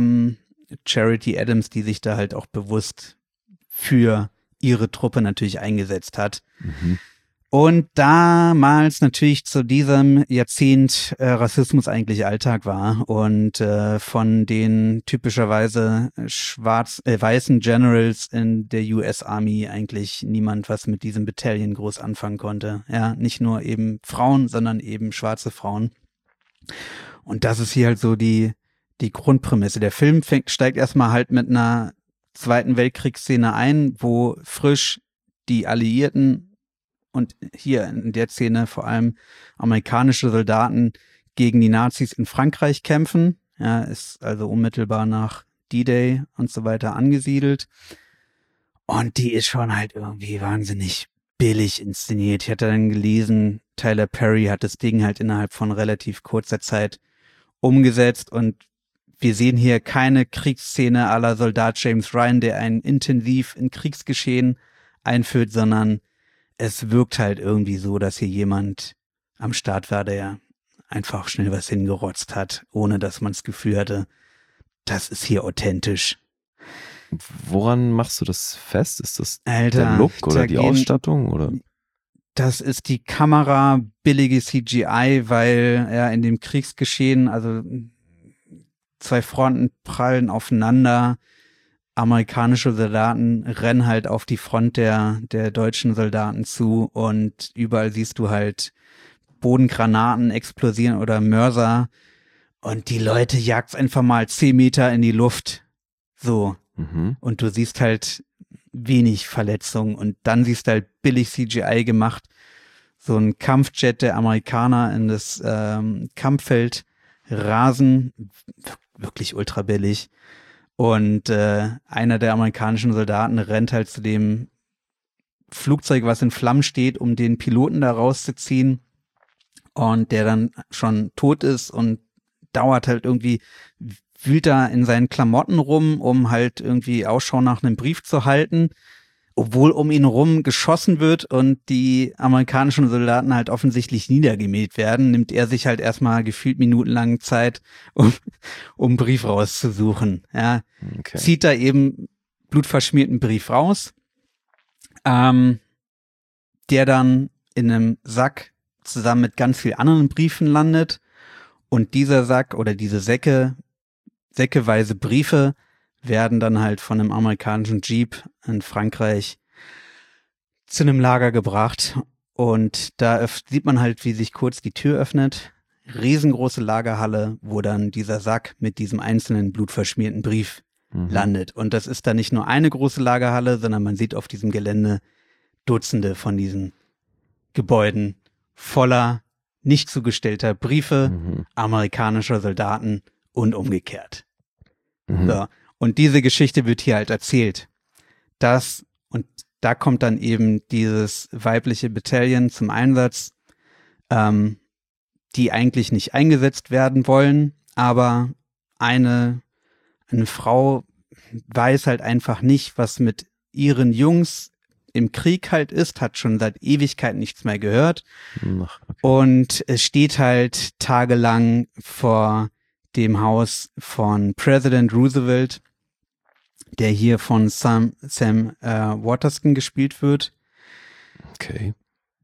Charity Adams, die sich da halt auch bewusst für ihre Truppe natürlich eingesetzt hat. Mhm. Und damals natürlich zu diesem Jahrzehnt Rassismus eigentlich Alltag war und von den typischerweise weißen Generals in der US Army eigentlich niemand was mit diesem Battalion groß anfangen konnte. Ja, nicht nur eben Frauen, sondern eben schwarze Frauen. Und das ist hier halt so die Grundprämisse. Der Film steigt erstmal halt mit einer Zweiten Weltkriegsszene ein, wo frisch die Alliierten und hier in der Szene vor allem amerikanische Soldaten gegen die Nazis in Frankreich kämpfen. Ja, ist also unmittelbar nach D-Day und so weiter angesiedelt. Und die ist schon halt irgendwie wahnsinnig billig inszeniert. Ich hatte dann gelesen, Tyler Perry hat das Ding halt innerhalb von relativ kurzer Zeit umgesetzt und wir sehen hier keine Kriegsszene à la Soldat James Ryan, der einen intensiv in Kriegsgeschehen einführt, sondern es wirkt halt irgendwie so, dass hier jemand am Start war, der einfach schnell was hingerotzt hat, ohne dass man das Gefühl hatte, das ist hier authentisch. Woran machst du das fest? Ist das Alter, der Look oder die Ausstattung? Oder? Das ist die Kamera, billige CGI, weil ja in dem Kriegsgeschehen, also 2 Fronten prallen aufeinander. Amerikanische Soldaten rennen halt auf die Front der deutschen Soldaten zu und überall siehst du halt Bodengranaten explodieren oder Mörser und die Leute jagt's einfach mal 10 Meter in die Luft. So. Mhm. Und du siehst halt wenig Verletzungen und dann siehst du halt billig CGI gemacht. So ein Kampfjet der Amerikaner in das Kampffeld rasen. Wirklich ultra billig. Und einer der amerikanischen Soldaten rennt halt zu dem Flugzeug, was in Flammen steht, um den Piloten da rauszuziehen. Und der dann schon tot ist und dauert halt irgendwie, wühlt da in seinen Klamotten rum, um halt irgendwie Ausschau nach einem Brief zu halten. Obwohl um ihn rum geschossen wird und die amerikanischen Soldaten halt offensichtlich niedergemäht werden, nimmt er sich halt erstmal gefühlt minutenlang Zeit, um einen Brief rauszusuchen. Ja, Okay. zieht da eben blutverschmierten Brief raus, der dann in einem Sack zusammen mit ganz vielen anderen Briefen landet und dieser Sack oder diese säckeweise Briefe werden dann halt von einem amerikanischen Jeep in Frankreich zu einem Lager gebracht. Und da sieht man halt, wie sich kurz die Tür öffnet. Riesengroße Lagerhalle, wo dann dieser Sack mit diesem einzelnen blutverschmierten Brief landet. Und das ist dann nicht nur eine große Lagerhalle, sondern man sieht auf diesem Gelände Dutzende von diesen Gebäuden voller nicht zugestellter Briefe amerikanischer Soldaten und umgekehrt. Mhm. So. Und diese Geschichte wird hier halt erzählt. Und da kommt dann eben dieses weibliche Bataillon zum Einsatz, die eigentlich nicht eingesetzt werden wollen, aber eine Frau weiß halt einfach nicht, was mit ihren Jungs im Krieg halt ist, hat schon seit Ewigkeit nichts mehr gehört Ach, okay. und es steht halt tagelang vor dem Haus von President Roosevelt, der hier von Sam Waterston gespielt wird. Okay.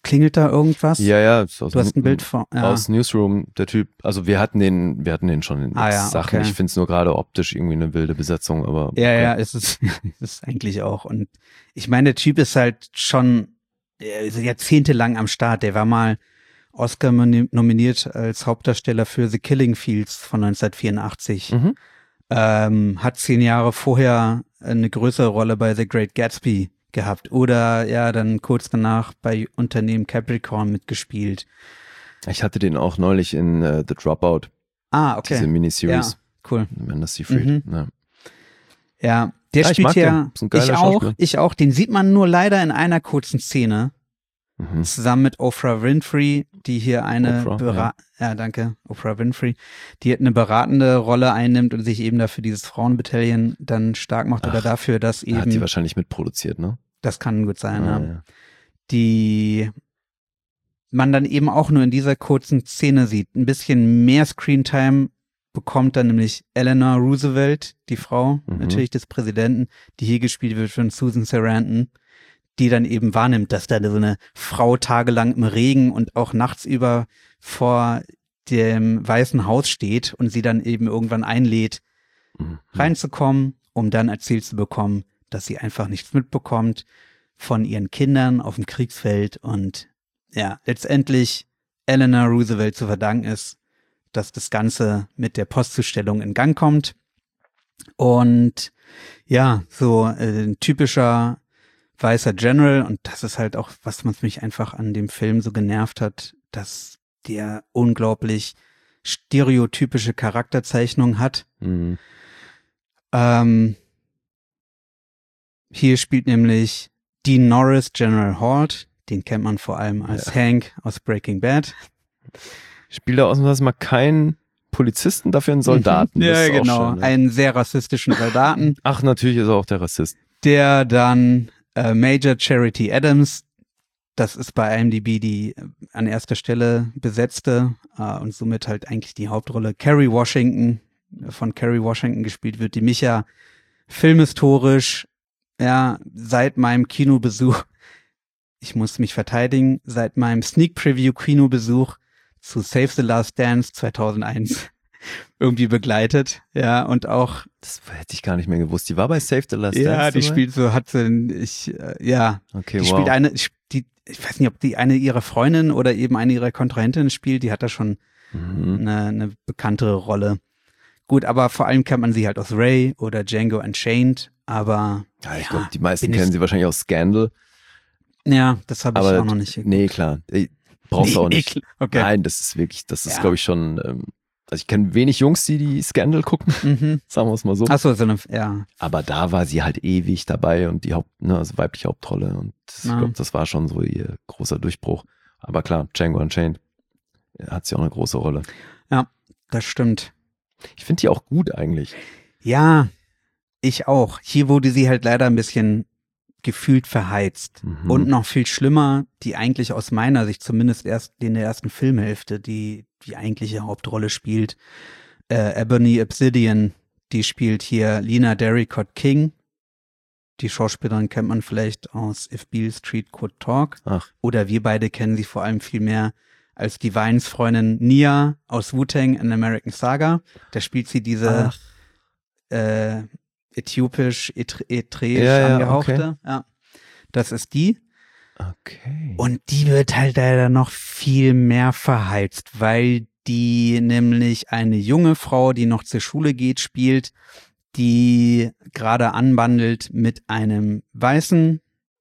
klingelt da irgendwas? Ja, ist aus Du hast ein Bild vor. Ja. Aus Newsroom, der Typ, also wir hatten den schon in Sachen. Okay. Ich finde es nur gerade optisch irgendwie eine wilde Besetzung, aber. Ja, es ist eigentlich auch. Und ich meine, der Typ ist halt schon jahrzehntelang am Start. Der war mal Oscar nominiert als Hauptdarsteller für The Killing Fields von 1984. Hat 10 Jahre vorher eine größere Rolle bei The Great Gatsby gehabt oder ja, dann kurz danach bei Unternehmen Capricorn mitgespielt. Ich hatte den auch neulich in The Dropout. Okay. Diese Miniseries. Ja, cool. Amanda Seyfried. Ja. Ja, der spielt ja, ich auch, den sieht man nur leider in einer kurzen Szene, zusammen mit Oprah Winfrey, die hier Oprah Winfrey, die eine beratende Rolle einnimmt und sich eben dafür dieses Frauenbataillon dann stark macht oder dafür, dass eben. Hat die wahrscheinlich mitproduziert, ne? Das kann gut sein, ja. Die man dann eben auch nur in dieser kurzen Szene sieht. Ein bisschen mehr Screentime bekommt dann nämlich Eleanor Roosevelt, die Frau natürlich des Präsidenten, die hier gespielt wird von Susan Sarandon, die dann eben wahrnimmt, dass da so eine Frau tagelang im Regen und auch nachts über vor dem Weißen Haus steht und sie dann eben irgendwann einlädt, reinzukommen, um dann erzählt zu bekommen, dass sie einfach nichts mitbekommt von ihren Kindern auf dem Kriegsfeld und ja, letztendlich Eleanor Roosevelt zu verdanken ist, dass das Ganze mit der Postzustellung in Gang kommt. Und ja, so ein typischer weißer General, und das ist halt auch, was mich einfach an dem Film so genervt hat, dass der unglaublich stereotypische Charakterzeichnung hat. Hier spielt nämlich Dean Norris General Halt, den kennt man vor allem als Hank aus Breaking Bad. Spielt er ausnahmsweise mal keinen Polizisten, dafür einen Soldaten. Ja, genau, schön, ne? Einen sehr rassistischen Soldaten. Ach, natürlich ist er auch der Rassist. Der dann Major Charity Adams, das ist bei IMDb die an erster Stelle besetzte und somit halt eigentlich die Hauptrolle Kerry Washington, von Kerry Washington gespielt wird, die mich ja filmhistorisch, ja, seit meinem Kinobesuch, ich muss mich verteidigen, seit meinem Sneak Preview Kinobesuch zu Save the Last Dance 2001 irgendwie begleitet, ja, und auch. Das hätte ich gar nicht mehr gewusst. Die war bei Save the Last Dance. Ja, die spielt so, Okay, die spielt ich weiß nicht, ob die eine ihrer Freundinnen oder eben eine ihrer Kontrahentinnen spielt, die hat da schon eine bekanntere Rolle. Gut, aber vor allem kennt man sie halt aus Ray oder Django Unchained, aber. Ja, ich glaube, die meisten kennen sie wahrscheinlich aus Scandal. Ja, das habe ich auch noch nicht geguckt. Nee, klar. Brauchst du auch nicht. Okay. Nein, das ist glaube ich schon, also ich kenne wenig Jungs, die Scandal gucken, sagen wir es mal so. Ach so, ja. Aber da war sie halt ewig dabei und die also weibliche Hauptrolle und ich glaube, das war schon so ihr großer Durchbruch. Aber klar, Django Unchained hat sie auch eine große Rolle. Ja, das stimmt. Ich finde die auch gut eigentlich. Ja, ich auch. Hier wurde sie halt leider ein bisschen gefühlt verheizt. Und noch viel schlimmer, die eigentlich aus meiner Sicht zumindest erst in der ersten Filmhälfte die eigentliche Hauptrolle spielt. Ebony Obsidian, die spielt hier Lena Darricott King. Die Schauspielerin kennt man vielleicht aus If Beale Street Could Talk. Ach. Oder wir beide kennen sie vor allem viel mehr als die Weinsfreundin Nia aus Wu-Tang and American Saga. Da spielt sie diese äthiopisch-eritreisch angehauchte. Okay. Ja, das ist die. Okay. Und die wird halt leider noch viel mehr verheizt, weil die nämlich eine junge Frau, die noch zur Schule geht, spielt, die gerade anbandelt mit einem Weißen,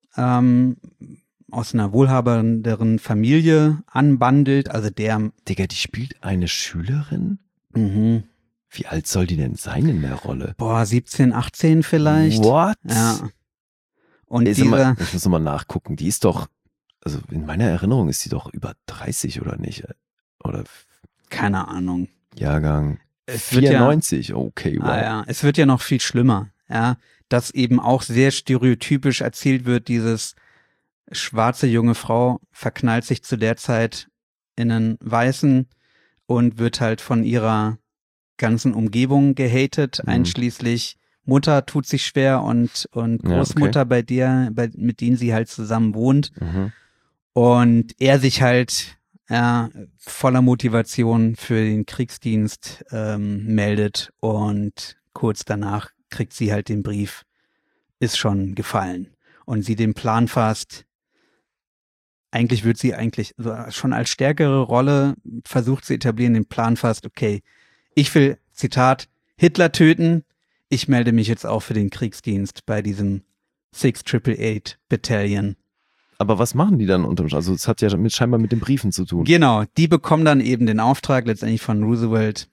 aus einer wohlhabenderen Familie anbandelt, also der. Digga, die spielt eine Schülerin? Wie alt soll die denn sein in der Rolle? 17, 18 vielleicht. What? Ja. Und ich muss nochmal nachgucken, die ist doch, also in meiner Erinnerung ist sie doch über 30 oder nicht? Oder? Keine Ahnung. Jahrgang 94, okay, wow. Ja, es wird ja noch viel schlimmer, ja, dass eben auch sehr stereotypisch erzählt wird, dieses schwarze junge Frau verknallt sich zu der Zeit in einen Weißen und wird halt von ihrer ganzen Umgebung gehatet, einschließlich Mutter tut sich schwer und Großmutter mit denen sie halt zusammen wohnt. Und er sich halt voller Motivation für den Kriegsdienst meldet und kurz danach kriegt sie halt den Brief, ist schon gefallen. Und sie den Plan fasst, eigentlich wird sie schon als stärkere Rolle versucht zu etablieren, den Plan fasst, okay, ich will, Zitat, Hitler töten, ich melde mich jetzt auch für den Kriegsdienst bei diesem 6888 Battalion. Aber was machen die dann unterm Strich? Also es hat ja scheinbar mit den Briefen zu tun. Genau, die bekommen dann eben den Auftrag letztendlich von Roosevelt,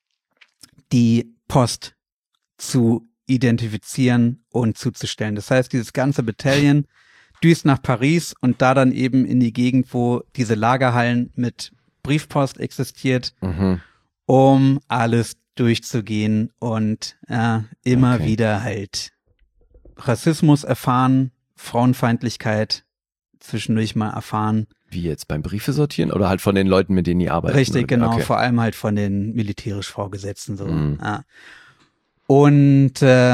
die Post zu identifizieren und zuzustellen. Das heißt, dieses ganze Battalion düst nach Paris und da dann eben in die Gegend, wo diese Lagerhallen mit Briefpost existiert, um alles durchzugehen und immer wieder halt Rassismus erfahren, Frauenfeindlichkeit zwischendurch mal erfahren. Wie jetzt beim Briefe sortieren oder halt von den Leuten, mit denen die arbeiten? Richtig, genau, okay. Vor allem halt von den militärisch Vorgesetzten so. Ja. Und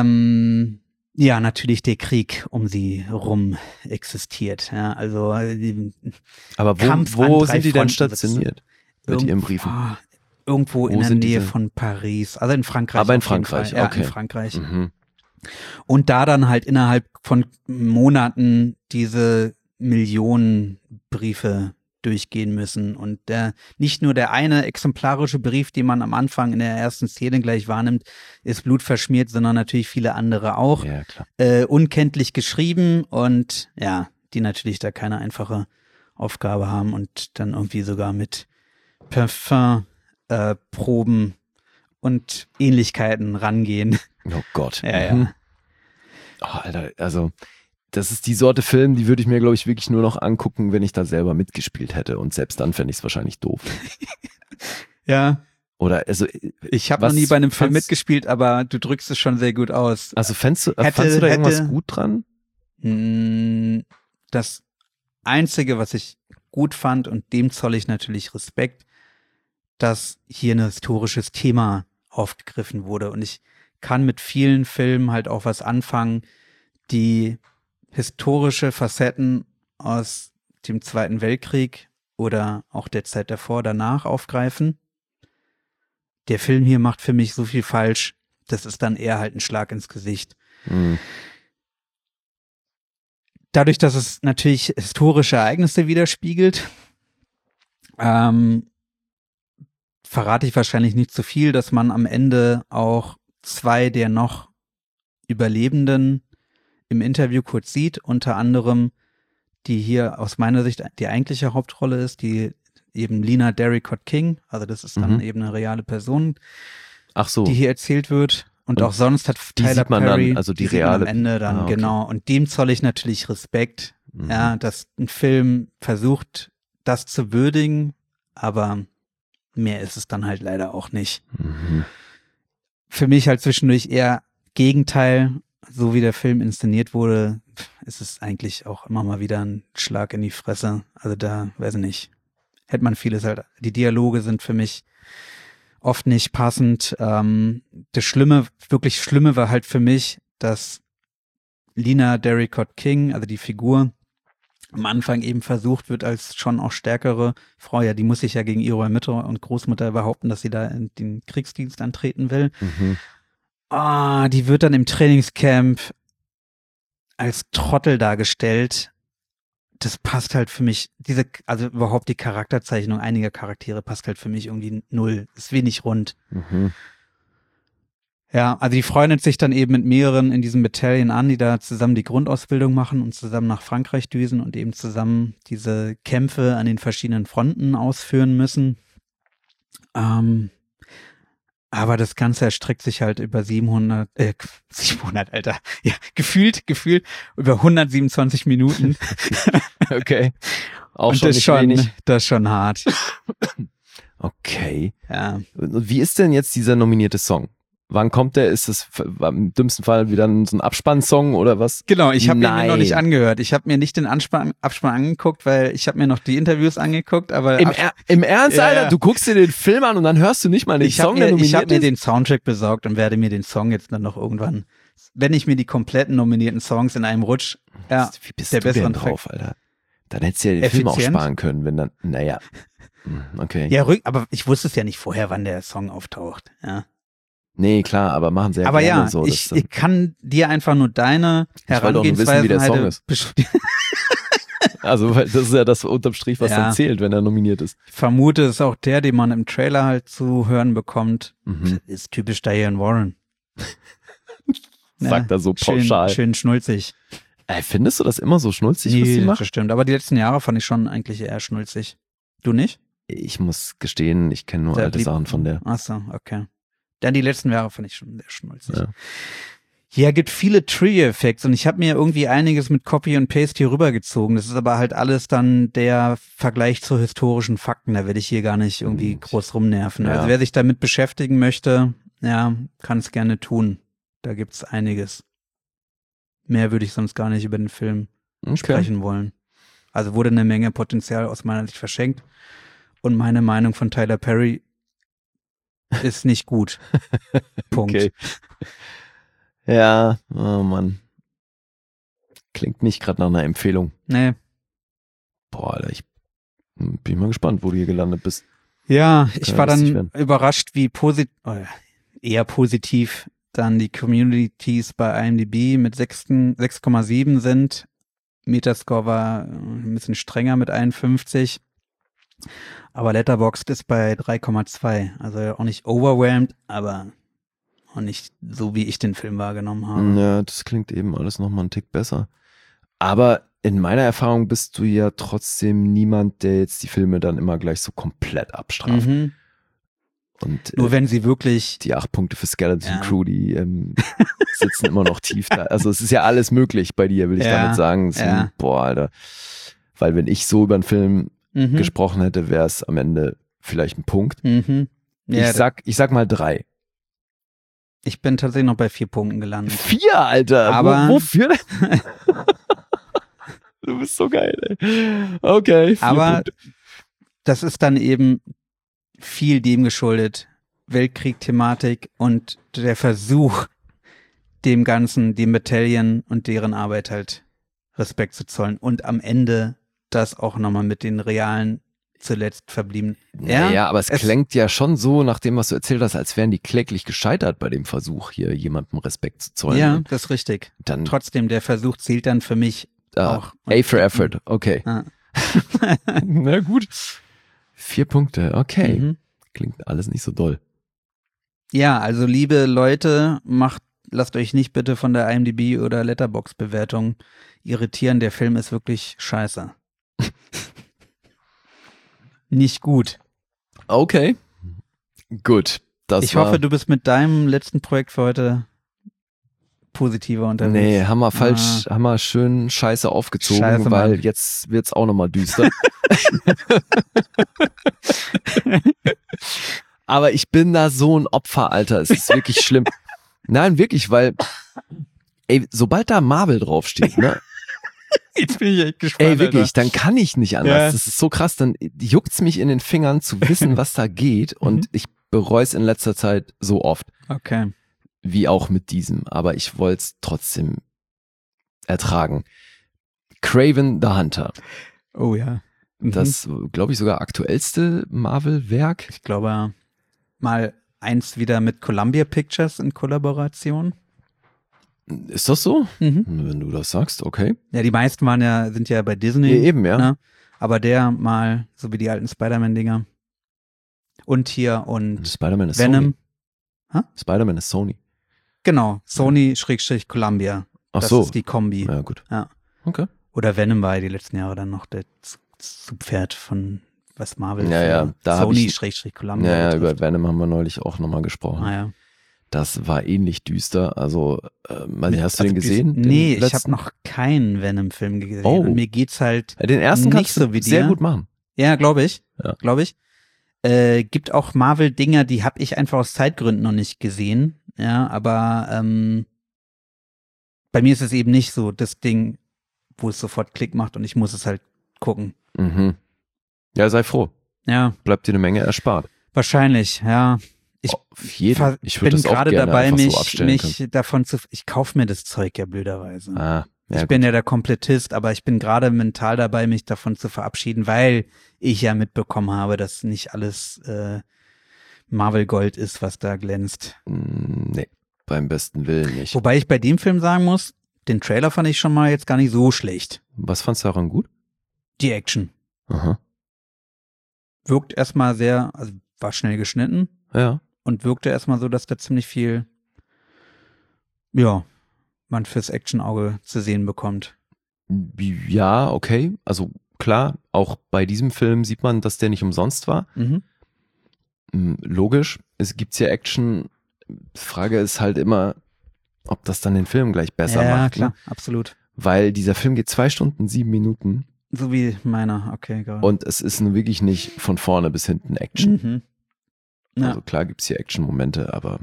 ja, natürlich der Krieg um sie rum existiert. Ja, also aber wo sind die denn stationiert mit ihren Briefen? Irgendwo in der Nähe von Paris, also in Frankreich. Aber in Frankreich, okay. Ja, in Frankreich. Und da dann halt innerhalb von Monaten diese Millionen Briefe durchgehen müssen. Und nicht nur der eine exemplarische Brief, den man am Anfang in der ersten Szene gleich wahrnimmt, ist blutverschmiert, sondern natürlich viele andere auch. Ja, klar. Unkenntlich geschrieben und ja, die natürlich da keine einfache Aufgabe haben und dann irgendwie sogar mit Parfum Proben und Ähnlichkeiten rangehen. Oh Gott. Ja. Oh, Alter, also das ist die Sorte Film, die würde ich mir, glaube ich, wirklich nur noch angucken, wenn ich da selber mitgespielt hätte. Und selbst dann fände ich es wahrscheinlich doof. Ja. Oder, also. Ich habe noch nie bei einem Film mitgespielt, aber du drückst es schon sehr gut aus. Also fandst du da irgendwas gut dran? Das Einzige, was ich gut fand, und dem zolle ich natürlich Respekt, dass hier ein historisches Thema aufgegriffen wurde. Und ich kann mit vielen Filmen halt auch was anfangen, die historische Facetten aus dem Zweiten Weltkrieg oder auch der Zeit davor, danach aufgreifen. Der Film hier macht für mich so viel falsch, das ist dann eher halt ein Schlag ins Gesicht. Dadurch, dass es natürlich historische Ereignisse widerspiegelt, verrate ich wahrscheinlich nicht zu viel, dass man am Ende auch 2 der noch Überlebenden im Interview kurz sieht, unter anderem die hier aus meiner Sicht die eigentliche Hauptrolle ist, die eben Lena Darricott King, also das ist dann eben eine reale Person, die hier erzählt wird. Und auch sonst hat Tyler Perry, dann, also die reale am Ende dann, genau. Und dem zolle ich natürlich Respekt, ja, dass ein Film versucht, das zu würdigen, aber mehr ist es dann halt leider auch nicht. Für mich halt zwischendurch eher Gegenteil, so wie der Film inszeniert wurde, ist es eigentlich auch immer mal wieder ein Schlag in die Fresse. Also da, weiß ich nicht, hätte man vieles halt, die Dialoge sind für mich oft nicht passend. Das Schlimme, wirklich Schlimme war halt für mich, dass Lena Darricott King, also die Figur, am Anfang eben versucht wird, als schon auch stärkere Frau, ja, die muss sich ja gegen ihre Mütter und Großmutter behaupten, dass sie da in den Kriegsdienst antreten will. Die wird dann im Trainingscamp als Trottel dargestellt. Das passt halt für mich, also überhaupt die Charakterzeichnung einiger Charaktere passt halt für mich irgendwie null. Ist wenig rund. Ja, also die freundet sich dann eben mit mehreren in diesem Battalion an, die da zusammen die Grundausbildung machen und zusammen nach Frankreich düsen und eben zusammen diese Kämpfe an den verschiedenen Fronten ausführen müssen. Aber das Ganze erstreckt sich halt über 700, Alter, ja, gefühlt über 127 Minuten. Okay. Auch und schon das nicht schon, wenig. Das ist schon hart. Okay. Ja. Wie ist denn jetzt dieser nominierte Song? Wann kommt der? Ist das im dümmsten Fall wieder so ein Abspannsong oder was? Genau, ich habe mir noch nicht angehört. Ich habe mir nicht den Abspann angeguckt, weil ich habe mir noch die Interviews angeguckt. Aber Im Ernst, ja, Alter? Du guckst dir den Film an und dann hörst du nicht mal den Song, der nominiert ist? Ich habe mir den Soundtrack besorgt und werde mir den Song jetzt dann noch irgendwann, wenn ich mir die kompletten nominierten Songs in einem Rutsch, wie bist du denn drauf, Alter? Dann hättest du ja den Film auch Effizient. sparen können, wenn dann, naja. Okay. Ja, aber ich wusste es ja nicht vorher, wann der Song auftaucht. Ja. Nee, klar, aber machen sie ja Aber gerne ja, so. ich kann dir einfach nur deine wollte auch nur wissen, wie der Song ist. bestätigen. Also, weil das ist ja das unterm Strich, was Ja. dann zählt, wenn er nominiert ist. Ich vermute, es ist auch der, den man im Trailer halt zu hören bekommt. Mhm. Ist typisch Diane Warren. Sagt er so pauschal. Schön schnulzig. Findest du das immer so schnulzig, was sie Nee, macht? das stimmt. Aber die letzten Jahre fand ich schon eigentlich eher schnulzig. Du nicht? Ich muss gestehen, ich kenne nur alte Sachen von der. Ach so, okay. Dann die letzten Jahre fand ich schon sehr schnulzig. Ja. Ja, gibt viele Trigger-Effekte und ich habe mir irgendwie einiges mit Copy und Paste hier rübergezogen. Das ist aber halt alles dann der Vergleich zu historischen Fakten. Da werde ich hier gar nicht irgendwie groß rumnerven. Ja. Also wer sich damit beschäftigen möchte, ja, kann es gerne tun. Da gibt's einiges. Mehr würde ich sonst gar nicht über den Film sprechen wollen. Also wurde eine Menge Potenzial aus meiner Sicht verschenkt. Und meine Meinung von Tyler Perry ist nicht gut. Punkt. Okay. Ja, oh Mann. Klingt nicht gerade nach einer Empfehlung. Nee. Boah, Alter, ich bin mal gespannt, wo du hier gelandet bist. Ja, ich Kann war ja lustig dann werden. überrascht, wie eher positiv dann die Communities bei IMDb mit 6,7 sind. Metascore war ein bisschen strenger mit 51. Aber Letterboxd ist bei 3,2. Also auch nicht overwhelmed, aber auch nicht so, wie ich den Film wahrgenommen habe. Ja, das klingt eben alles nochmal einen Tick besser. Aber in meiner Erfahrung bist du ja trotzdem niemand, der jetzt die Filme dann immer gleich so komplett abstraft. Mhm. Und Nur wenn sie wirklich, die 8 Punkte für Skeleton Ja. Crew, die sitzen immer noch tief da. Also es ist ja alles möglich bei dir, will ich Ja, damit sagen. ja. Boah, Alter. Weil wenn ich so über einen Film mhm. gesprochen hätte, wäre es am Ende vielleicht ein Punkt. Mhm. Ja, Ich sag mal 3. ich bin tatsächlich noch bei 4 Punkten gelandet. 4, Alter. Aber- Wofür denn? Du bist so geil, ey. Okay, 4 Aber Punkte. das ist dann eben viel dem geschuldet. Weltkrieg-Thematik und der Versuch, dem Ganzen, dem Battalion und deren Arbeit halt Respekt zu zollen. Und am Ende das auch nochmal mit den realen zuletzt verblieben. Ja, aber es klingt ja schon so, nach dem, was du erzählt hast, als wären die kläglich gescheitert bei dem Versuch, hier jemandem Respekt zu zollen. Ja, das ist richtig. Dann Trotzdem, der Versuch zählt dann für mich auch. A for effort, okay. Ja. Na gut. 4 Punkte, okay. Mhm. Klingt alles nicht so doll. Ja, also liebe Leute, lasst euch nicht bitte von der IMDb oder Letterboxd-Bewertung irritieren. Der Film ist wirklich scheiße. Nicht gut. Okay. Gut. Ich hoffe, du bist mit deinem letzten Projekt für heute positiver unterwegs. Nee, haben wir schön scheiße aufgezogen, Scheiße, weil Mann. jetzt wird's auch nochmal düster. Aber ich bin da so ein Opfer, Alter. Es ist wirklich schlimm. Nein, wirklich, weil, ey, sobald da Marvel draufsteht, ne? Jetzt bin ich echt gespannt. Ey, wirklich, dann kann ich nicht anders. Ja. Das ist so krass, dann juckt's mich in den Fingern zu wissen, was da geht und ich bereue es in letzter Zeit so oft, Alter. Okay. wie auch mit diesem, aber ich wollte es trotzdem ertragen. Kraven the Hunter, Oh ja. Mhm. das, glaube ich, sogar aktuellste Marvel-Werk. Ich glaube, mal eins wieder mit Columbia Pictures in Kollaboration. Ist das so? Mhm. Wenn du das sagst, okay. Ja, die meisten sind ja bei Disney. Ja, eben, ja. Ne? Aber der mal, so wie die alten Spider-Man-Dinger. Und hier und Spider-Man ist Venom. Sony. Spider-Man ist Sony. Genau, Sony-Columbia. Ach Das so. ist die Kombi. Ja, gut. Ja. Okay. Oder Venom war ja die letzten Jahre dann noch der Zugpferd von was Marvel Ja, ja, für da hab ich- Sony-Columbia. Ja, ja, betrifft. über Venom haben wir neulich auch nochmal gesprochen. Ah, ja. Das war ähnlich düster. Also, hast du den gesehen? Nee, den ich habe letzten? noch keinen Venom-Film gesehen. Oh. Und mir geht's halt, Den ersten nicht kannst du so wie sehr dir. gut machen. ja, glaube ich. Ja. Glaube ich. Gibt auch Marvel-Dinger, die habe ich einfach aus Zeitgründen noch nicht gesehen. Ja, aber bei mir ist es eben nicht so das Ding, wo es sofort Klick macht und ich muss es halt gucken. Mhm. Ja, sei froh. Ja, Bleibt dir eine Menge erspart. wahrscheinlich, ja. Ich Auf jeden. Ich würde bin das auch gerade gerne dabei, einfach mich, so abstellen können. davon ich kaufe mir das Zeug ja blöderweise. Ah, Ich bin ja der Komplettist, aber ich bin gerade mental dabei, mich davon zu verabschieden, weil ich ja mitbekommen habe, dass nicht alles Marvel Gold ist, was da glänzt. Nee, beim besten Willen nicht. Wobei ich bei dem Film sagen muss, den Trailer fand ich schon mal jetzt gar nicht so schlecht. Was fandst du daran gut? Die Action. Aha. Wirkt erstmal also war schnell geschnitten Ja. und wirkte erstmal so, dass da ziemlich viel, ja, man fürs Action-Auge zu sehen bekommt. Ja, okay. Also klar, auch bei diesem Film sieht man, dass der nicht umsonst war. Mhm. Logisch, es gibt ja Action. Die Frage ist halt immer, ob das dann den Film gleich besser ja, macht. klar, Ne? absolut. Weil dieser Film geht 2 Stunden, 7 Minuten. So wie meiner, okay, gerade. Und es ist nun wirklich nicht von vorne bis hinten Action. Mhm. Ja. Also klar gibt's hier Action-Momente, aber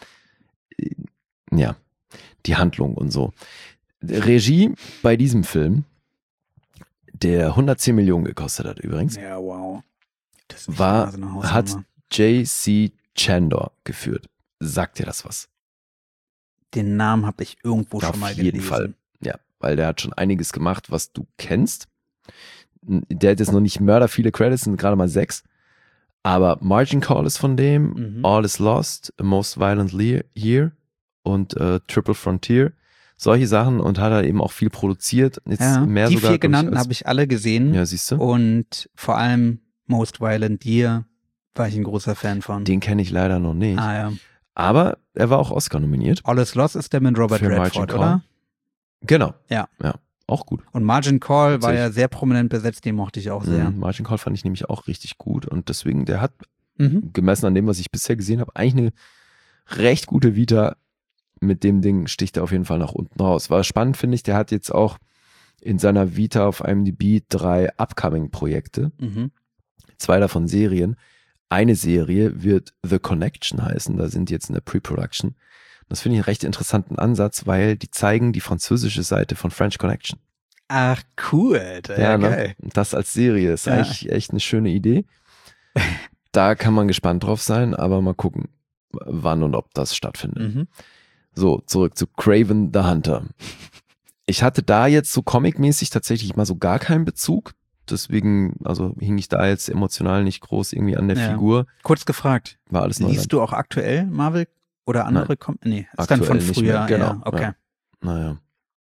ja, die Handlung und so. Regie bei diesem Film, der 110 Millionen gekostet hat übrigens, Ja, wow. Das ist war, so eine Hausnummer. hat J.C. Chandor geführt. Sagt dir das was? Den Namen habe ich irgendwo schon mal Auf gelesen. jeden Fall. Ja, weil der hat schon einiges gemacht, was du kennst. Der hat jetzt noch nicht mörder viele Credits, sind gerade mal 6. Aber Margin Call ist von dem, Mhm. All is Lost, A Most Violent Year und Triple Frontier. Solche Sachen und hat er eben auch viel produziert. Jetzt Ja, mehr die sogar, 4 genannten als- habe ich alle gesehen. Ja, siehst du? Und vor allem Most Violent Year war ich ein großer Fan von. Den kenne ich leider noch nicht. Ja. Aber er war auch Oscar nominiert. All is Lost ist der mit Robert Für Redford, Margin Call. oder? Genau. Ja. Auch gut. Und Margin Call war Tatsächlich. ja sehr prominent besetzt, den mochte ich auch sehr. Margin Call fand ich nämlich auch richtig gut und deswegen, der hat Mhm. gemessen an dem, was ich bisher gesehen habe, eigentlich eine recht gute Vita. Mit dem Ding sticht er auf jeden Fall nach unten raus. War spannend, finde ich, der hat jetzt auch in seiner Vita auf IMDb 3 Upcoming-Projekte, Mhm. 2 davon Serien. Eine Serie wird The Connection heißen, da sind die jetzt in der Pre-Production. Das finde ich einen recht interessanten Ansatz, weil die zeigen die französische Seite von French Connection. Ach, cool, Alter. Ja, geil. Und das als Serie ist Ja. eigentlich echt eine schöne Idee. Da kann man gespannt drauf sein, aber mal gucken, wann und ob das stattfindet. Mhm. So, zurück zu Kraven the Hunter. Ich hatte da jetzt so comicmäßig tatsächlich mal so gar keinen Bezug. Deswegen, also hing ich da jetzt emotional nicht groß irgendwie an der Ja. Figur. Kurz gefragt, War alles Neuland. liest du auch aktuell Marvel oder andere? Nee, ist dann von Aktuell nicht früher. mehr, genau, Ja, okay. ja. Naja.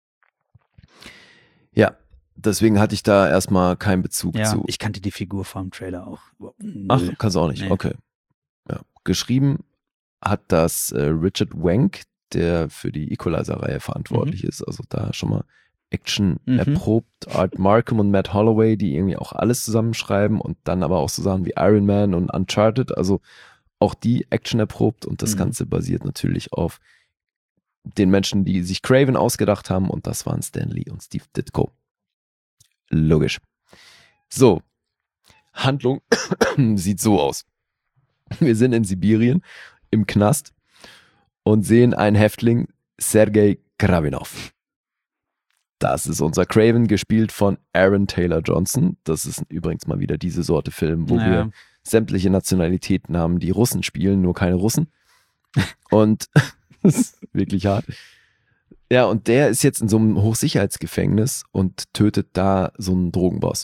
Ja, deswegen hatte ich da erstmal keinen Bezug Ja, zu. ich kannte die Figur vom Trailer auch. Ach, Null. kannst du auch nicht. Nee. Okay. Ja. Geschrieben hat das Richard Wank, der für die Equalizer-Reihe verantwortlich ist. Also da schon mal Action erprobt. Art Markham und Matt Holloway, die irgendwie auch alles zusammenschreiben und dann aber auch so Sachen wie Iron Man und Uncharted. Also auch die Action erprobt und das Ganze basiert natürlich auf den Menschen, die sich Kraven ausgedacht haben und das waren Stan Lee und Steve Ditko. Logisch. So, Handlung sieht so aus. Wir sind in Sibirien im Knast und sehen einen Häftling, Sergei Kravinov. Das ist unser Kraven, gespielt von Aaron Taylor Johnson. Das ist übrigens mal wieder diese Sorte Film, wo wir sämtliche Nationalitäten haben, die Russen spielen, nur keine Russen. Und das ist wirklich hart. Ja, und der ist jetzt in so einem Hochsicherheitsgefängnis und tötet da so einen Drogenboss.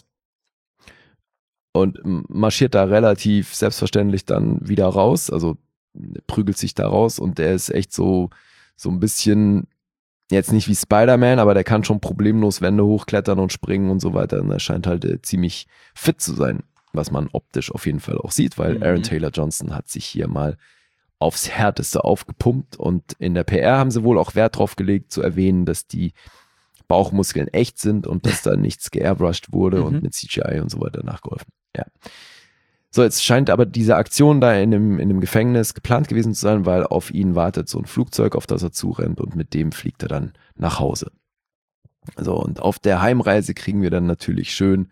Und marschiert da relativ selbstverständlich dann wieder raus, also prügelt sich da raus und der ist echt so ein bisschen, jetzt nicht wie Spider-Man, aber der kann schon problemlos Wände hochklettern und springen und so weiter. Und er scheint halt ziemlich fit zu sein, was man optisch auf jeden Fall auch sieht, weil Aaron Taylor Johnson hat sich hier mal aufs Härteste aufgepumpt und in der PR haben sie wohl auch Wert drauf gelegt zu erwähnen, dass die Bauchmuskeln echt sind und dass da nichts geairbrushed wurde und mit CGI und so weiter nachgeholfen. Ja. So, jetzt scheint aber diese Aktion da in dem Gefängnis geplant gewesen zu sein, weil auf ihn wartet so ein Flugzeug, auf das er zurennt und mit dem fliegt er dann nach Hause. So, und auf der Heimreise kriegen wir dann natürlich schön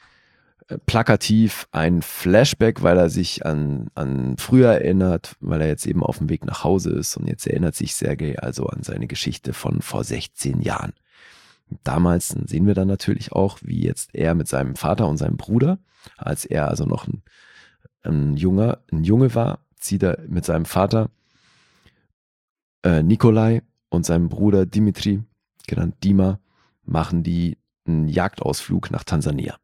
plakativ ein Flashback, weil er sich an früher erinnert, weil er jetzt eben auf dem Weg nach Hause ist und jetzt erinnert sich Sergei also an seine Geschichte von vor 16 Jahren. Damals sehen wir dann natürlich auch, wie jetzt er mit seinem Vater und seinem Bruder, als er also noch ein Junge war, zieht er mit seinem Vater Nikolai und seinem Bruder Dimitri, genannt Dima, machen die einen Jagdausflug nach Tansania.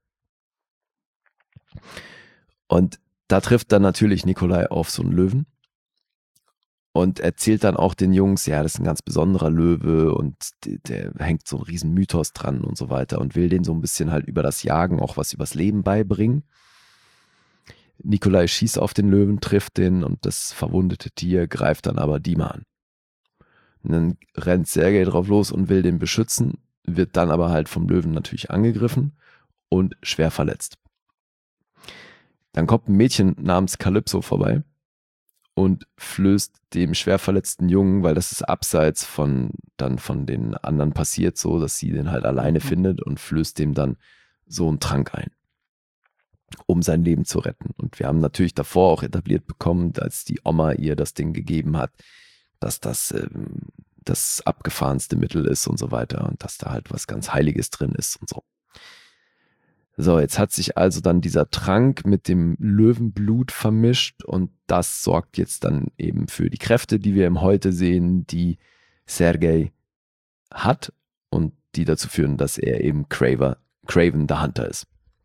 Und da trifft dann natürlich Nikolai auf so einen Löwen und erzählt dann auch den Jungs, ja, das ist ein ganz besonderer Löwe und der hängt so einen riesen Mythos dran und so weiter und will denen so ein bisschen halt über das Jagen auch was übers Leben beibringen. Nikolai schießt auf den Löwen, trifft den und das verwundete Tier greift dann aber Dima an. Und dann rennt Sergei drauf los und will den beschützen, wird dann aber halt vom Löwen natürlich angegriffen und schwer verletzt. Dann kommt ein Mädchen namens Calypso vorbei und flößt dem schwer verletzten Jungen, weil das ist abseits von den anderen passiert, so dass sie den halt alleine findet und flößt dem dann so einen Trank ein, um sein Leben zu retten. Und wir haben natürlich davor auch etabliert bekommen, als die Oma ihr das Ding gegeben hat, dass das das abgefahrenste Mittel ist und so weiter und dass da halt was ganz Heiliges drin ist und so. So, jetzt hat sich also dann dieser Trank mit dem Löwenblut vermischt und das sorgt jetzt dann eben für die Kräfte, die wir im Heute sehen, die Sergei hat und die dazu führen, dass er eben Kraven the Hunter ist.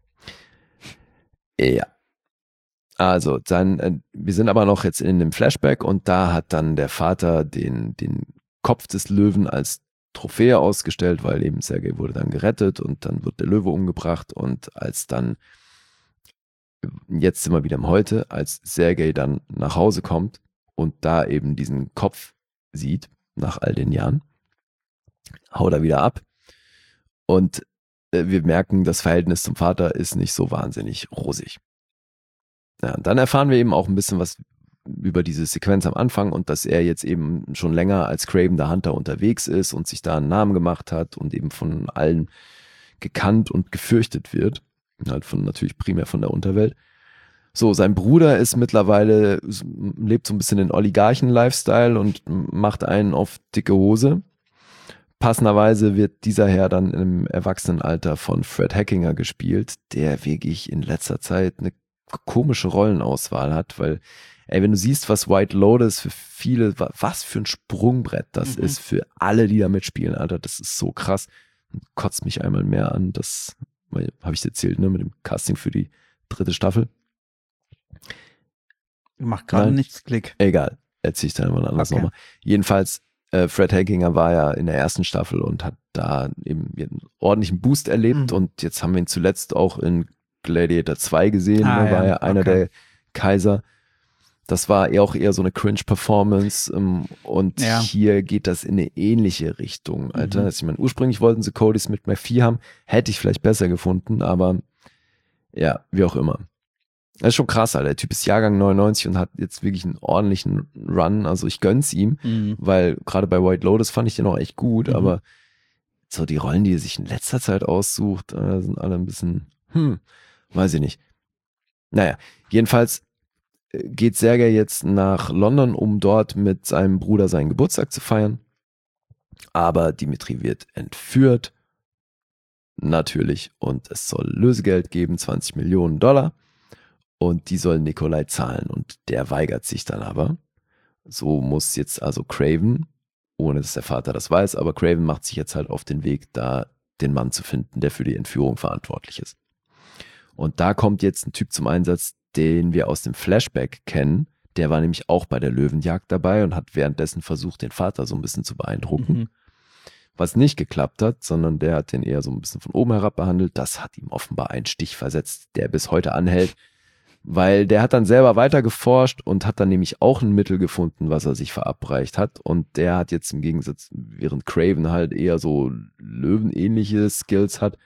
Ja. Also, dann, wir sind aber noch jetzt in dem Flashback und da hat dann der Vater den Kopf des Löwen als Trophäe ausgestellt, weil eben Sergei wurde dann gerettet und dann wird der Löwe umgebracht und als dann, jetzt sind wir wieder im Heute, als Sergei dann nach Hause kommt und da eben diesen Kopf sieht, nach all den Jahren, haut er wieder ab und wir merken, das Verhältnis zum Vater ist nicht so wahnsinnig rosig. Ja, und dann erfahren wir eben auch ein bisschen was über diese Sequenz am Anfang und dass er jetzt eben schon länger als Kraven the Hunter unterwegs ist und sich da einen Namen gemacht hat und eben von allen gekannt und gefürchtet wird. Halt natürlich primär von der Unterwelt. So, sein Bruder ist mittlerweile, lebt so ein bisschen den Oligarchen-Lifestyle und macht einen auf dicke Hose. Passenderweise wird dieser Herr dann im Erwachsenenalter von Fred Hackinger gespielt, der wirklich in letzter Zeit eine komische Rollenauswahl hat, weil wenn du siehst, was White Lotus für viele, was für ein Sprungbrett das ist für alle, die da mitspielen, Alter, das ist so krass. Und kotzt mich einmal mehr an, das habe ich dir erzählt, ne, mit dem Casting für die 3. Staffel. Macht gerade nichts Klick. Egal, erzähl ich dann mal anders nochmal. Jedenfalls, Fred Hackinger war ja in der 1. Staffel und hat da eben einen ordentlichen Boost erlebt und jetzt haben wir ihn zuletzt auch in Gladiator 2 gesehen, war ja einer der Kaiser. Das war auch eher so eine Cringe-Performance und hier geht das in eine ähnliche Richtung, Alter. Also ich meine, ursprünglich wollten sie Cody mit McPhee haben, hätte ich vielleicht besser gefunden, aber ja, wie auch immer. Das ist schon krass, Alter. Der Typ ist Jahrgang 99 und hat jetzt wirklich einen ordentlichen Run, also ich gönn's ihm, weil gerade bei White Lotus fand ich den auch echt gut, aber so die Rollen, die er sich in letzter Zeit aussucht, sind alle ein bisschen, weiß ich nicht. Naja, jedenfalls geht Sergei jetzt nach London, um dort mit seinem Bruder seinen Geburtstag zu feiern. Aber Dimitri wird entführt. Natürlich. Und es soll Lösegeld geben, $20 Millionen. Und die soll Nikolai zahlen. Und der weigert sich dann aber. So muss jetzt also Kraven, ohne dass der Vater das weiß, aber Kraven macht sich jetzt halt auf den Weg, da den Mann zu finden, der für die Entführung verantwortlich ist. Und da kommt jetzt ein Typ zum Einsatz, den wir aus dem Flashback kennen. Der war nämlich auch bei der Löwenjagd dabei und hat währenddessen versucht, den Vater so ein bisschen zu beeindrucken. Was nicht geklappt hat, sondern der hat den eher so ein bisschen von oben herab behandelt. Das hat ihm offenbar einen Stich versetzt, der bis heute anhält. Weil der hat dann selber weiter geforscht und hat dann nämlich auch ein Mittel gefunden, was er sich verabreicht hat. Und der hat jetzt im Gegensatz, während Kraven halt eher so löwenähnliche Skills hat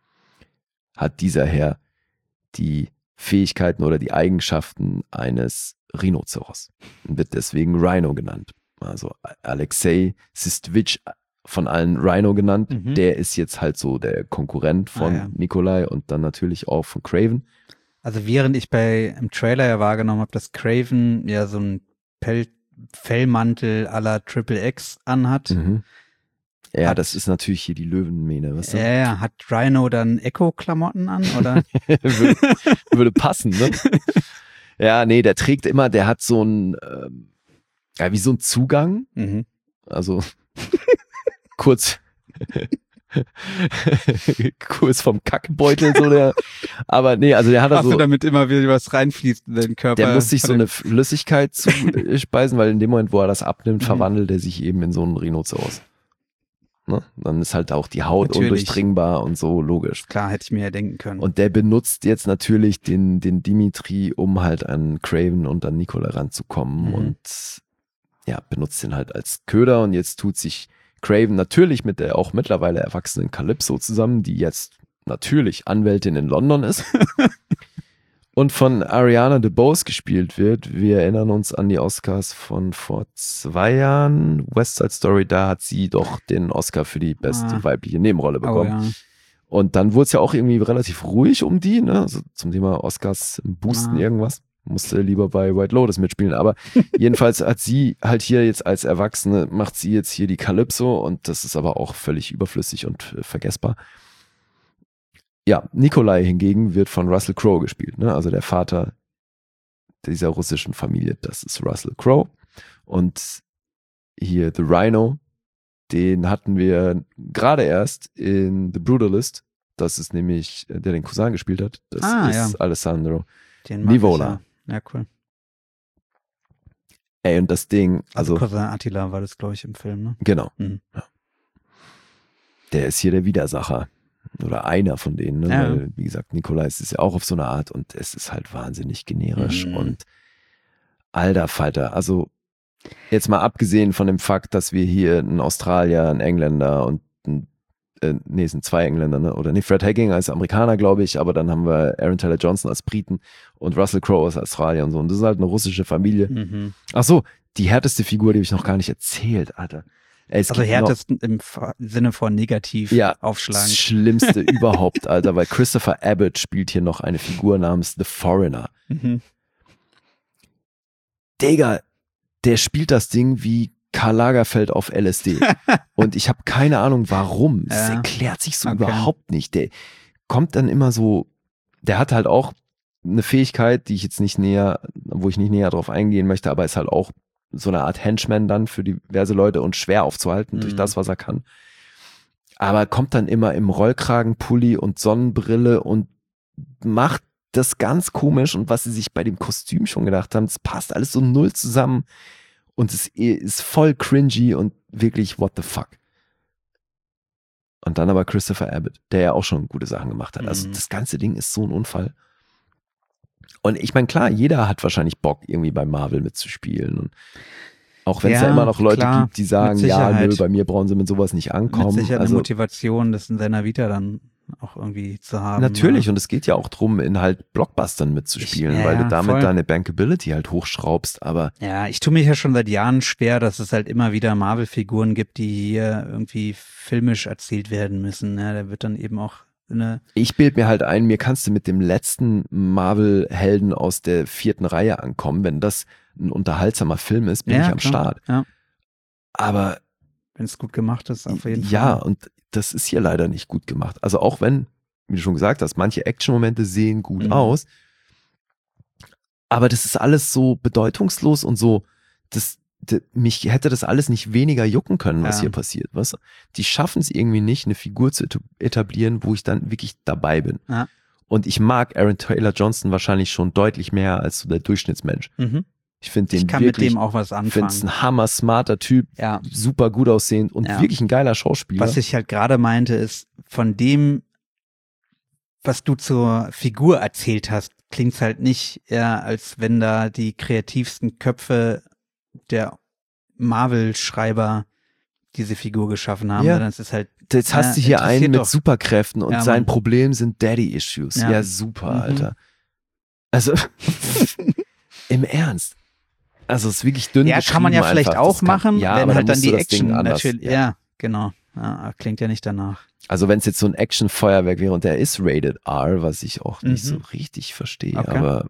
dieser Herr die Fähigkeiten oder die Eigenschaften eines Rhinoceros und wird deswegen Rhino genannt. Also Alexei Sistwitsch von allen Rhino genannt. Der ist jetzt halt so der Konkurrent von Nikolai und dann natürlich auch von Kraven. Also während ich im Trailer ja wahrgenommen habe, dass Kraven ja so einen Fellmantel à la Triple X anhat. Ja, das ist natürlich hier die Löwenmähne, weißt du? Ja, hat Rhino dann Echo-Klamotten an, oder? würde passen, ne? Ja, nee, der trägt immer, der hat so ein, wie so ein Zugang. Also kurz Kurs vom Kackbeutel, so der. Aber nee, also der hat da so. damit immer wieder was reinfließt in den Körper. Der muss sich so eine Flüssigkeit zuspeisen, weil in dem Moment, wo er das abnimmt, verwandelt er sich eben in so einen Rhinoceros. Ne? Dann ist halt auch die Haut Natürlich. undurchdringbar und so, logisch. Klar, hätte ich mir ja denken können. Und der benutzt jetzt natürlich den Dimitri, um halt an Craven und an Nikolai ranzukommen und ja, benutzt ihn halt als Köder und jetzt tut sich Craven natürlich mit der auch mittlerweile erwachsenen Calypso zusammen, die jetzt natürlich Anwältin in London ist und von Ariana DeBose gespielt wird. Wir erinnern uns an die Oscars von vor 2 Jahren. West Side Story, da hat sie doch den Oscar für die beste weibliche Nebenrolle bekommen. Ja. Und dann wurde es ja auch irgendwie relativ ruhig um die, ne? Also zum Thema Oscars boosten irgendwas. Musste lieber bei White Lotus mitspielen. Aber jedenfalls hat sie halt hier jetzt als Erwachsene, macht sie jetzt hier die Calypso und das ist aber auch völlig überflüssig und vergessbar. Ja, Nikolai hingegen wird von Russell Crowe gespielt, ne? Also der Vater dieser russischen Familie, das ist Russell Crowe. Und hier The Rhino, den hatten wir gerade erst in The Brutalist. Das ist nämlich, der den Cousin gespielt hat. Das ist Alessandro Nivola. Ja, cool. Ey, und das Ding, also Cousin Attila war das, glaube ich, im Film, ne? Genau. Mhm. Ja. Der ist hier der Widersacher. Oder einer von denen, ne? Ja. Weil, wie gesagt, Nikolai ist ja auch auf so eine Art und es ist halt wahnsinnig generisch und alter Falter, also jetzt mal abgesehen von dem Fakt, dass wir hier einen Australier, einen Engländer und es sind 2 Engländer, ne? Oder Fred Hagging als Amerikaner, glaube ich, aber dann haben wir Aaron Taylor Johnson als Briten und Russell Crowe als Australier und so. Und das ist halt eine russische Familie. Ach so, die härteste Figur, die habe ich noch gar nicht erzählt, Alter. Also härtesten im Sinne von negativ aufschlagen. Das Schlimmste überhaupt, Alter, weil Christopher Abbott spielt hier noch eine Figur namens The Foreigner. Digga, der spielt das Ding wie Karl Lagerfeld auf LSD. Und ich habe keine Ahnung, warum. Das erklärt sich so überhaupt nicht. Der kommt dann immer so, der hat halt auch eine Fähigkeit, wo ich nicht näher drauf eingehen möchte, aber ist halt auch so eine Art Henchman dann für diverse Leute und schwer aufzuhalten durch das, was er kann. Aber kommt dann immer im Rollkragenpulli und Sonnenbrille und macht das ganz komisch und was sie sich bei dem Kostüm schon gedacht haben, das passt alles so null zusammen. Und es ist voll cringy und wirklich what the fuck. Und dann aber Christopher Abbott, der ja auch schon gute Sachen gemacht hat. Also das ganze Ding ist so ein Unfall. Und ich meine, klar, jeder hat wahrscheinlich Bock, irgendwie bei Marvel mitzuspielen. Und auch wenn es da immer noch Leute gibt, die sagen, ja, nö, bei mir brauchen sie mit sowas nicht ankommen. Mit Sicherheit eine Motivation, das in seiner Vita dann auch irgendwie zu haben. Natürlich, und es geht ja auch drum, in halt Blockbustern mitzuspielen, weil du damit deine Bankability halt hochschraubst, aber... Ja, ich tue mich ja schon seit Jahren schwer, dass es halt immer wieder Marvel-Figuren gibt, die hier irgendwie filmisch erzählt werden müssen. Ja, da wird dann eben auch Ich bild mir halt ein, mir kannst du mit dem letzten Marvel-Helden aus der 4. Reihe ankommen, wenn das ein unterhaltsamer Film ist, bin ich am Start. Ja. Aber wenn es gut gemacht ist, auf jeden Fall. Ja, und das ist hier leider nicht gut gemacht. Also auch wenn, wie du schon gesagt hast, manche Action-Momente sehen gut aus, aber das ist alles so bedeutungslos und so, mich hätte das alles nicht weniger jucken können, was hier passiert. Weißt du? Die schaffen es irgendwie nicht, eine Figur zu etablieren, wo ich dann wirklich dabei bin. Ja. Und ich mag Aaron Taylor Johnson wahrscheinlich schon deutlich mehr als so der Durchschnittsmensch. Ich finde den kann wirklich, mit dem auch was anfangen. Ich finde es ein hammer smarter Typ, super gut aussehend und wirklich ein geiler Schauspieler. Was ich halt gerade meinte, ist von dem, was du zur Figur erzählt hast, klingt es halt nicht eher, als wenn da die kreativsten Köpfe der Marvel-Schreiber diese Figur geschaffen haben. Sondern es ist halt, jetzt hast du hier einen mit Superkräften und sein Problem sind Daddy-Issues. Ja, super, Alter. Also, im Ernst. Also es ist wirklich dünn. Ja, kann man ja vielleicht auch machen, wenn halt dann die Action natürlich. Ja, genau. Ja, klingt ja nicht danach. Also wenn es jetzt so ein Action-Feuerwerk wäre und der ist rated R, was ich auch nicht so richtig verstehe, aber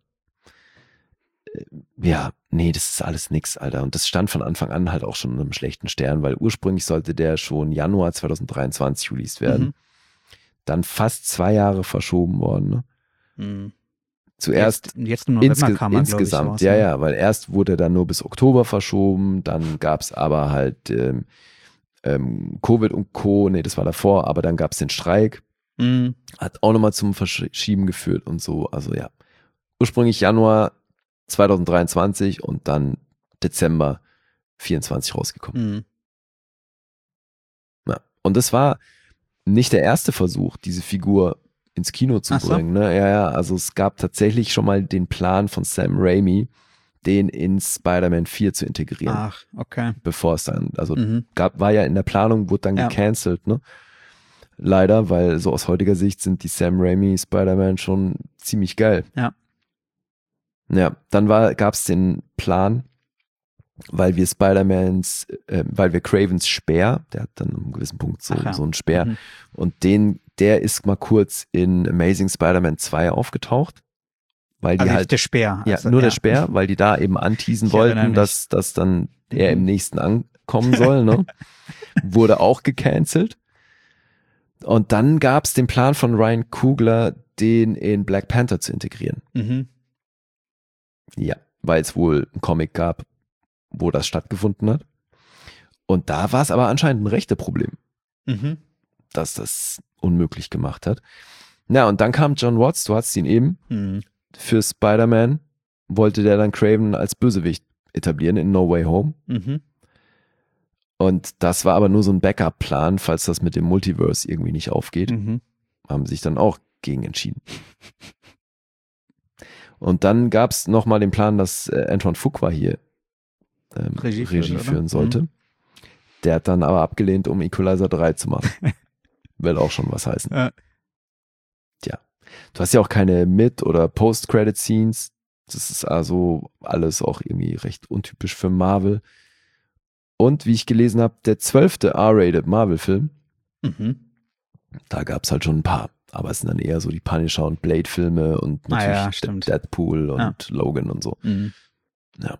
nee, das ist alles nix, Alter. Und das stand von Anfang an halt auch schon in einem schlechten Stern, weil ursprünglich sollte der schon Januar 2023 released werden. Dann fast 2 Jahre verschoben worden. Ne? Zuerst jetzt nur November insgesamt, weil erst wurde er dann nur bis Oktober verschoben, dann gab es aber halt Covid und Co., nee, das war davor, aber dann gab es den Streik, hat auch nochmal zum Verschieben geführt und so, also ja. Ursprünglich Januar 2023 und dann Dezember 24 rausgekommen. Ja. Und das war nicht der erste Versuch, diese Figur ins Kino zu bringen. Ne? Ja, also es gab tatsächlich schon mal den Plan von Sam Raimi, den in Spider-Man 4 zu integrieren. Ach, okay. Bevor es dann, also war ja in der Planung, wurde dann gecancelt, ne? Leider, weil so aus heutiger Sicht sind die Sam Raimi Spider-Man schon ziemlich geil. Ja. Ja, dann gab es den Plan, weil wir weil wir Cravens Speer, der hat dann an einem gewissen Punkt so einen Speer, und der ist mal kurz in Amazing Spider-Man 2 aufgetaucht, weil die halt der Speer. Ja, nur der Speer, weil die da eben anteasen wollten, dass dann er im nächsten ankommen soll, ne? Wurde auch gecancelt. Und dann gab es den Plan von Ryan Coogler, den in Black Panther zu integrieren. Ja, weil es wohl einen Comic gab, wo das stattgefunden hat. Und da war es aber anscheinend ein Rechteproblem, dass das unmöglich gemacht hat. Na, und dann kam John Watts, du hattest ihn eben, für Spider-Man wollte der dann Craven als Bösewicht etablieren in No Way Home. Und das war aber nur so ein Backup-Plan, falls das mit dem Multiverse irgendwie nicht aufgeht. Haben sich dann auch gegen entschieden. Und dann gab es nochmal den Plan, dass Antoine Fuqua hier Regie führen sollte. Der hat dann aber abgelehnt, um Equalizer 3 zu machen. Will auch schon was heißen. Tja. Du hast ja auch keine Mid- oder Post-Credit-Scenes. Das ist also alles auch irgendwie recht untypisch für Marvel. Und wie ich gelesen habe, der 12. R-Rated Marvel-Film. Da gab es halt schon ein paar. Aber es sind dann eher so die Punisher- und Blade-Filme und natürlich Deadpool und Logan und so. Ja.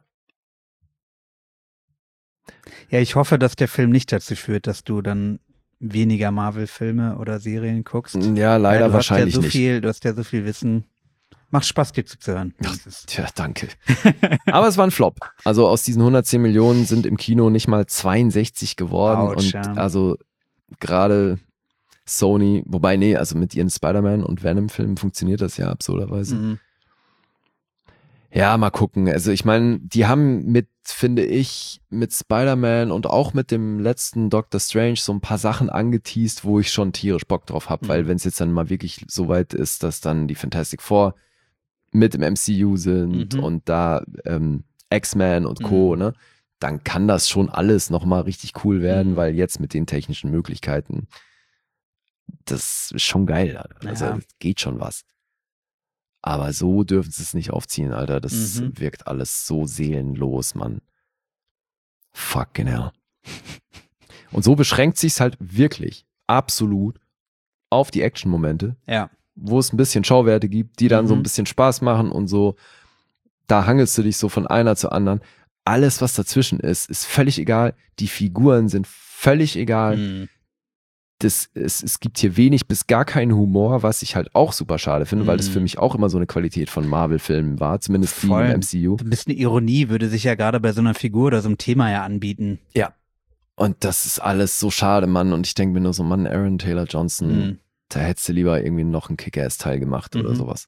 Ja, ich hoffe, dass der Film nicht dazu führt, dass du dann weniger Marvel-Filme oder Serien guckst. Ja, leider wahrscheinlich nicht. Du hast ja so viel Wissen. Macht Spaß, dir zuzuhören. Tja, danke. Aber es war ein Flop. Also aus diesen 110 Millionen sind im Kino nicht mal 62 geworden. Und also gerade Sony, wobei, nee, also mit ihren Spider-Man und Venom-Filmen funktioniert das ja absurderweise. Ja, mal gucken. Also ich meine, die haben finde ich, mit Spider-Man und auch mit dem letzten Doctor Strange so ein paar Sachen angeteast, wo ich schon tierisch Bock drauf habe, weil wenn es jetzt dann mal wirklich so weit ist, dass dann die Fantastic Four mit im MCU sind und da X-Men und Co., ne, dann kann das schon alles nochmal richtig cool werden, weil jetzt mit den technischen Möglichkeiten, das ist schon geil, Alter. Also geht schon was. Aber so dürfen sie es nicht aufziehen, Alter. Das wirkt alles so seelenlos, Mann. Fucking hell. Und so beschränkt sich's halt wirklich absolut auf die Action-Momente. Ja. Wo es ein bisschen Schauwerte gibt, die dann so ein bisschen Spaß machen und so. Da hangelst du dich so von einer zur anderen. Alles, was dazwischen ist völlig egal. Die Figuren sind völlig egal. Es gibt hier wenig bis gar keinen Humor, was ich halt auch super schade finde, weil das für mich auch immer so eine Qualität von Marvel-Filmen war, zumindest die im MCU. Ein bisschen Ironie würde sich ja gerade bei so einer Figur oder so einem Thema ja anbieten. Ja. Und das ist alles so schade, Mann. Und ich denke mir nur so, Mann, Aaron Taylor Johnson, da hättest du lieber irgendwie noch einen Kick-Ass-Teil gemacht oder sowas.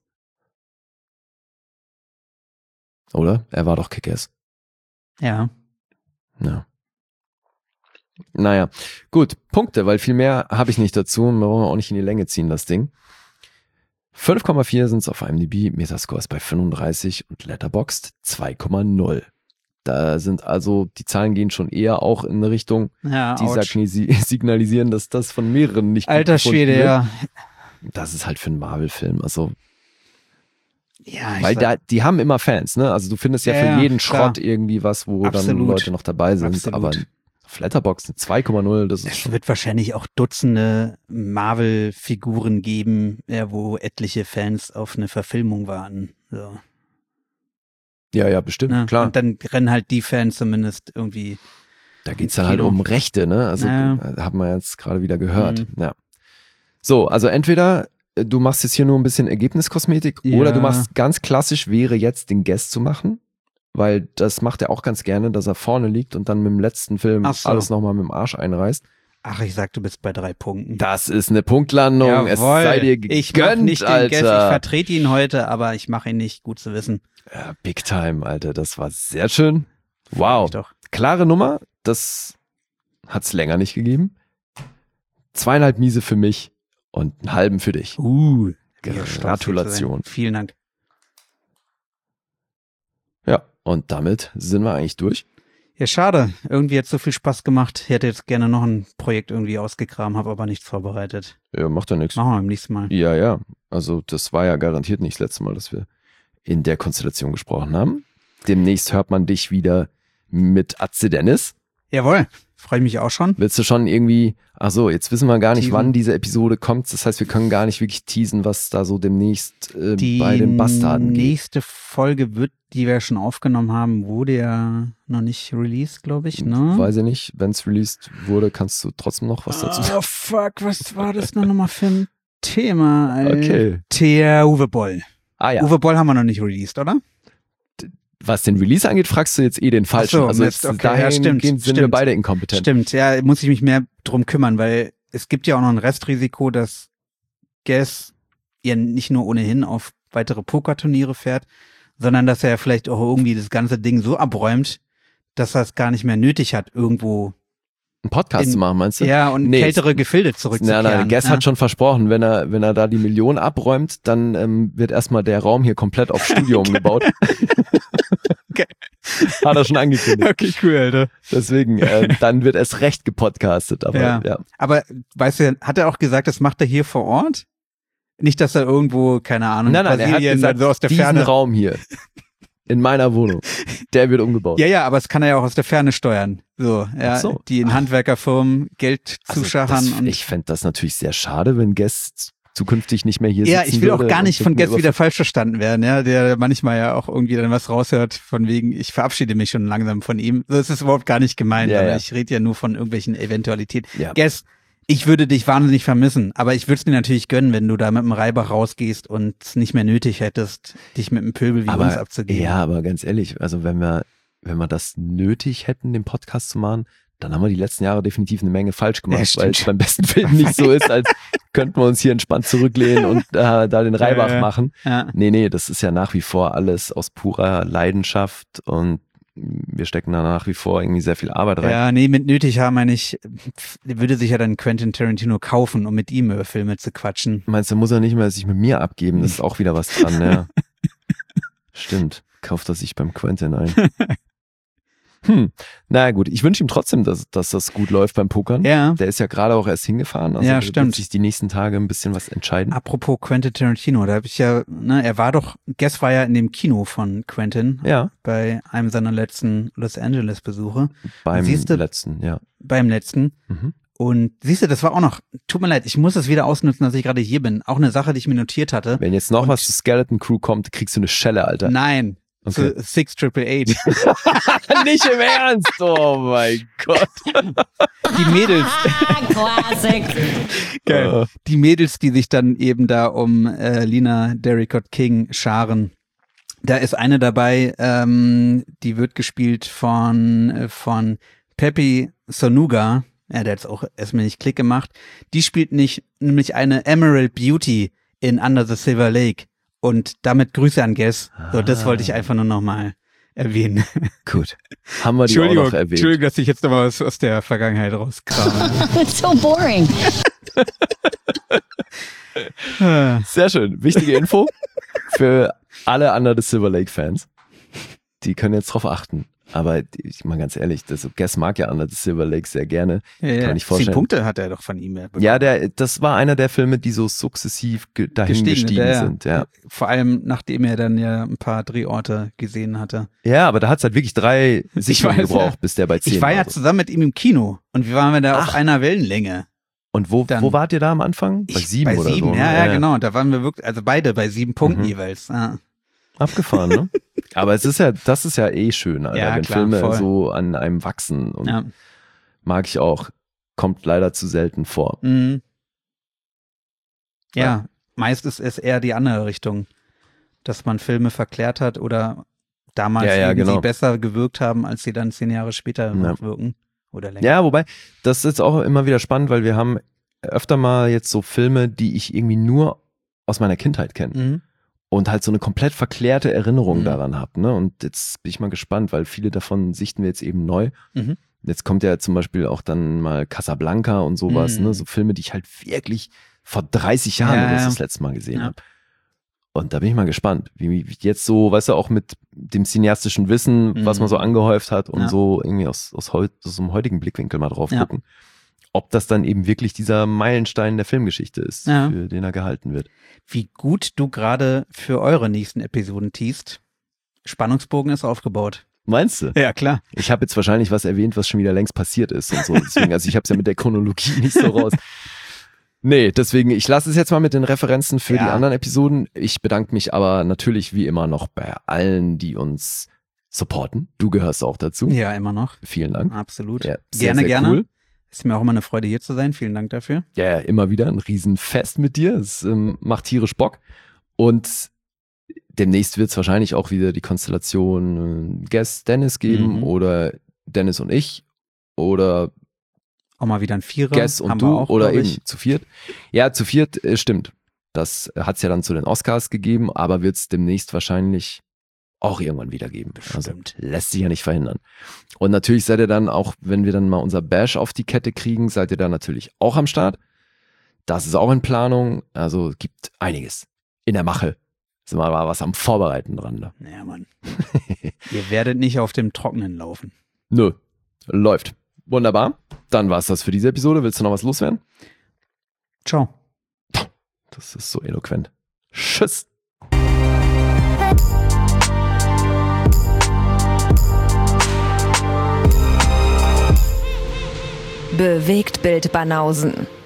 Oder? Er war doch Kick-Ass. Ja. Ja. Naja, gut, Punkte, weil viel mehr habe ich nicht dazu. Wir wollen auch nicht in die Länge ziehen, das Ding. 5,4 sind es auf IMDb, Metascore ist bei 35 und Letterboxd 2,0. Da sind also, die Zahlen gehen schon eher auch in eine Richtung, die signalisieren, dass das von mehreren nicht Alter Schwede, wird. Ja. Das ist halt für einen Marvel-Film, also ja, weil die haben immer Fans, ne? Also du findest ja für jeden Schrott irgendwie was, wo dann Leute noch dabei sind, aber auf Letterboxd 2,0, das ist schon. Es wird wahrscheinlich auch Dutzende Marvel-Figuren geben, wo etliche Fans auf eine Verfilmung warten. So. Ja, bestimmt, klar. Und dann rennen halt die Fans zumindest irgendwie. Da geht's dann halt um Rechte, ne? Also haben wir jetzt gerade wieder gehört. Ja. So, also entweder du machst jetzt hier nur ein bisschen Ergebniskosmetik oder du machst ganz klassisch, wäre jetzt den Guest zu machen. weil das macht er auch ganz gerne, dass er vorne liegt und dann mit dem letzten Film alles nochmal mit dem Arsch einreißt. Ach, ich sag, du bist bei 3 Punkten. Das ist eine Punktlandung. Jawohl. Es sei dir gegönnt, ich mach nicht den Alter. Guess, ich vertrete ihn heute, aber ich mache ihn nicht, gut zu wissen. Ja, Big Time, Alter. Das war sehr schön. Wow. Doch. Klare Nummer. Das hat's länger nicht gegeben. 2,5 Miese für mich und einen halben für dich. Gratulation. Vielen Dank. Ja, und damit sind wir eigentlich durch. Ja, schade. Irgendwie hat es so viel Spaß gemacht. Ich hätte jetzt gerne noch ein Projekt irgendwie ausgegraben, habe aber nichts vorbereitet. Ja, macht ja nichts. Machen wir beim nächsten Mal. Ja. Also das war ja garantiert nicht das letzte Mal, dass wir in der Konstellation gesprochen haben. Demnächst hört man dich wieder mit Atze Dennis. Jawohl. Freue mich auch schon. Willst du schon irgendwie, jetzt wissen wir gar nicht, Teasen. wann diese Episode kommt. Das heißt, wir können gar nicht wirklich teasen, was da so demnächst bei den Bastarden geht. Die nächste Folge die wir schon aufgenommen haben, wurde ja noch nicht released, glaube ich, ne? Weiß ich nicht. Wenn es released wurde, kannst du trotzdem noch was dazu sagen. Oh fuck, was war das denn nochmal für ein Thema, Alter? Okay. Der Uwe Boll. Ja. Uwe Boll haben wir noch nicht released, oder? Was den Release angeht, fragst du jetzt den Falschen. Ach so, also Mist, jetzt okay. dahingehend sind wir beide inkompetent. Stimmt, ja, muss ich mich mehr drum kümmern, weil es gibt ja auch noch ein Restrisiko, dass Guess ja nicht nur ohnehin auf weitere Pokerturniere fährt, sondern dass er vielleicht auch irgendwie das ganze Ding so abräumt, dass er es gar nicht mehr nötig hat, irgendwo einen Podcast zu machen, meinst du? Ja, und kältere Gefilde zurückzukehren. Nein, Guess hat schon versprochen, wenn er da die Million abräumt, dann wird erstmal der Raum hier komplett auf Studio umgebaut. Okay. Hat er schon angekündigt. Okay, cool, Alter. Deswegen, dann wird erst recht gepodcastet. Aber, ja. Aber, weißt du, hat er auch gesagt, das macht er hier vor Ort? Nicht, dass er irgendwo, keine Ahnung, nein, er hat gesagt, so aus der diesen Ferne. Raum hier, in meiner Wohnung, der wird umgebaut. Ja, aber es kann er ja auch aus der Ferne steuern. So, ja, so. Die in Handwerkerfirmen Geld zuschachern. Ich fände das natürlich sehr schade, wenn Guest zukünftig nicht mehr hier sitzen Ja, ich will auch würde gar nicht und von mit mir Guest wieder falsch verstanden werden, ja, der manchmal ja auch irgendwie dann was raushört, von wegen, ich verabschiede mich schon langsam von ihm. So ist es überhaupt gar nicht gemeint, Ja, aber ja. ich rede ja nur von irgendwelchen Eventualitäten. Ja. Guest, ich würde dich wahnsinnig vermissen, aber ich würde es dir natürlich gönnen, wenn du da mit dem Reibach rausgehst und es nicht mehr nötig hättest, dich mit einem Pöbel wie uns abzugeben. Ja, aber ganz ehrlich, also wenn wir das nötig hätten, den Podcast zu machen, dann haben wir die letzten Jahre definitiv eine Menge falsch gemacht, Ja, weil es beim besten Film nicht so ist, als könnten wir uns hier entspannt zurücklehnen und da den Reibach machen. Ja. Nee, das ist ja nach wie vor alles aus purer Leidenschaft und wir stecken da nach wie vor irgendwie sehr viel Arbeit rein. Ja, nee, mit nötig haben meine ich, würde sich ja dann Quentin Tarantino kaufen, um mit ihm über Filme zu quatschen. Meinst du, muss er nicht mehr sich mit mir abgeben? Das ist auch wieder was dran, ja. Stimmt, kauft er sich beim Quentin ein. Naja gut, ich wünsche ihm trotzdem, dass das gut läuft beim Pokern. Ja. Der ist ja gerade auch erst hingefahren, also Ja, wird stimmt. sich die nächsten Tage ein bisschen was entscheiden. Apropos Quentin Tarantino, da habe ich ja, Guess war ja in dem Kino von Quentin Ja, bei einem seiner letzten Los Angeles Besuche. beim Siehste- letzten, ja. Beim letzten. Mhm. Und siehst du, das war auch noch, tut mir leid, ich muss es wieder ausnutzen, dass ich gerade hier bin. Auch eine Sache, die ich mir notiert hatte. Wenn jetzt noch was zu Skeleton Crew kommt, kriegst du eine Schelle, Alter. Nein, Okay. zu 6888. Nicht im Ernst, oh mein Gott. Die Mädels, Classic. geil. Die Mädels, die sich dann eben da um Lina Derricott King scharen. Da ist eine dabei, die wird gespielt von Pepe Sonuga. Ja, der hat jetzt auch erstmal nicht Klick gemacht. Die spielt nämlich eine Emerald Beauty in Under the Silver Lake. Und damit Grüße an Guess. So, das wollte ich einfach nur nochmal erwähnen. Gut, haben wir die auch noch erwähnt. Entschuldigung, dass ich jetzt nochmal was aus der Vergangenheit rauskrame. It's so boring. Sehr schön, wichtige Info für alle Under the Silver Lake Fans. Die können jetzt drauf achten. Aber ich mal ganz ehrlich, Guess mag ja Under the Silver Lake sehr gerne. Kann ich vorstellen. 10 Punkte hat er doch von ihm bekommen. Ja, das war einer der Filme, die so sukzessiv dahin gestiegen sind. Ja. Vor allem, nachdem er dann ja ein paar Drehorte gesehen hatte. Ja, aber da hat es halt wirklich 3 Sichtungen weiß, gebraucht, ja. bis der bei 10 Ich war ja so. zusammen mit ihm im Kino und wir waren da auf einer Wellenlänge. Und wo wart ihr da am Anfang? Bei 7 oder so? Ja, genau. Und da waren wir wirklich, also beide bei 7 Punkten jeweils. Ja. Abgefahren, ne? Aber das ist ja eh schön, Alter, Ja, wenn klar, Filme voll. so an einem wachsen. Und Ja. mag ich auch. Kommt leider zu selten vor. Mhm. Ja, meist ist es eher die andere Richtung, dass man Filme verklärt hat oder damals Ja, irgendwie genau. besser gewirkt haben, als sie dann 10 Jahre später noch wirken. Oder länger. Ja, wobei, das ist jetzt auch immer wieder spannend, weil wir haben öfter mal jetzt so Filme, die ich irgendwie nur aus meiner Kindheit kenne. Mhm. Und halt so eine komplett verklärte Erinnerung Mhm. daran habe. Ne? Und jetzt bin ich mal gespannt, weil viele davon sichten wir jetzt eben neu. Mhm. Jetzt kommt ja zum Beispiel auch dann mal Casablanca und sowas, Mhm. ne? So Filme, die ich halt wirklich vor 30 Jahren Ja, oder so ja. das letzte Mal gesehen Ja. habe. Und da bin ich mal gespannt, wie jetzt so, weißt du, auch mit dem cineastischen Wissen, was man so angehäuft hat und Ja. so irgendwie aus so einem heutigen Blickwinkel mal drauf Ja. gucken, ob das dann eben wirklich dieser Meilenstein der Filmgeschichte ist, Ja. für den er gehalten wird. Wie gut du gerade für eure nächsten Episoden teast. Spannungsbogen ist aufgebaut. Meinst du? Ja, klar. Ich habe jetzt wahrscheinlich was erwähnt, was schon wieder längst passiert ist und so. Deswegen, also ich habe es ja mit der Chronologie nicht so raus. Nee, deswegen, ich lasse es jetzt mal mit den Referenzen für die anderen Episoden. Ich bedanke mich aber natürlich wie immer noch bei allen, die uns supporten. Du gehörst auch dazu. Ja, immer noch. Vielen Dank. Absolut. Ja, sehr, gerne, sehr gerne. cool. Ist mir auch immer eine Freude, hier zu sein. Vielen Dank dafür. Ja, immer wieder ein Riesenfest mit dir. Es macht tierisch Bock. Und demnächst wird es wahrscheinlich auch wieder die Konstellation Guest Dennis geben oder Dennis und ich oder Auch mal wieder ein Vierer. Guess und Haben du wir auch, oder glaub eben ich. zu viert. Ja, zu viert stimmt. Das hat es ja dann zu den Oscars gegeben, aber wird es demnächst wahrscheinlich auch irgendwann wieder geben. Also Bestimmt. lässt sich ja nicht verhindern. Und natürlich seid ihr dann auch, wenn wir dann mal unser Bash auf die Kette kriegen, seid ihr dann natürlich auch am Start. Das ist auch in Planung. Also gibt einiges in der Mache. Sind wir mal was am Vorbereiten dran. Da. Ja, Mann. Ihr werdet nicht auf dem Trockenen laufen. Nö, läuft. Wunderbar. Dann war's das für diese Episode. Willst du noch was loswerden? Ciao. Das ist so eloquent. Tschüss. Bewegtbild Banausen.